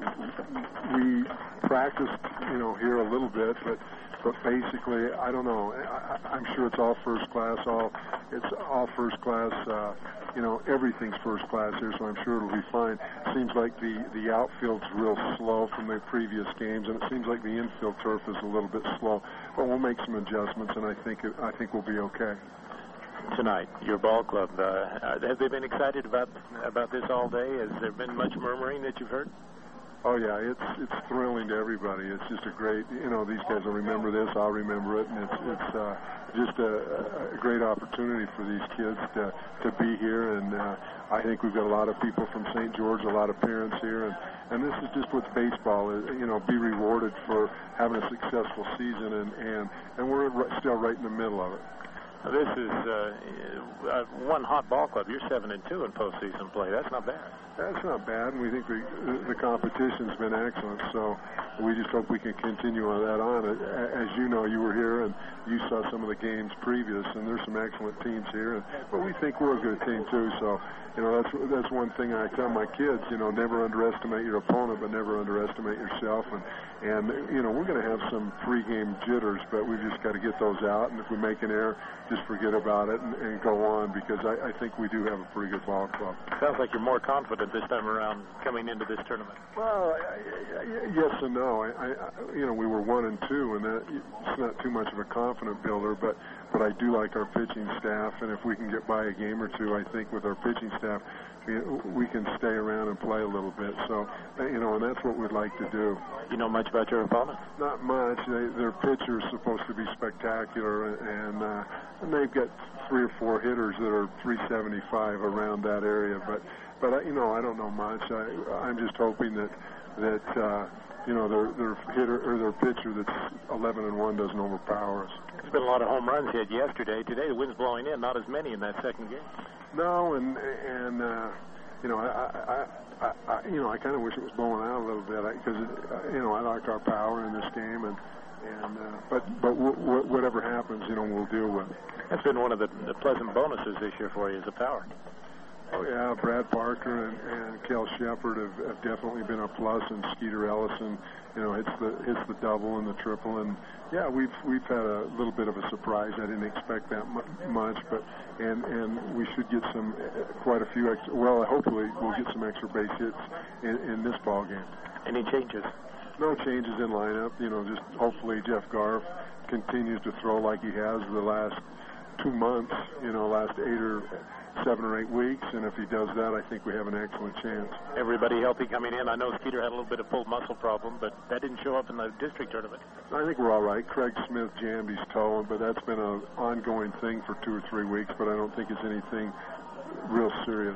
we practiced, you know, here a little bit, but but basically, I don't know. I, I'm sure it's all first class. All it's all first class. Uh, you know, everything's first class here, so I'm sure it'll be fine. Seems like the the outfield's real slow from the previous games, and it seems like the infield turf is a little bit slow. But we'll make some adjustments, and I think it, I think we'll be okay. Tonight, your ball club, uh, have they been excited about about this all day? Has there been much murmuring that you've heard? Oh yeah, it's it's thrilling to everybody. It's just a great, you know, these guys will remember this. I'll remember it, and it's it's uh, just a, a great opportunity for these kids to to be here. And uh, I think we've got a lot of people from Saint George, a lot of parents here, and and this is just what baseball is. You know, be rewarded for having a successful season, and and and we're still right in the middle of it. Now, this is uh, uh, one hot ball club. You're seven and two in postseason play. That's not bad. That's not bad, and we think we, the competition's been excellent. So we just hope we can continue on that on. As you know, you were here and you saw some of the games previous, and there's some excellent teams here. And, but we think we're a good team too. So you know, that's that's one thing I tell my kids. You know, never underestimate your opponent, but never underestimate yourself. And and you know, we're going to have some pregame jitters, but we've just got to get those out. And if we make an error, just forget about it and, and go on, because I, I think we do have a pretty good ball club. Sounds like you're more confident this time around coming into this tournament. Well, I, I, yes and no. I, I, you know, we were one and two, and that it's not too much of a confident builder, but but I do like our pitching staff, and if we can get by a game or two, I think with our pitching staff, we, we can stay around and play a little bit. So, you know, and that's what we'd like to do. You know much about your opponent? Not much. They, their pitcher's supposed to be spectacular, and, uh, and they've got three or four hitters that are three seventy-five around that area, but. But I, you know, I don't know much. I, I'm just hoping that that uh, you know their their hitter or their pitcher that's eleven and one doesn't overpower us. There's been a lot of home runs hit yesterday. Today the wind's blowing in, not as many in that second game. No, and and uh, you know I I, I, I you know I kind of wish it was blowing out a little bit because uh, you know I like our power in this game, and and uh, but but w- w- whatever happens, you know, we'll deal with it. That's been one of the, the pleasant bonuses this year for you, is the power. Oh, yeah, Brad Parker and, and Kel Shepard have, have definitely been a plus, and Skeeter Ellison, you know, hits the hits the double and the triple, and yeah, we've we've had a little bit of a surprise. I didn't expect that mu- much, but and and we should get some uh, quite a few extra. Well, hopefully we'll get some extra base hits in, in this ball game. Any changes? No changes in lineup. You know, just hopefully Jeff Garf continues to throw like he has the last two months. You know, last eight or. seven or eight weeks, and if he does that, I think we have an excellent chance. Everybody healthy coming in. I know Skeeter had a little bit of pulled muscle problem, but that didn't show up in the district tournament. I think we're all right. Craig Smith jammed his toe, but that's been an ongoing thing for two or three weeks, but I don't think it's anything real serious.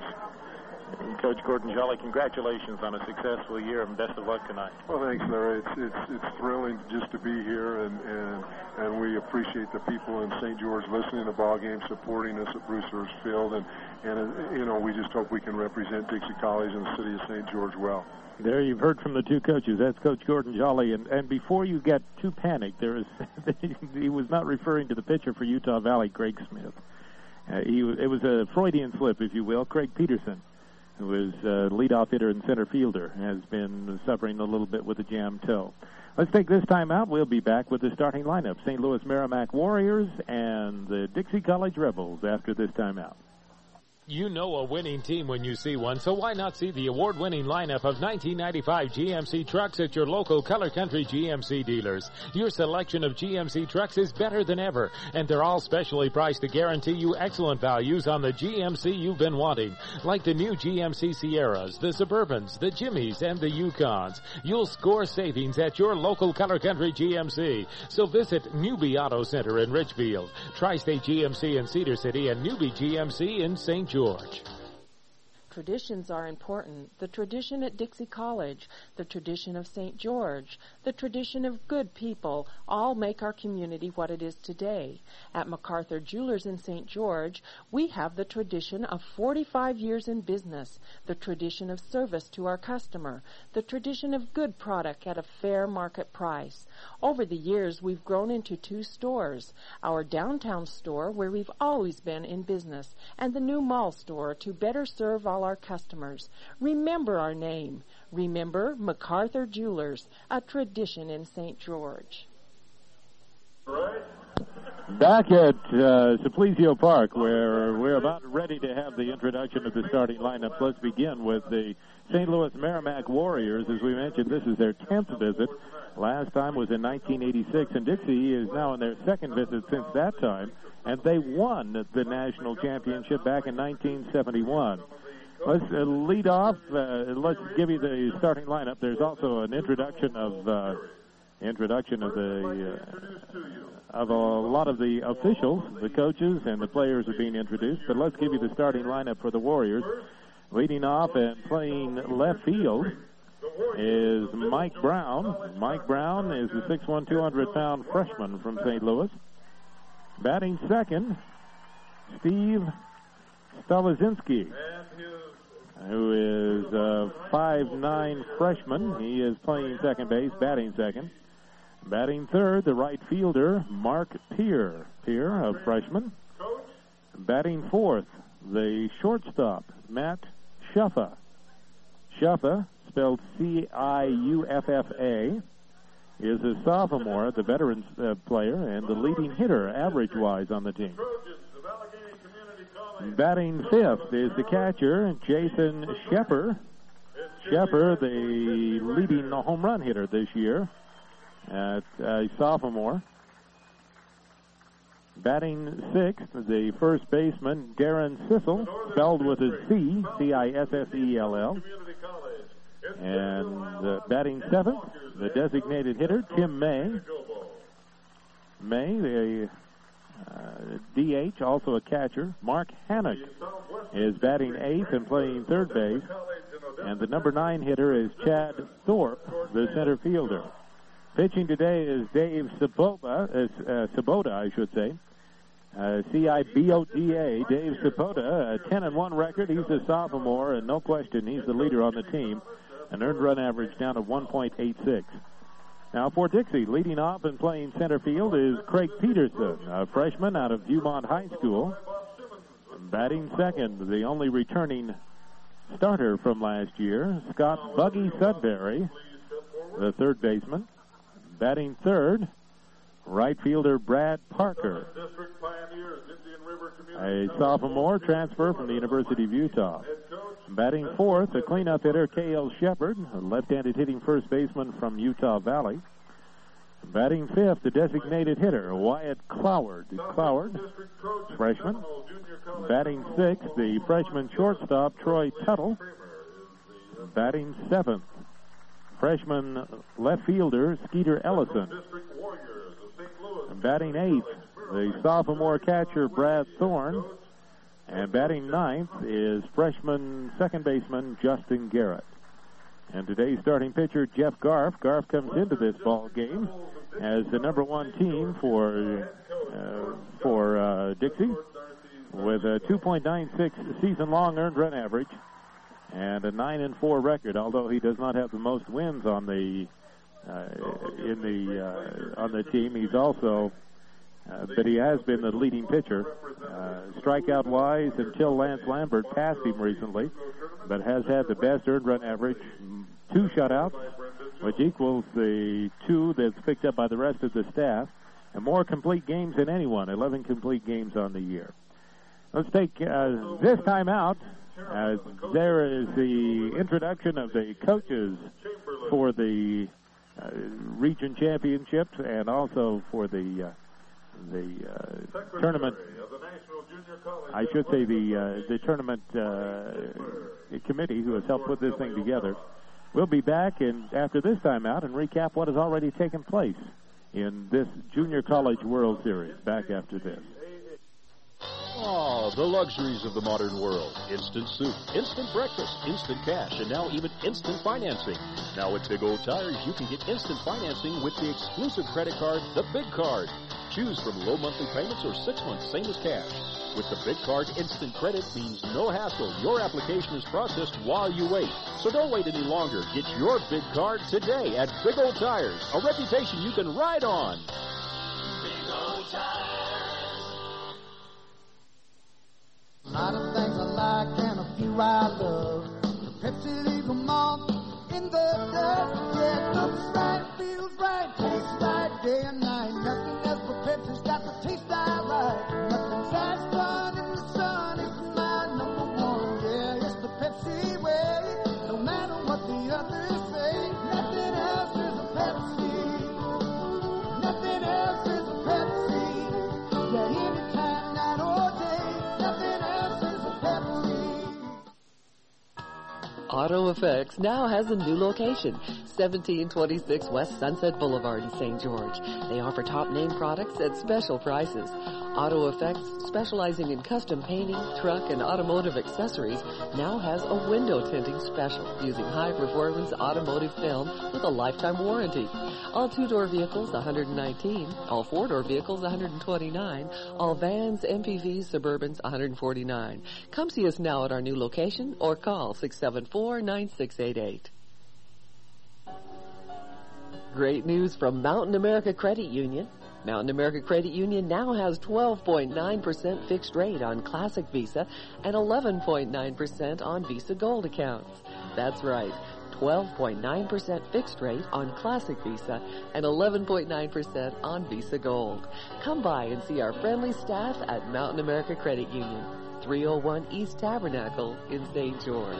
Coach Gordon Jolly, congratulations on a successful year, and best of luck tonight. Well, thanks, Larry. It's it's it's thrilling just to be here, and and, and we appreciate the people in Saint George listening to ball games, supporting us at Bruce Hurst Field, and and uh, you know, we just hope we can represent Dixie College and the city of Saint George well. There you've heard from the two coaches. That's Coach Gordon Jolly, and and before you get too panicked, there is he was not referring to the pitcher for Utah Valley, Craig Smith. Uh, he it was a Freudian slip, if you will. Craig Peterson, who is a leadoff hitter and center fielder, has been suffering a little bit with a jammed toe. Let's take this time out. We'll be back with the starting lineup, Saint Louis Merrimack Warriors and the Dixie College Rebels after this time out. You know a winning team when you see one, so why not see the award-winning lineup of nineteen ninety-five G M C trucks at your local Color Country G M C dealers. Your selection of G M C trucks is better than ever, and they're all specially priced to guarantee you excellent values on the G M C you've been wanting, like the new G M C Sierras, the Suburbans, the Jimmys, and the Yukons. You'll score savings at your local Color Country G M C. So visit Newbie Auto Center in Richfield, Tri-State G M C in Cedar City, and Newbie G M C in Saint George. Traditions are important. The tradition at Dixie College, the tradition of Saint George, the tradition of good people, all make our community what it is today. At MacArthur Jewelers in Saint George, we have the tradition of forty-five years in business, the tradition of service to our customer, the tradition of good product at a fair market price. Over the years, we've grown into two stores, our downtown store, where we've always been in business, and the new mall store to better serve all our customers. Remember our name. Remember MacArthur Jewelers, a tradition in Saint George. Back at uh, Simplicio Park, where we're about ready to have the introduction of the starting lineup. Let's begin with the Saint Louis Merrimack Warriors. As we mentioned, this is their tenth visit. Last time was in nineteen eighty-six, and Dixie is now in their second visit since that time, and they won the national championship back in nineteen seventy-one. Let's uh, lead off. Uh, let's give you the starting lineup. There's also an introduction of uh, introduction of the uh, of a lot of the officials, the coaches, and the players are being introduced. But let's give you the starting lineup for the Warriors. Leading off and playing left field is Mike Brown. Mike Brown is a six one, two hundred pound freshman from Saint Louis. Batting second, Steve Stalazinski, who is a five nine freshman. He is playing second base, batting second. Batting third, the right fielder, Mark Peer. Peer, a freshman. Batting fourth, the shortstop, Matt Schuffa. Schuffa, spelled C I U F F A, is a sophomore, the veteran uh, player, and the leading hitter, average-wise, on the team. Batting fifth is the catcher, Jason Shepper. Shepper, the leading home run hitter this year, at a sophomore. Batting sixth, the first baseman, Darren Sissel, spelled with a C, C I S S E L L. And uh, batting seventh, the designated hitter, Tim May. May, the uh, D H, also a catcher. Mark Hannock is batting eighth and playing third base. And the number nine hitter is Chad Thorpe, the center fielder. Pitching today is Dave Sabota, uh, uh, Sabota, I should say. Uh, C I B O D A, Dave Sabota, a ten and one record. He's a sophomore, and no question, he's the leader on the team. An earned run average down to one point eight six. Now for Dixie, leading off and playing center field is Craig Peterson, a freshman out of Viewmont High School. Batting second, the only returning starter from last year, Scott Buggy Sudbury, the third baseman. Batting third, right fielder Brad Parker, a sophomore transfer from the University of Utah. Batting fourth, the cleanup hitter K L Shepard, a left-handed hitting first baseman from Utah Valley. Batting fifth, the designated hitter Wyatt Cloward, Cloward, freshman. Batting sixth, the freshman shortstop Troy Tuttle. Batting seventh, freshman left fielder Skeeter Ellison. Batting eighth, the sophomore catcher Brad Thorne. And batting ninth is freshman second baseman Justin Garrett. And today's starting pitcher Jeff Garf. Garf comes into this ball game as the number one team for uh, for uh, Dixie with a two point nine six season-long earned run average and a nine and four record. Although he does not have the most wins on the uh, in the uh, on the team, he's also. Uh, but he has been the leading pitcher. Uh, strikeout-wise, until Lance Lambert passed him recently, but has had the best earned run average, two shutouts, which equals the two that's picked up by the rest of the staff, and more complete games than anyone, eleven complete games on the year. Let's take uh, this time out. Uh, there is the introduction of the coaches for the uh, region championships and also for the uh, the uh, tournament. I should say the uh, the tournament uh, committee who has helped put this thing together. We'll be back in, after this time out and recap what has already taken place in this Junior College World Series. Back after this. Oh, the luxuries of the modern world. Instant soup, instant breakfast, instant cash, and now even instant financing. Now at Big O Tires, you can get instant financing with the exclusive credit card, the Big Card. Choose from low monthly payments or six months, same as cash. With the Big Card, instant credit means no hassle. Your application is processed while you wait. So don't wait any longer. Get your Big Card today at Big O Tires, a reputation you can ride on. Big O Tires. A lot of things I like and a few I love. The Pepsi legal malt in the dust. Yeah, it looks right, feels right, tastes right day and night. Nothing else but Pepsi's got the taste I like. Nothing's as fun in the sun. It's my number one. Yeah, it's the Pepsi way. No matter what the others say, nothing else is a Pepsi. Nothing else is a Pepsi. Yeah, anytime, night or day, nothing else is a Pepsi. Auto Effects now has a new location, seventeen twenty-six West Sunset Boulevard in Saint George. They offer top name products at special prices. Auto Effects, specializing in custom painting, truck, and automotive accessories, now has a window tinting special using high-performance automotive film with a lifetime warranty. All two-door vehicles, one hundred nineteen. All four-door vehicles, one hundred twenty-nine. All vans, M P Vs, Suburbans, one hundred forty-nine. Come see us now at our new location or call six seven four, nine six eight eight. Great news from Mountain America Credit Union. Mountain America Credit Union now has twelve point nine percent fixed rate on Classic Visa and eleven point nine percent on Visa Gold accounts. That's right, twelve point nine percent fixed rate on Classic Visa and eleven point nine percent on Visa Gold. Come by and see our friendly staff at Mountain America Credit Union, three oh one East Tabernacle in Saint George.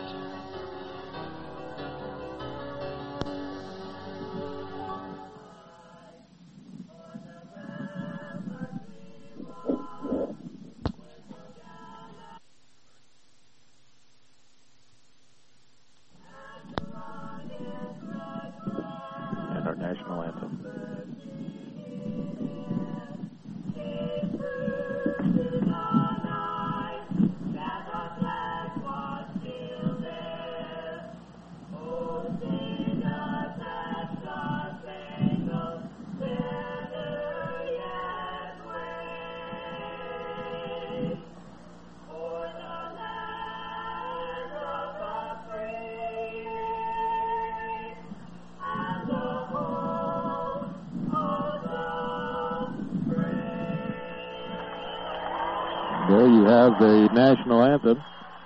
There you have the national anthem.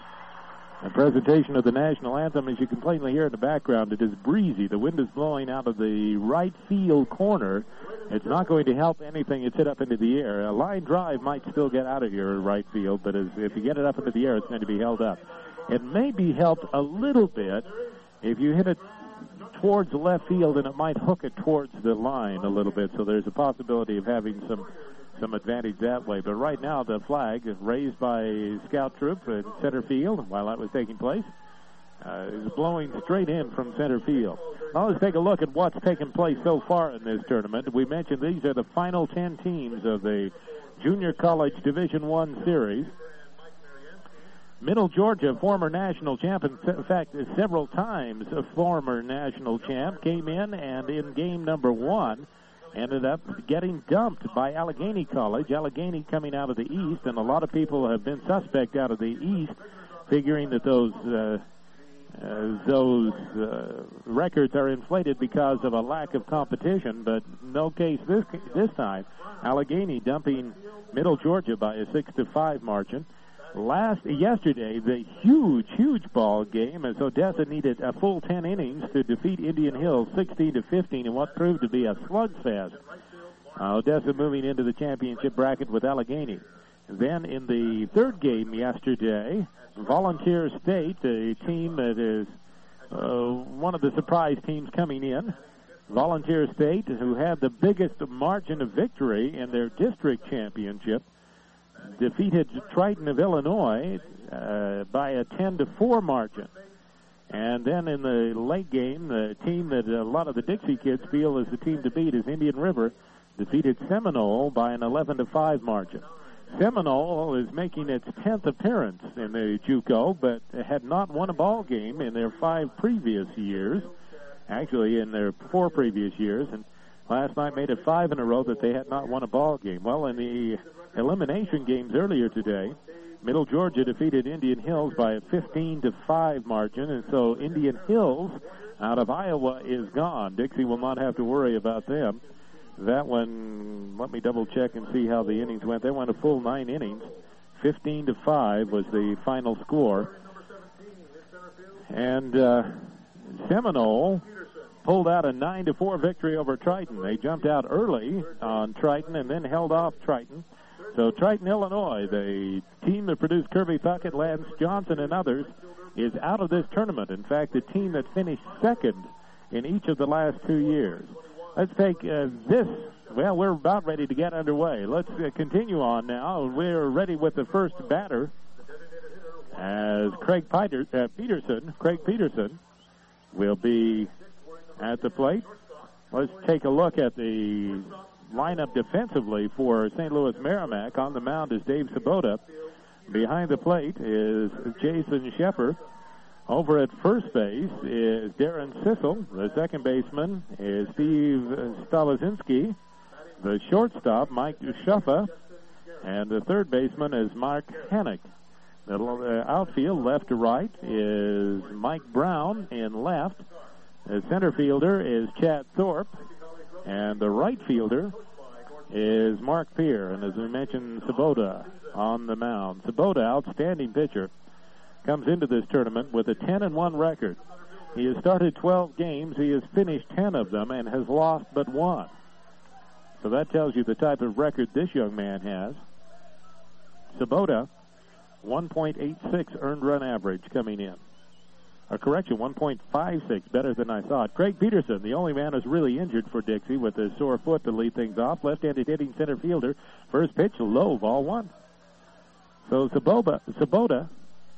A presentation of the national anthem, as you can plainly hear in the background, it is breezy. The wind is blowing out of the right field corner. It's not going to help anything it's hit up into the air. A line drive might still get out of your right field, but as, if you get it up into the air, it's going to be held up. It may be helped a little bit if you hit it towards left field, and it might hook it towards the line a little bit, so there's a possibility of having some some advantage that way. But right now, the flag is raised by Scout Troop at center field while that was taking place. Uh, is blowing straight in from center field. Now let's take a look at what's taken place so far in this tournament. We mentioned these are the final ten teams of the Junior College Division One Series. Middle Georgia, former national champ, in fact, several times a former national champ, came in and in game number one ended up getting dumped by Allegheny College. Allegheny coming out of the East, and a lot of people have been suspect out of the East, figuring that those uh, uh, those uh, records are inflated because of a lack of competition. But no case this this time. Allegheny dumping Middle Georgia by a six to five margin. Last yesterday, the huge, huge ball game as Odessa needed a full ten innings to defeat Indian Hills sixteen to fifteen in what proved to be a slugfest. Uh, Odessa moving into the championship bracket with Allegheny. Then in the third game yesterday, Volunteer State, a team that is uh, one of the surprise teams coming in, Volunteer State, who had the biggest margin of victory in their district championship, defeated Triton of Illinois uh, by a ten to four margin. And then in the late game, the team that a lot of the Dixie kids feel is the team to beat is Indian River, defeated Seminole by an eleven to five margin. Seminole is making its tenth appearance in the JUCO, but had not won a ball game in their five previous years, actually in their four previous years, and last night made it five in a row that they had not won a ball game. Well, in the elimination games earlier today, Middle Georgia defeated Indian Hills by a fifteen to five margin, and so Indian Hills out of Iowa is gone. Dixie will not have to worry about them. That one, let me double check and see how the innings went. They went a full nine innings. fifteen to five was the final score. And uh, Seminole pulled out a nine to four victory over Triton. They jumped out early on Triton and then held off Triton. So Triton, Illinois, the team that produced Kirby Puckett, Lance Johnson, and others, is out of this tournament. In fact, the team that finished second in each of the last two years. Let's take uh, this. Well, we're about ready to get underway. Let's uh, continue on now. We're ready with the first batter as Craig Peter, uh, Peterson. Craig Peterson will be at the plate. Let's take a look at the lineup defensively for Saint Louis Merrimack. On the mound is Dave Sabota. Behind the plate is Jason Shepard. Over at first base is Darren Sissel. The second baseman is Steve Stalazinski. The shortstop, Mike Dushuffa. And the third baseman is Mark Hannock. The outfield, left to right, is Mike Brown in left. The center fielder is Chad Thorpe. And the right fielder is Mark Peer. And as we mentioned, Sabota on the mound. Sabota, outstanding pitcher, comes into this tournament with a ten and one record. He has started twelve games. He has finished ten of them and has lost but one. So that tells you the type of record this young man has. Sabota, one point eight six earned run average coming in. Or correction, one point five six, better than I thought. Craig Peterson, the only man who's really injured for Dixie with a sore foot to lead things off. Left-handed hitting center fielder. First pitch, low, ball one. So Sabota, Sabota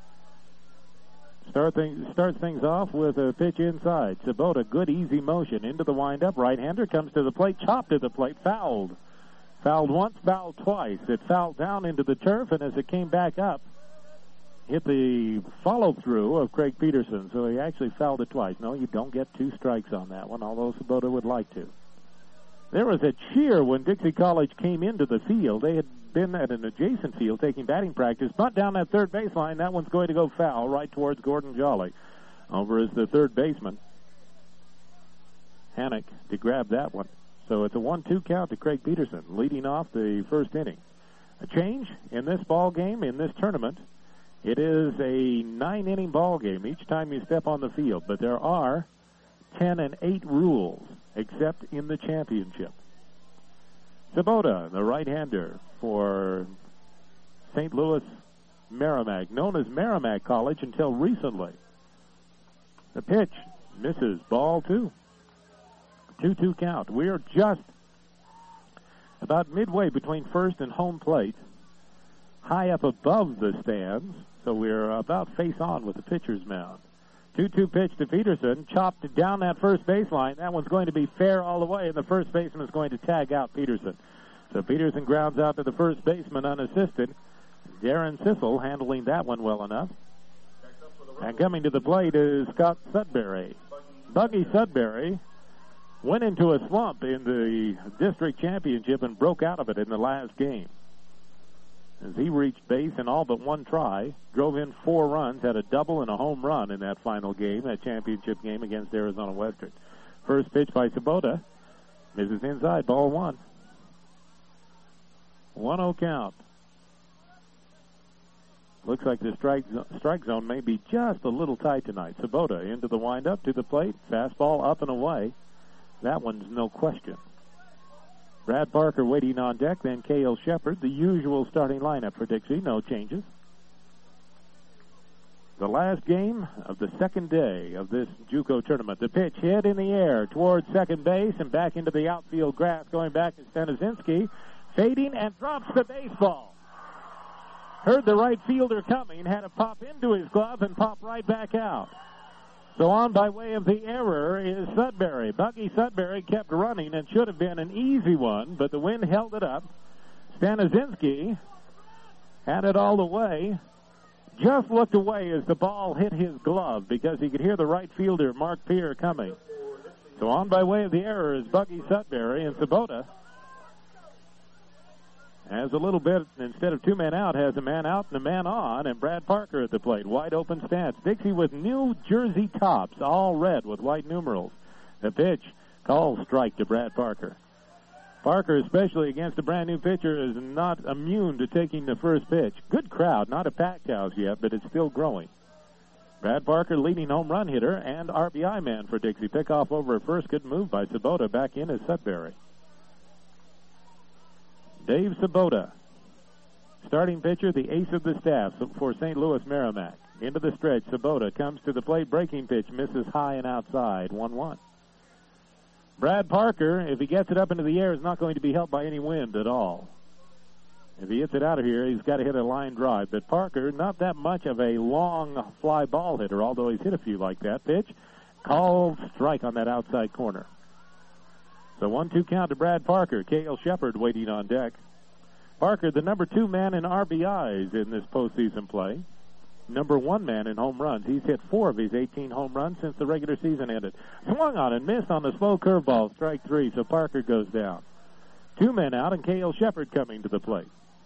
Start things, starts things off with a pitch inside. Sabota, good easy motion into the windup. Right-hander comes to the plate, chopped to the plate, fouled. Fouled once, fouled twice. It fouled down into the turf, and as it came back up, hit the follow-through of Craig Peterson. So he actually fouled it twice. No, you don't get two strikes on that one, although Sabota would like to. There was a cheer when Dixie College came into the field. They had been at an adjacent field taking batting practice. Bunt down that third baseline. That one's going to go foul right towards Gordon Jolly. Over is the third baseman, Hannock, to grab that one. So it's a one two count to Craig Peterson, leading off the first inning. A change in this ball game, in this tournament. It is a nine-inning ball game each time you step on the field, but there are ten and eight rules, except in the championship. Sabota, the right-hander for Saint Louis Merrimack, known as Merrimack College until recently. The pitch misses, ball two. two two count. We are just about midway between first and home plate, high up above the stands, so we're about face-on with the pitcher's mound. two two pitch to Peterson, chopped down that first baseline. That one's going to be fair all the way, and the first baseman is going to tag out Peterson. So Peterson grounds out to the first baseman unassisted. Darren Sissel handling that one well enough. And coming to the plate is Scott Sudbury. Buggy Sudbury went into a slump in the district championship and broke out of it in the last game. As he reached base in all but one try, drove in four runs, had a double and a home run in that final game, that championship game against Arizona Western. First pitch by Sabota, misses inside, ball one. one oh count. Looks like the strike strike zone may be just a little tight tonight. Sabota into the windup, to the plate, fastball up and away. That one's no question. Brad Parker waiting on deck, then Cale Shepard. The usual starting lineup for Dixie, no changes. The last game of the second day of this JUCO tournament. The pitch hit in the air towards second base and back into the outfield grass. Going back to Staniszewski, fading and drops the baseball. Heard the right fielder coming, had to pop into his glove and pop right back out. So on by way of the error is Sudbury. Bucky Sudbury kept running and should have been an easy one, but the wind held it up. Staniszewski had it all the way. Just looked away as the ball hit his glove because he could hear the right fielder, Mark Peer, coming. So on by way of the error is Bucky Sudbury, and Sabota has a little bit, instead of two men out, has a man out and a man on, and Brad Parker at the plate. Wide open stance. Dixie with New Jersey tops, all red with white numerals. The pitch, call strike to Brad Parker. Parker, especially against a brand-new pitcher, is not immune to taking the first pitch. Good crowd, not a packed house yet, but it's still growing. Brad Parker, leading home run hitter and R B I man for Dixie. Pickoff over at first. Good move by Sabota. Back in is Sudbury. Dave Sabota, starting pitcher, the ace of the staff for Saint Louis Merrimack. Into the stretch, Sabota comes to the plate, breaking pitch, misses high and outside, one one. Brad Parker, if he gets it up into the air, is not going to be helped by any wind at all. If he hits it out of here, he's got to hit a line drive. But Parker, not that much of a long fly ball hitter, although he's hit a few like that. Pitch, called strike on that outside corner. So one two count to Brad Parker. Cale Shepard waiting on deck. Parker, the number two man in R B Is in this postseason play. Number one man in home runs. He's hit four of his eighteen home runs since the regular season ended. Swung on and missed on the slow curveball. Strike three, so Parker goes down. Two men out, and Cale Shepard coming to the plate.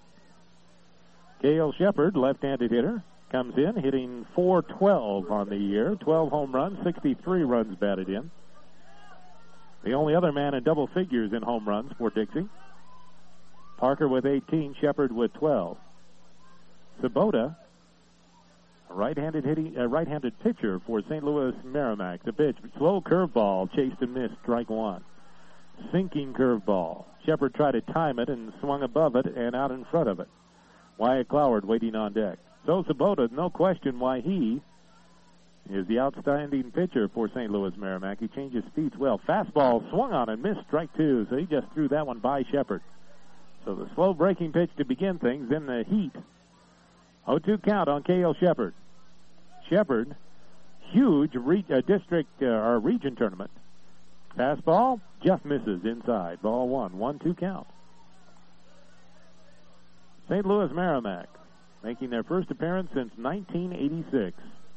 Cale Shepard, left-handed hitter, comes in hitting four twelve on the year. twelve home runs, sixty-three runs batted in. The only other man in double figures in home runs for Dixie. Parker with eighteen, Shepard with twelve. Sabota, a right-handed hitting, a right-handed pitcher for Saint Louis Merrimack. The pitch, slow curveball, chased and missed, strike one. Sinking curveball. Shepard tried to time it and swung above it and out in front of it. Wyatt Cloward waiting on deck. So Sabota, no question why he is the outstanding pitcher for Saint Louis Merrimack. He changes speeds well. Fastball swung on and missed, strike two, so he just threw that one by Shepard. So the slow breaking pitch to begin things, then the heat. oh two count on Cale Shepard. Shepard, huge re- uh, district uh, or region tournament. Fastball just misses inside. Ball one. one two count. Saint Louis Merrimack making their first appearance since nineteen eighty-six.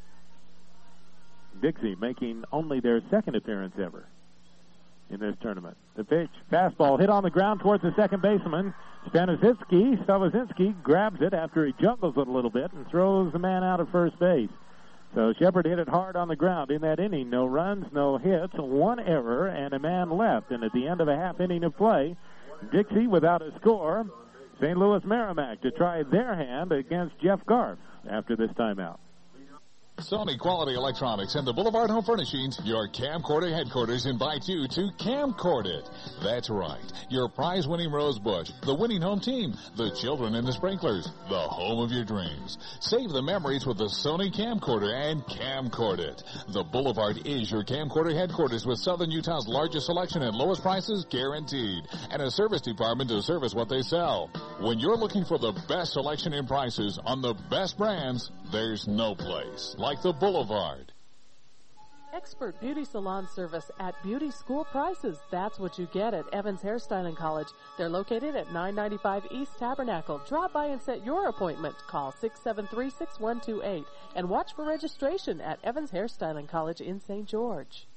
Dixie making only their second appearance ever in this tournament. The pitch, fastball hit on the ground towards the second baseman. Staniszewski, Staniszewski grabs it after he juggles it a little bit and throws the man out of first base. So Shepard hit it hard on the ground in that inning. No runs, no hits, one error, and a man left. And at the end of a half inning of play, Dixie without a score. Saint Louis Merrimack to try their hand against Jeff Garf after this timeout. Sony Quality Electronics and the Boulevard Home Furnishings, your camcorder headquarters, invite you to Camcord It. That's right, your prize-winning Rose Bush, the winning home team, the children and the sprinklers, the home of your dreams. Save the memories with the Sony Camcorder and Camcord It. The Boulevard is your camcorder headquarters with Southern Utah's largest selection and lowest prices guaranteed, and a service department to service what they sell. When you're looking for the best selection and prices on the best brands, there's no place like the Boulevard. Expert beauty salon service at beauty school prices. That's what you get at Evans Hairstyling College. They're located at nine ninety-five East Tabernacle. Drop by and set your appointment. Call six seven three, six one two eight and watch for registration at Evans Hairstyling College in Saint George.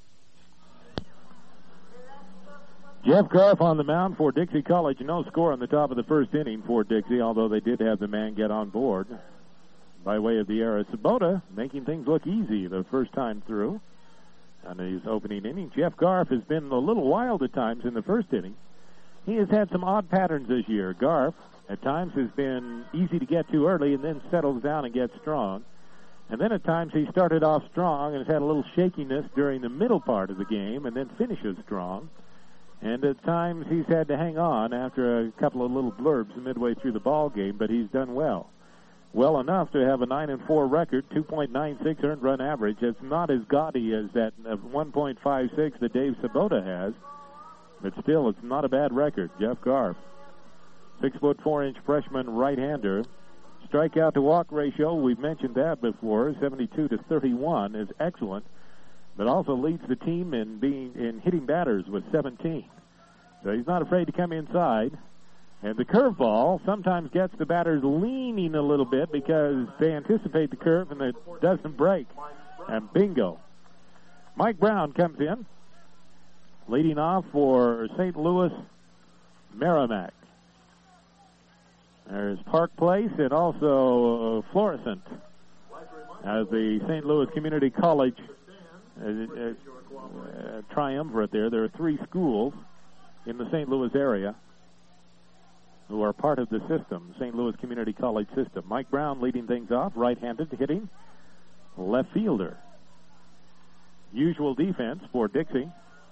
Jeff Garf on the mound for Dixie College. No score on the top of the first inning for Dixie, although they did have the man get on board by way of the error. Sabota making things look easy the first time through on his opening inning. Jeff Garf has been a little wild at times in the first inning. He has had some odd patterns this year. Garf, at times, has been easy to get to early and then settles down and gets strong. And then at times he started off strong and has had a little shakiness during the middle part of the game and then finishes strong. And at times he's had to hang on after a couple of little blurbs midway through the ball game, but he's done well. Well enough to have a nine and four record, two point nine six earned run average. It's not as gaudy as that one point five six that Dave Sabota has, but still, it's not a bad record. Jeff Garf, six foot four inch freshman right-hander. Strikeout to walk ratio, we've mentioned that before, seventy-two to thirty-one is excellent, but also leads the team in being in hitting batters with seventeen. So he's not afraid to come inside. And the curveball sometimes gets the batters leaning a little bit because they anticipate the curve and it doesn't break. And bingo. Mike Brown comes in, leading off for Saint Louis Merrimack. There's Park Place and also Florissant as the Saint Louis Community College uh, uh, uh, triumvirate there. There are three schools in the Saint Louis area who are part of the system, Saint Louis Community College system. Mike Brown leading things off, right-handed hitting, left fielder. Usual defense for Dixie.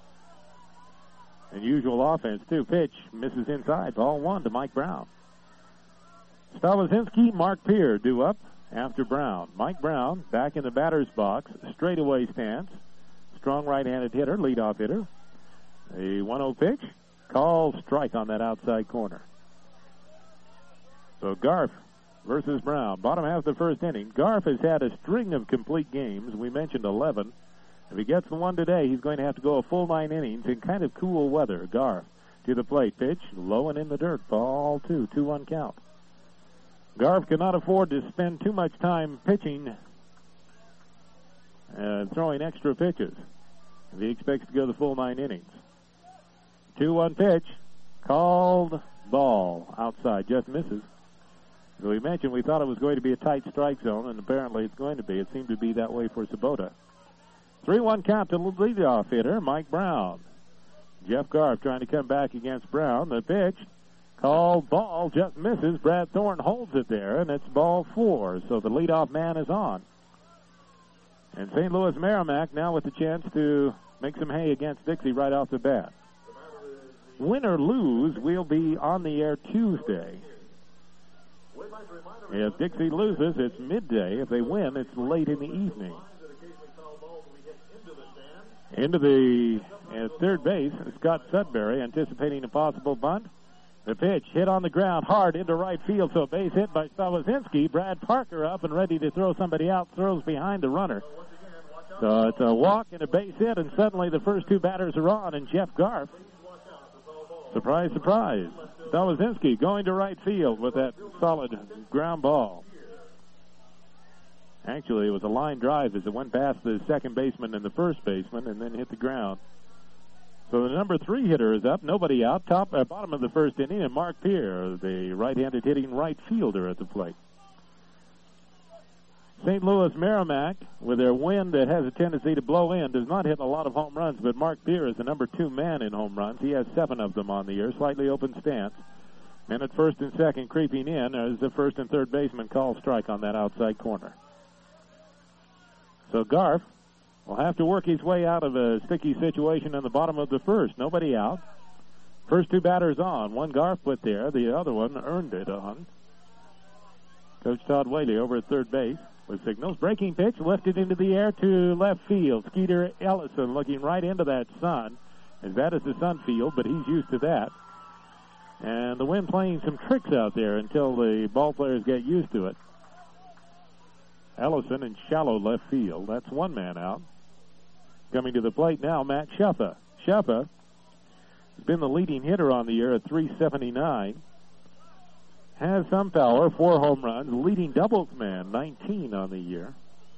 And usual offense, too. Pitch misses inside. Ball one to Mike Brown. Stawazinski, Mark Peer due up after Brown. Mike Brown back in the batter's box, straightaway stance. Strong right-handed hitter, leadoff hitter. A one oh pitch. Call strike on that outside corner. So Garf versus Brown. Bottom half of the first inning. Garf has had a string of complete games. We mentioned eleven. If he gets the one today, he's going to have to go a full nine innings in kind of cool weather. Garf to the plate. Pitch low and in the dirt. Ball two. two one count. Garf cannot afford to spend too much time pitching and throwing extra pitches if he expects to go the full nine innings. two one pitch. Called ball outside. Just misses. So we mentioned we thought it was going to be a tight strike zone, and apparently it's going to be. It seemed to be that way for Sabota. three one count to the leadoff hitter, Mike Brown. Jeff Garf trying to come back against Brown. The pitch, called ball, just misses. Brad Thorne holds it there, and it's ball four. So the leadoff man is on. And Saint Louis Merrimack now with the chance to make some hay against Dixie right off the bat. Win or lose, we'll be on the air Tuesday. If Dixie loses, it's midday. If they win, it's late in the evening. Into the uh, third base, Scott Sudbury anticipating a possible bunt. The pitch hit on the ground hard into right field, so base hit by Stawazinski. Brad Parker up and ready to throw somebody out, throws behind the runner. So it's a walk and a base hit, and suddenly the first two batters are on, and Jeff Garf, surprise, surprise, Stawazinski going to right field with that solid ground ball. Actually, it was a line drive as it went past the second baseman and the first baseman and then hit the ground. So the number three hitter is up, nobody out, top uh, bottom of the first inning, and Mark Peer, the right-handed hitting right fielder at the plate. Saint Louis Merrimack, with their wind that has a tendency to blow in, does not hit a lot of home runs, but Mark Peer is the number two man in home runs. He has seven of them on the year, slightly open stance. And at first and second, creeping in as the first and third baseman call strike on that outside corner. So Garf will have to work his way out of a sticky situation in the bottom of the first. Nobody out. First two batters on. One Garf put there. The other one earned it on. Coach Todd Whaley over at third base with signals. Breaking pitch lifted into the air to left field. Skeeter Ellison looking right into that sun. As that is the sun field, but he's used to that. And the wind playing some tricks out there until the ball players get used to it. Ellison in shallow left field. That's one man out. Coming to the plate now, Matt Shuffa. Shuffa has been the leading hitter on the year at three seventy-nine. Has some power, four home runs. Leading doubles man, nineteen on the year.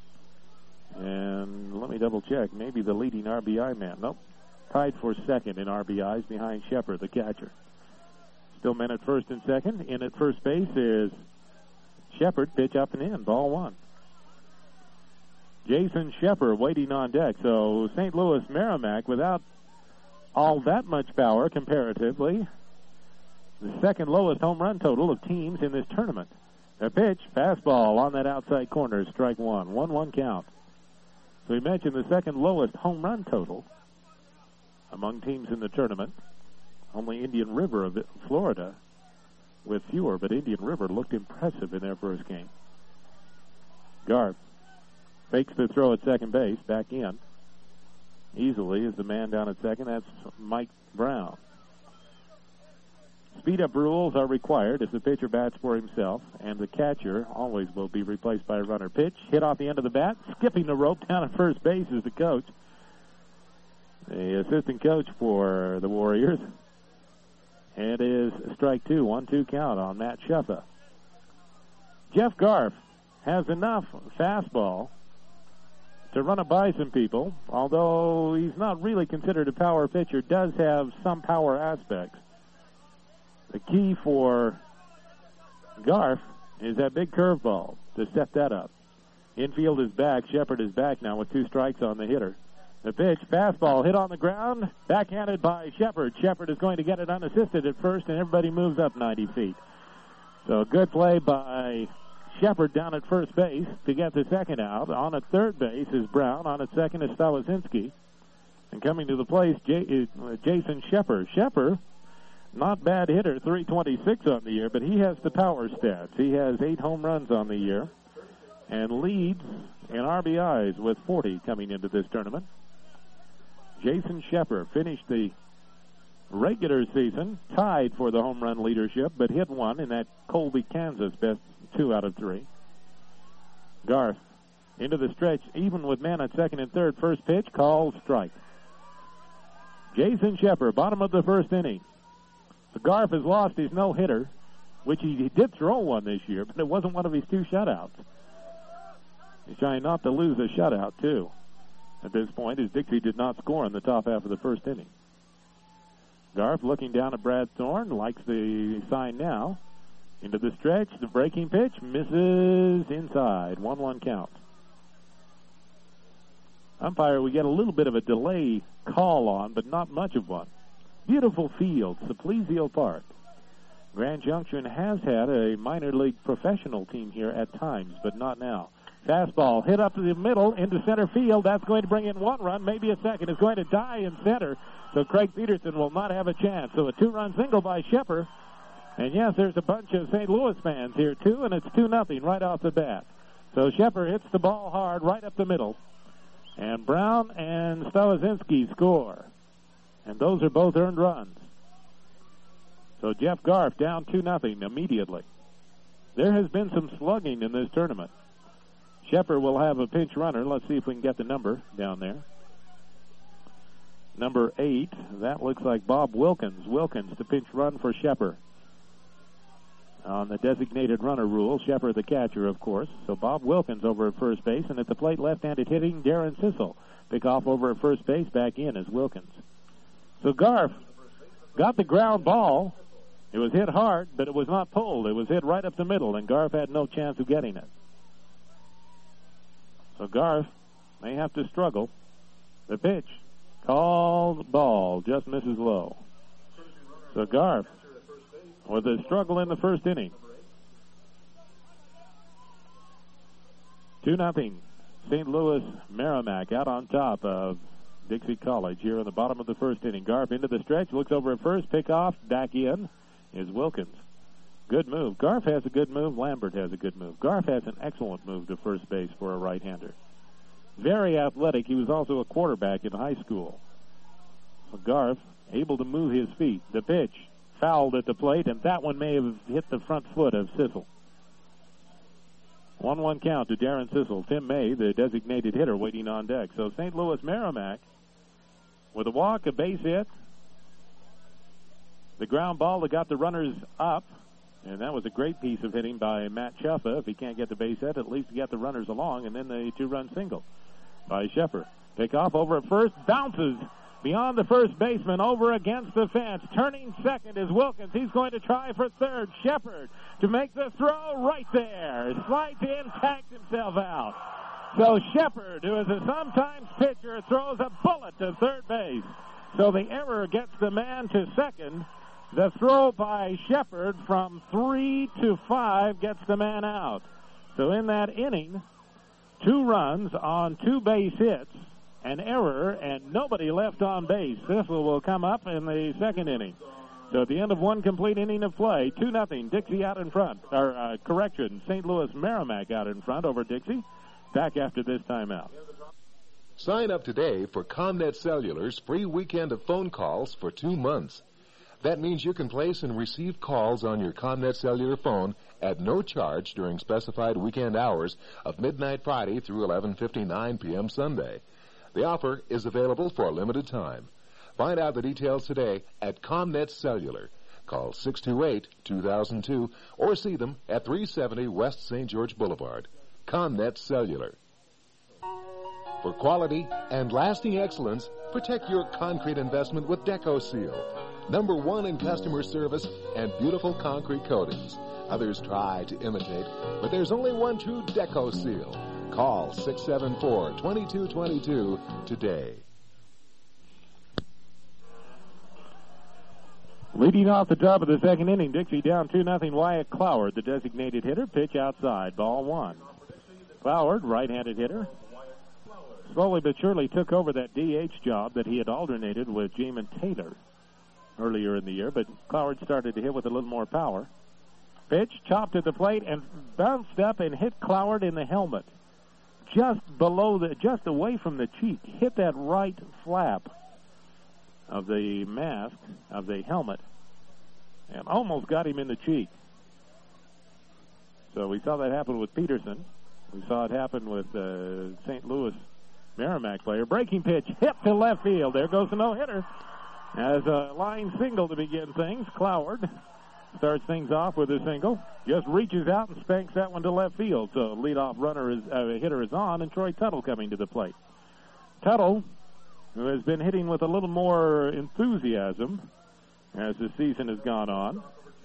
And let me double check. Maybe the leading R B I man. Nope. Tied for second in R B Is behind Shepard, the catcher. Still men at first and second. In at first base is Shepard. Pitch up and in. Ball one. Jason Shepard waiting on deck. So Saint Louis Merrimack, without all that much power comparatively, the second lowest home run total of teams in this tournament. A pitch, fastball on that outside corner, strike one. one one count. So we mentioned the second lowest home run total among teams in the tournament. Only Indian River of Florida with fewer, but Indian River looked impressive in their first game. Garf fakes the throw at second base, back in. Easily is the man down at second. That's Mike Brown. Speed-up rules are required if the pitcher bats for himself, and the catcher always will be replaced by a runner. Pitch, hit off the end of the bat, skipping the rope down at first base is the coach. The assistant coach for the Warriors. And it is strike two, one two count on Matt Shuffa. Jeff Garf has enough fastball to run it by some people, although he's not really considered a power pitcher, does have some power aspects. The key for Garf is that big curveball to set that up. Infield is back. Shepard is back now with two strikes on the hitter. The pitch, fastball, hit on the ground, backhanded by Shepard. Shepard is going to get it unassisted at first, and everybody moves up ninety feet. So a good play by Shepard down at first base to get the second out. On at third base is Brown. On at second is Stawazinski. And coming to the plate, J- uh, Jason Shepard. Shepard, not bad hitter, three twenty-six on the year, but he has the power stats. He has eight home runs on the year and leads in R B Is with forty coming into this tournament. Jason Shepard finished the regular season tied for the home run leadership, but hit one in that Colby, Kansas best two out of three. Garf into the stretch, even with men at second and third. First pitch, called strike. Jason Shepard, bottom of the first inning. So Garf has lost his no-hitter, which he, he did throw one this year, but it wasn't one of his two shutouts. He's trying not to lose a shutout, too. At this point, as Dixie did not score in the top half of the first inning. Garf looking down at Brad Thorne, likes the sign now. Into the stretch, the breaking pitch, misses inside. one one count. Umpire, we get a little bit of a delay call on, but not much of one. Beautiful field, Saplesio Park. Grand Junction has had a minor league professional team here at times, but not now. Fastball hit up to the middle into center field. That's going to bring in one run, maybe a second. It's going to die in center, so Craig Peterson will not have a chance. So a two-run single by Shepard. And, yes, there's a bunch of Saint Louis fans here, too, and it's two nothing right off the bat. So Shepard hits the ball hard right up the middle. And Brown and Stawazinski score. And those are both earned runs. So Jeff Garf down two nothing immediately. There has been some slugging in this tournament. Shepard will have a pinch runner. Let's see if we can get the number down there. Number eight, that looks like Bob Wilkins. Wilkins to pinch run for Shepard. On the designated runner rule, Shepard the catcher, of course. So Bob Wilkins over at first base, and at the plate left-handed hitting, Darren Sissel. Pick off over at first base, back in as Wilkins. So Garf got the ground ball. It was hit hard, but it was not pulled. It was hit right up the middle, and Garf had no chance of getting it. So Garf may have to struggle. The pitch, called ball, just misses low. So Garf with a struggle in the first inning. two nothing. Saint Louis Merrimack out on top of Dixie College here in the bottom of the first inning. Garf into the stretch, looks over at first, pick off, back in is Wilkins. Good move. Garf has a good move. Lambert has a good move. Garf has an excellent move to first base for a right-hander. Very athletic. He was also a quarterback in high school. So Garf able to move his feet. The pitch fouled at the plate, and that one may have hit the front foot of Sissel. one one count to Darren Sissel. Tim May, the designated hitter, waiting on deck. So Saint Louis Merrimack with a walk, a base hit, the ground ball that got the runners up. And that was a great piece of hitting by Matt Shuffa. If he can't get the base hit, at least get the runners along, and then the two-run single by Shepard. Pick off over at first, bounces beyond the first baseman, over against the fence. Turning second is Wilkins. He's going to try for third. Shepard to make the throw right there. Slides in, tags himself out. So Shepard, who is a sometimes pitcher, throws a bullet to third base. So the error gets the man to second. The throw by Shepard from three to five gets the man out. So in that inning, two runs on two base hits, an error, and nobody left on base. Sissel will come up in the second inning. So at the end of one complete inning of play, two nothing, Dixie out in front. Or, uh, correction, Saint Louis Merrimack out in front over Dixie. Back after this timeout. Sign up today for ComNet Cellular's free weekend of phone calls for two months. That means you can place and receive calls on your ComNet Cellular phone at no charge during specified weekend hours of midnight Friday through eleven fifty-nine p.m. Sunday. The offer is available for a limited time. Find out the details today at ComNet Cellular. Call six two eight, two thousand two or see them at three seventy West Saint George Boulevard. ComNet Cellular. For quality and lasting excellence, protect your concrete investment with DecoSeal. Number one in customer service and beautiful concrete coatings. Others try to imitate, but there's only one true DecoSeal. Call six seven four, two two two two today. Leading off the top of the second inning, Dixie down two nothing. Wyatt Cloward, the designated hitter. Pitch outside. Ball one. Cloward, right-handed hitter, slowly but surely took over that D H job that he had alternated with Jamin Taylor earlier in the year, but Cloward started to hit with a little more power. Pitch, chopped at the plate, and bounced up and hit Cloward in the helmet. Just below the, just away from the cheek. Hit that right flap of the mask, of the helmet, and almost got him in the cheek. So we saw that happen with Peterson. We saw it happen with uh, Saint Louis Merrimack player. Breaking pitch, hit to left field. There goes the no-hitter. As a line single to begin things, Cloward starts things off with a single. Just reaches out and spanks that one to left field. So leadoff runner is, uh, hitter is on, and Troy Tuttle coming to the plate. Tuttle, who has been hitting with a little more enthusiasm as the season has gone on.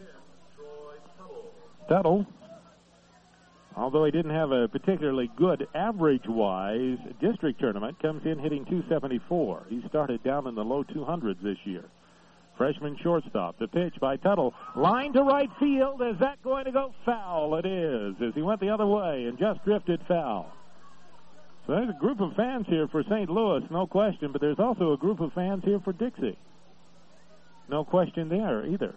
Tuttle, although he didn't have a particularly good average-wise district tournament, comes in hitting two seventy-four. He started down in the low two hundreds this year. Freshman shortstop. The pitch by Tuttle. Line to right field. Is that going to go foul? It is, as he went the other way and just drifted foul. So there's a group of fans here for Saint Louis, no question, but there's also a group of fans here for Dixie. No question there either.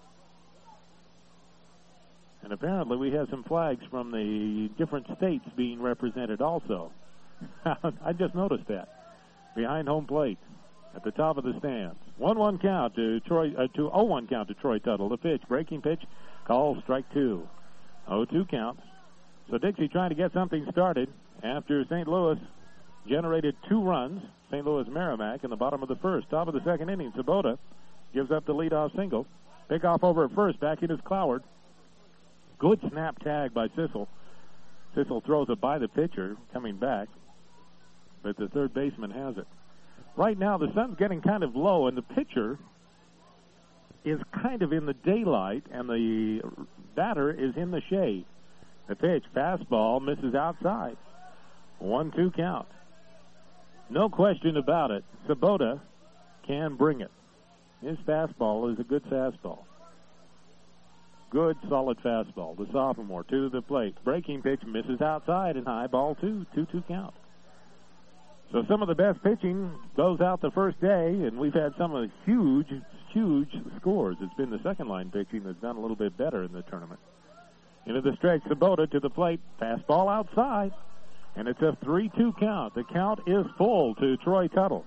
And apparently we have some flags from the different states being represented also. I just noticed that. Behind home plate, at the top of the stands. one one count to Troy, uh, to oh one count to Troy Tuttle. The pitch, breaking pitch, call strike two. oh two count. So Dixie trying to get something started after Saint Louis generated two runs. Saint Louis Merrimack in the bottom of the first. Top of the second inning, Sabota gives up the leadoff single. Pick off over at first. Back in is Cloward. Good snap tag by Sissel. Sissel throws it by the pitcher coming back, but the third baseman has it. Right now, the sun's getting kind of low, and the pitcher is kind of in the daylight, and the batter is in the shade. The pitch, fastball, misses outside. one two count. No question about it. Sabota can bring it. His fastball is a good fastball. Good, solid fastball. The sophomore to the plate. Breaking pitch misses outside, and high ball two. two two count. So some of the best pitching goes out the first day, and we've had some of the huge, huge scores. It's been the second-line pitching that's done a little bit better in the tournament. Into the stretch, Sabota to the plate. Fastball outside, and it's a three two count. The count is full to Troy Tuttle.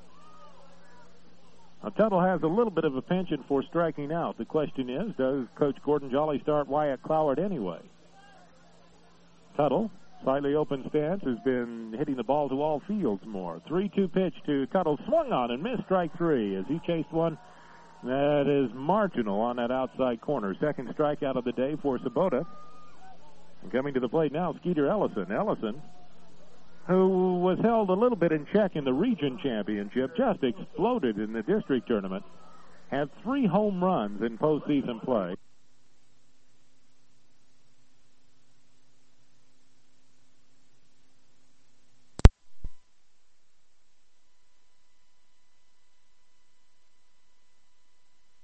Now, Tuttle has a little bit of a penchant for striking out. The question is, does Coach Gordon Jolly start Wyatt Cloward anyway? Tuttle, slightly open stance, has been hitting the ball to all fields more. three two pitch to Tuttle, swung on and missed strike three as he chased one that is marginal on that outside corner. Second strikeout of the day for Sabota. And coming to the plate now, Skeeter Ellison. Ellison, who was held a little bit in check in the region championship, just exploded in the district tournament. Had three home runs in postseason play.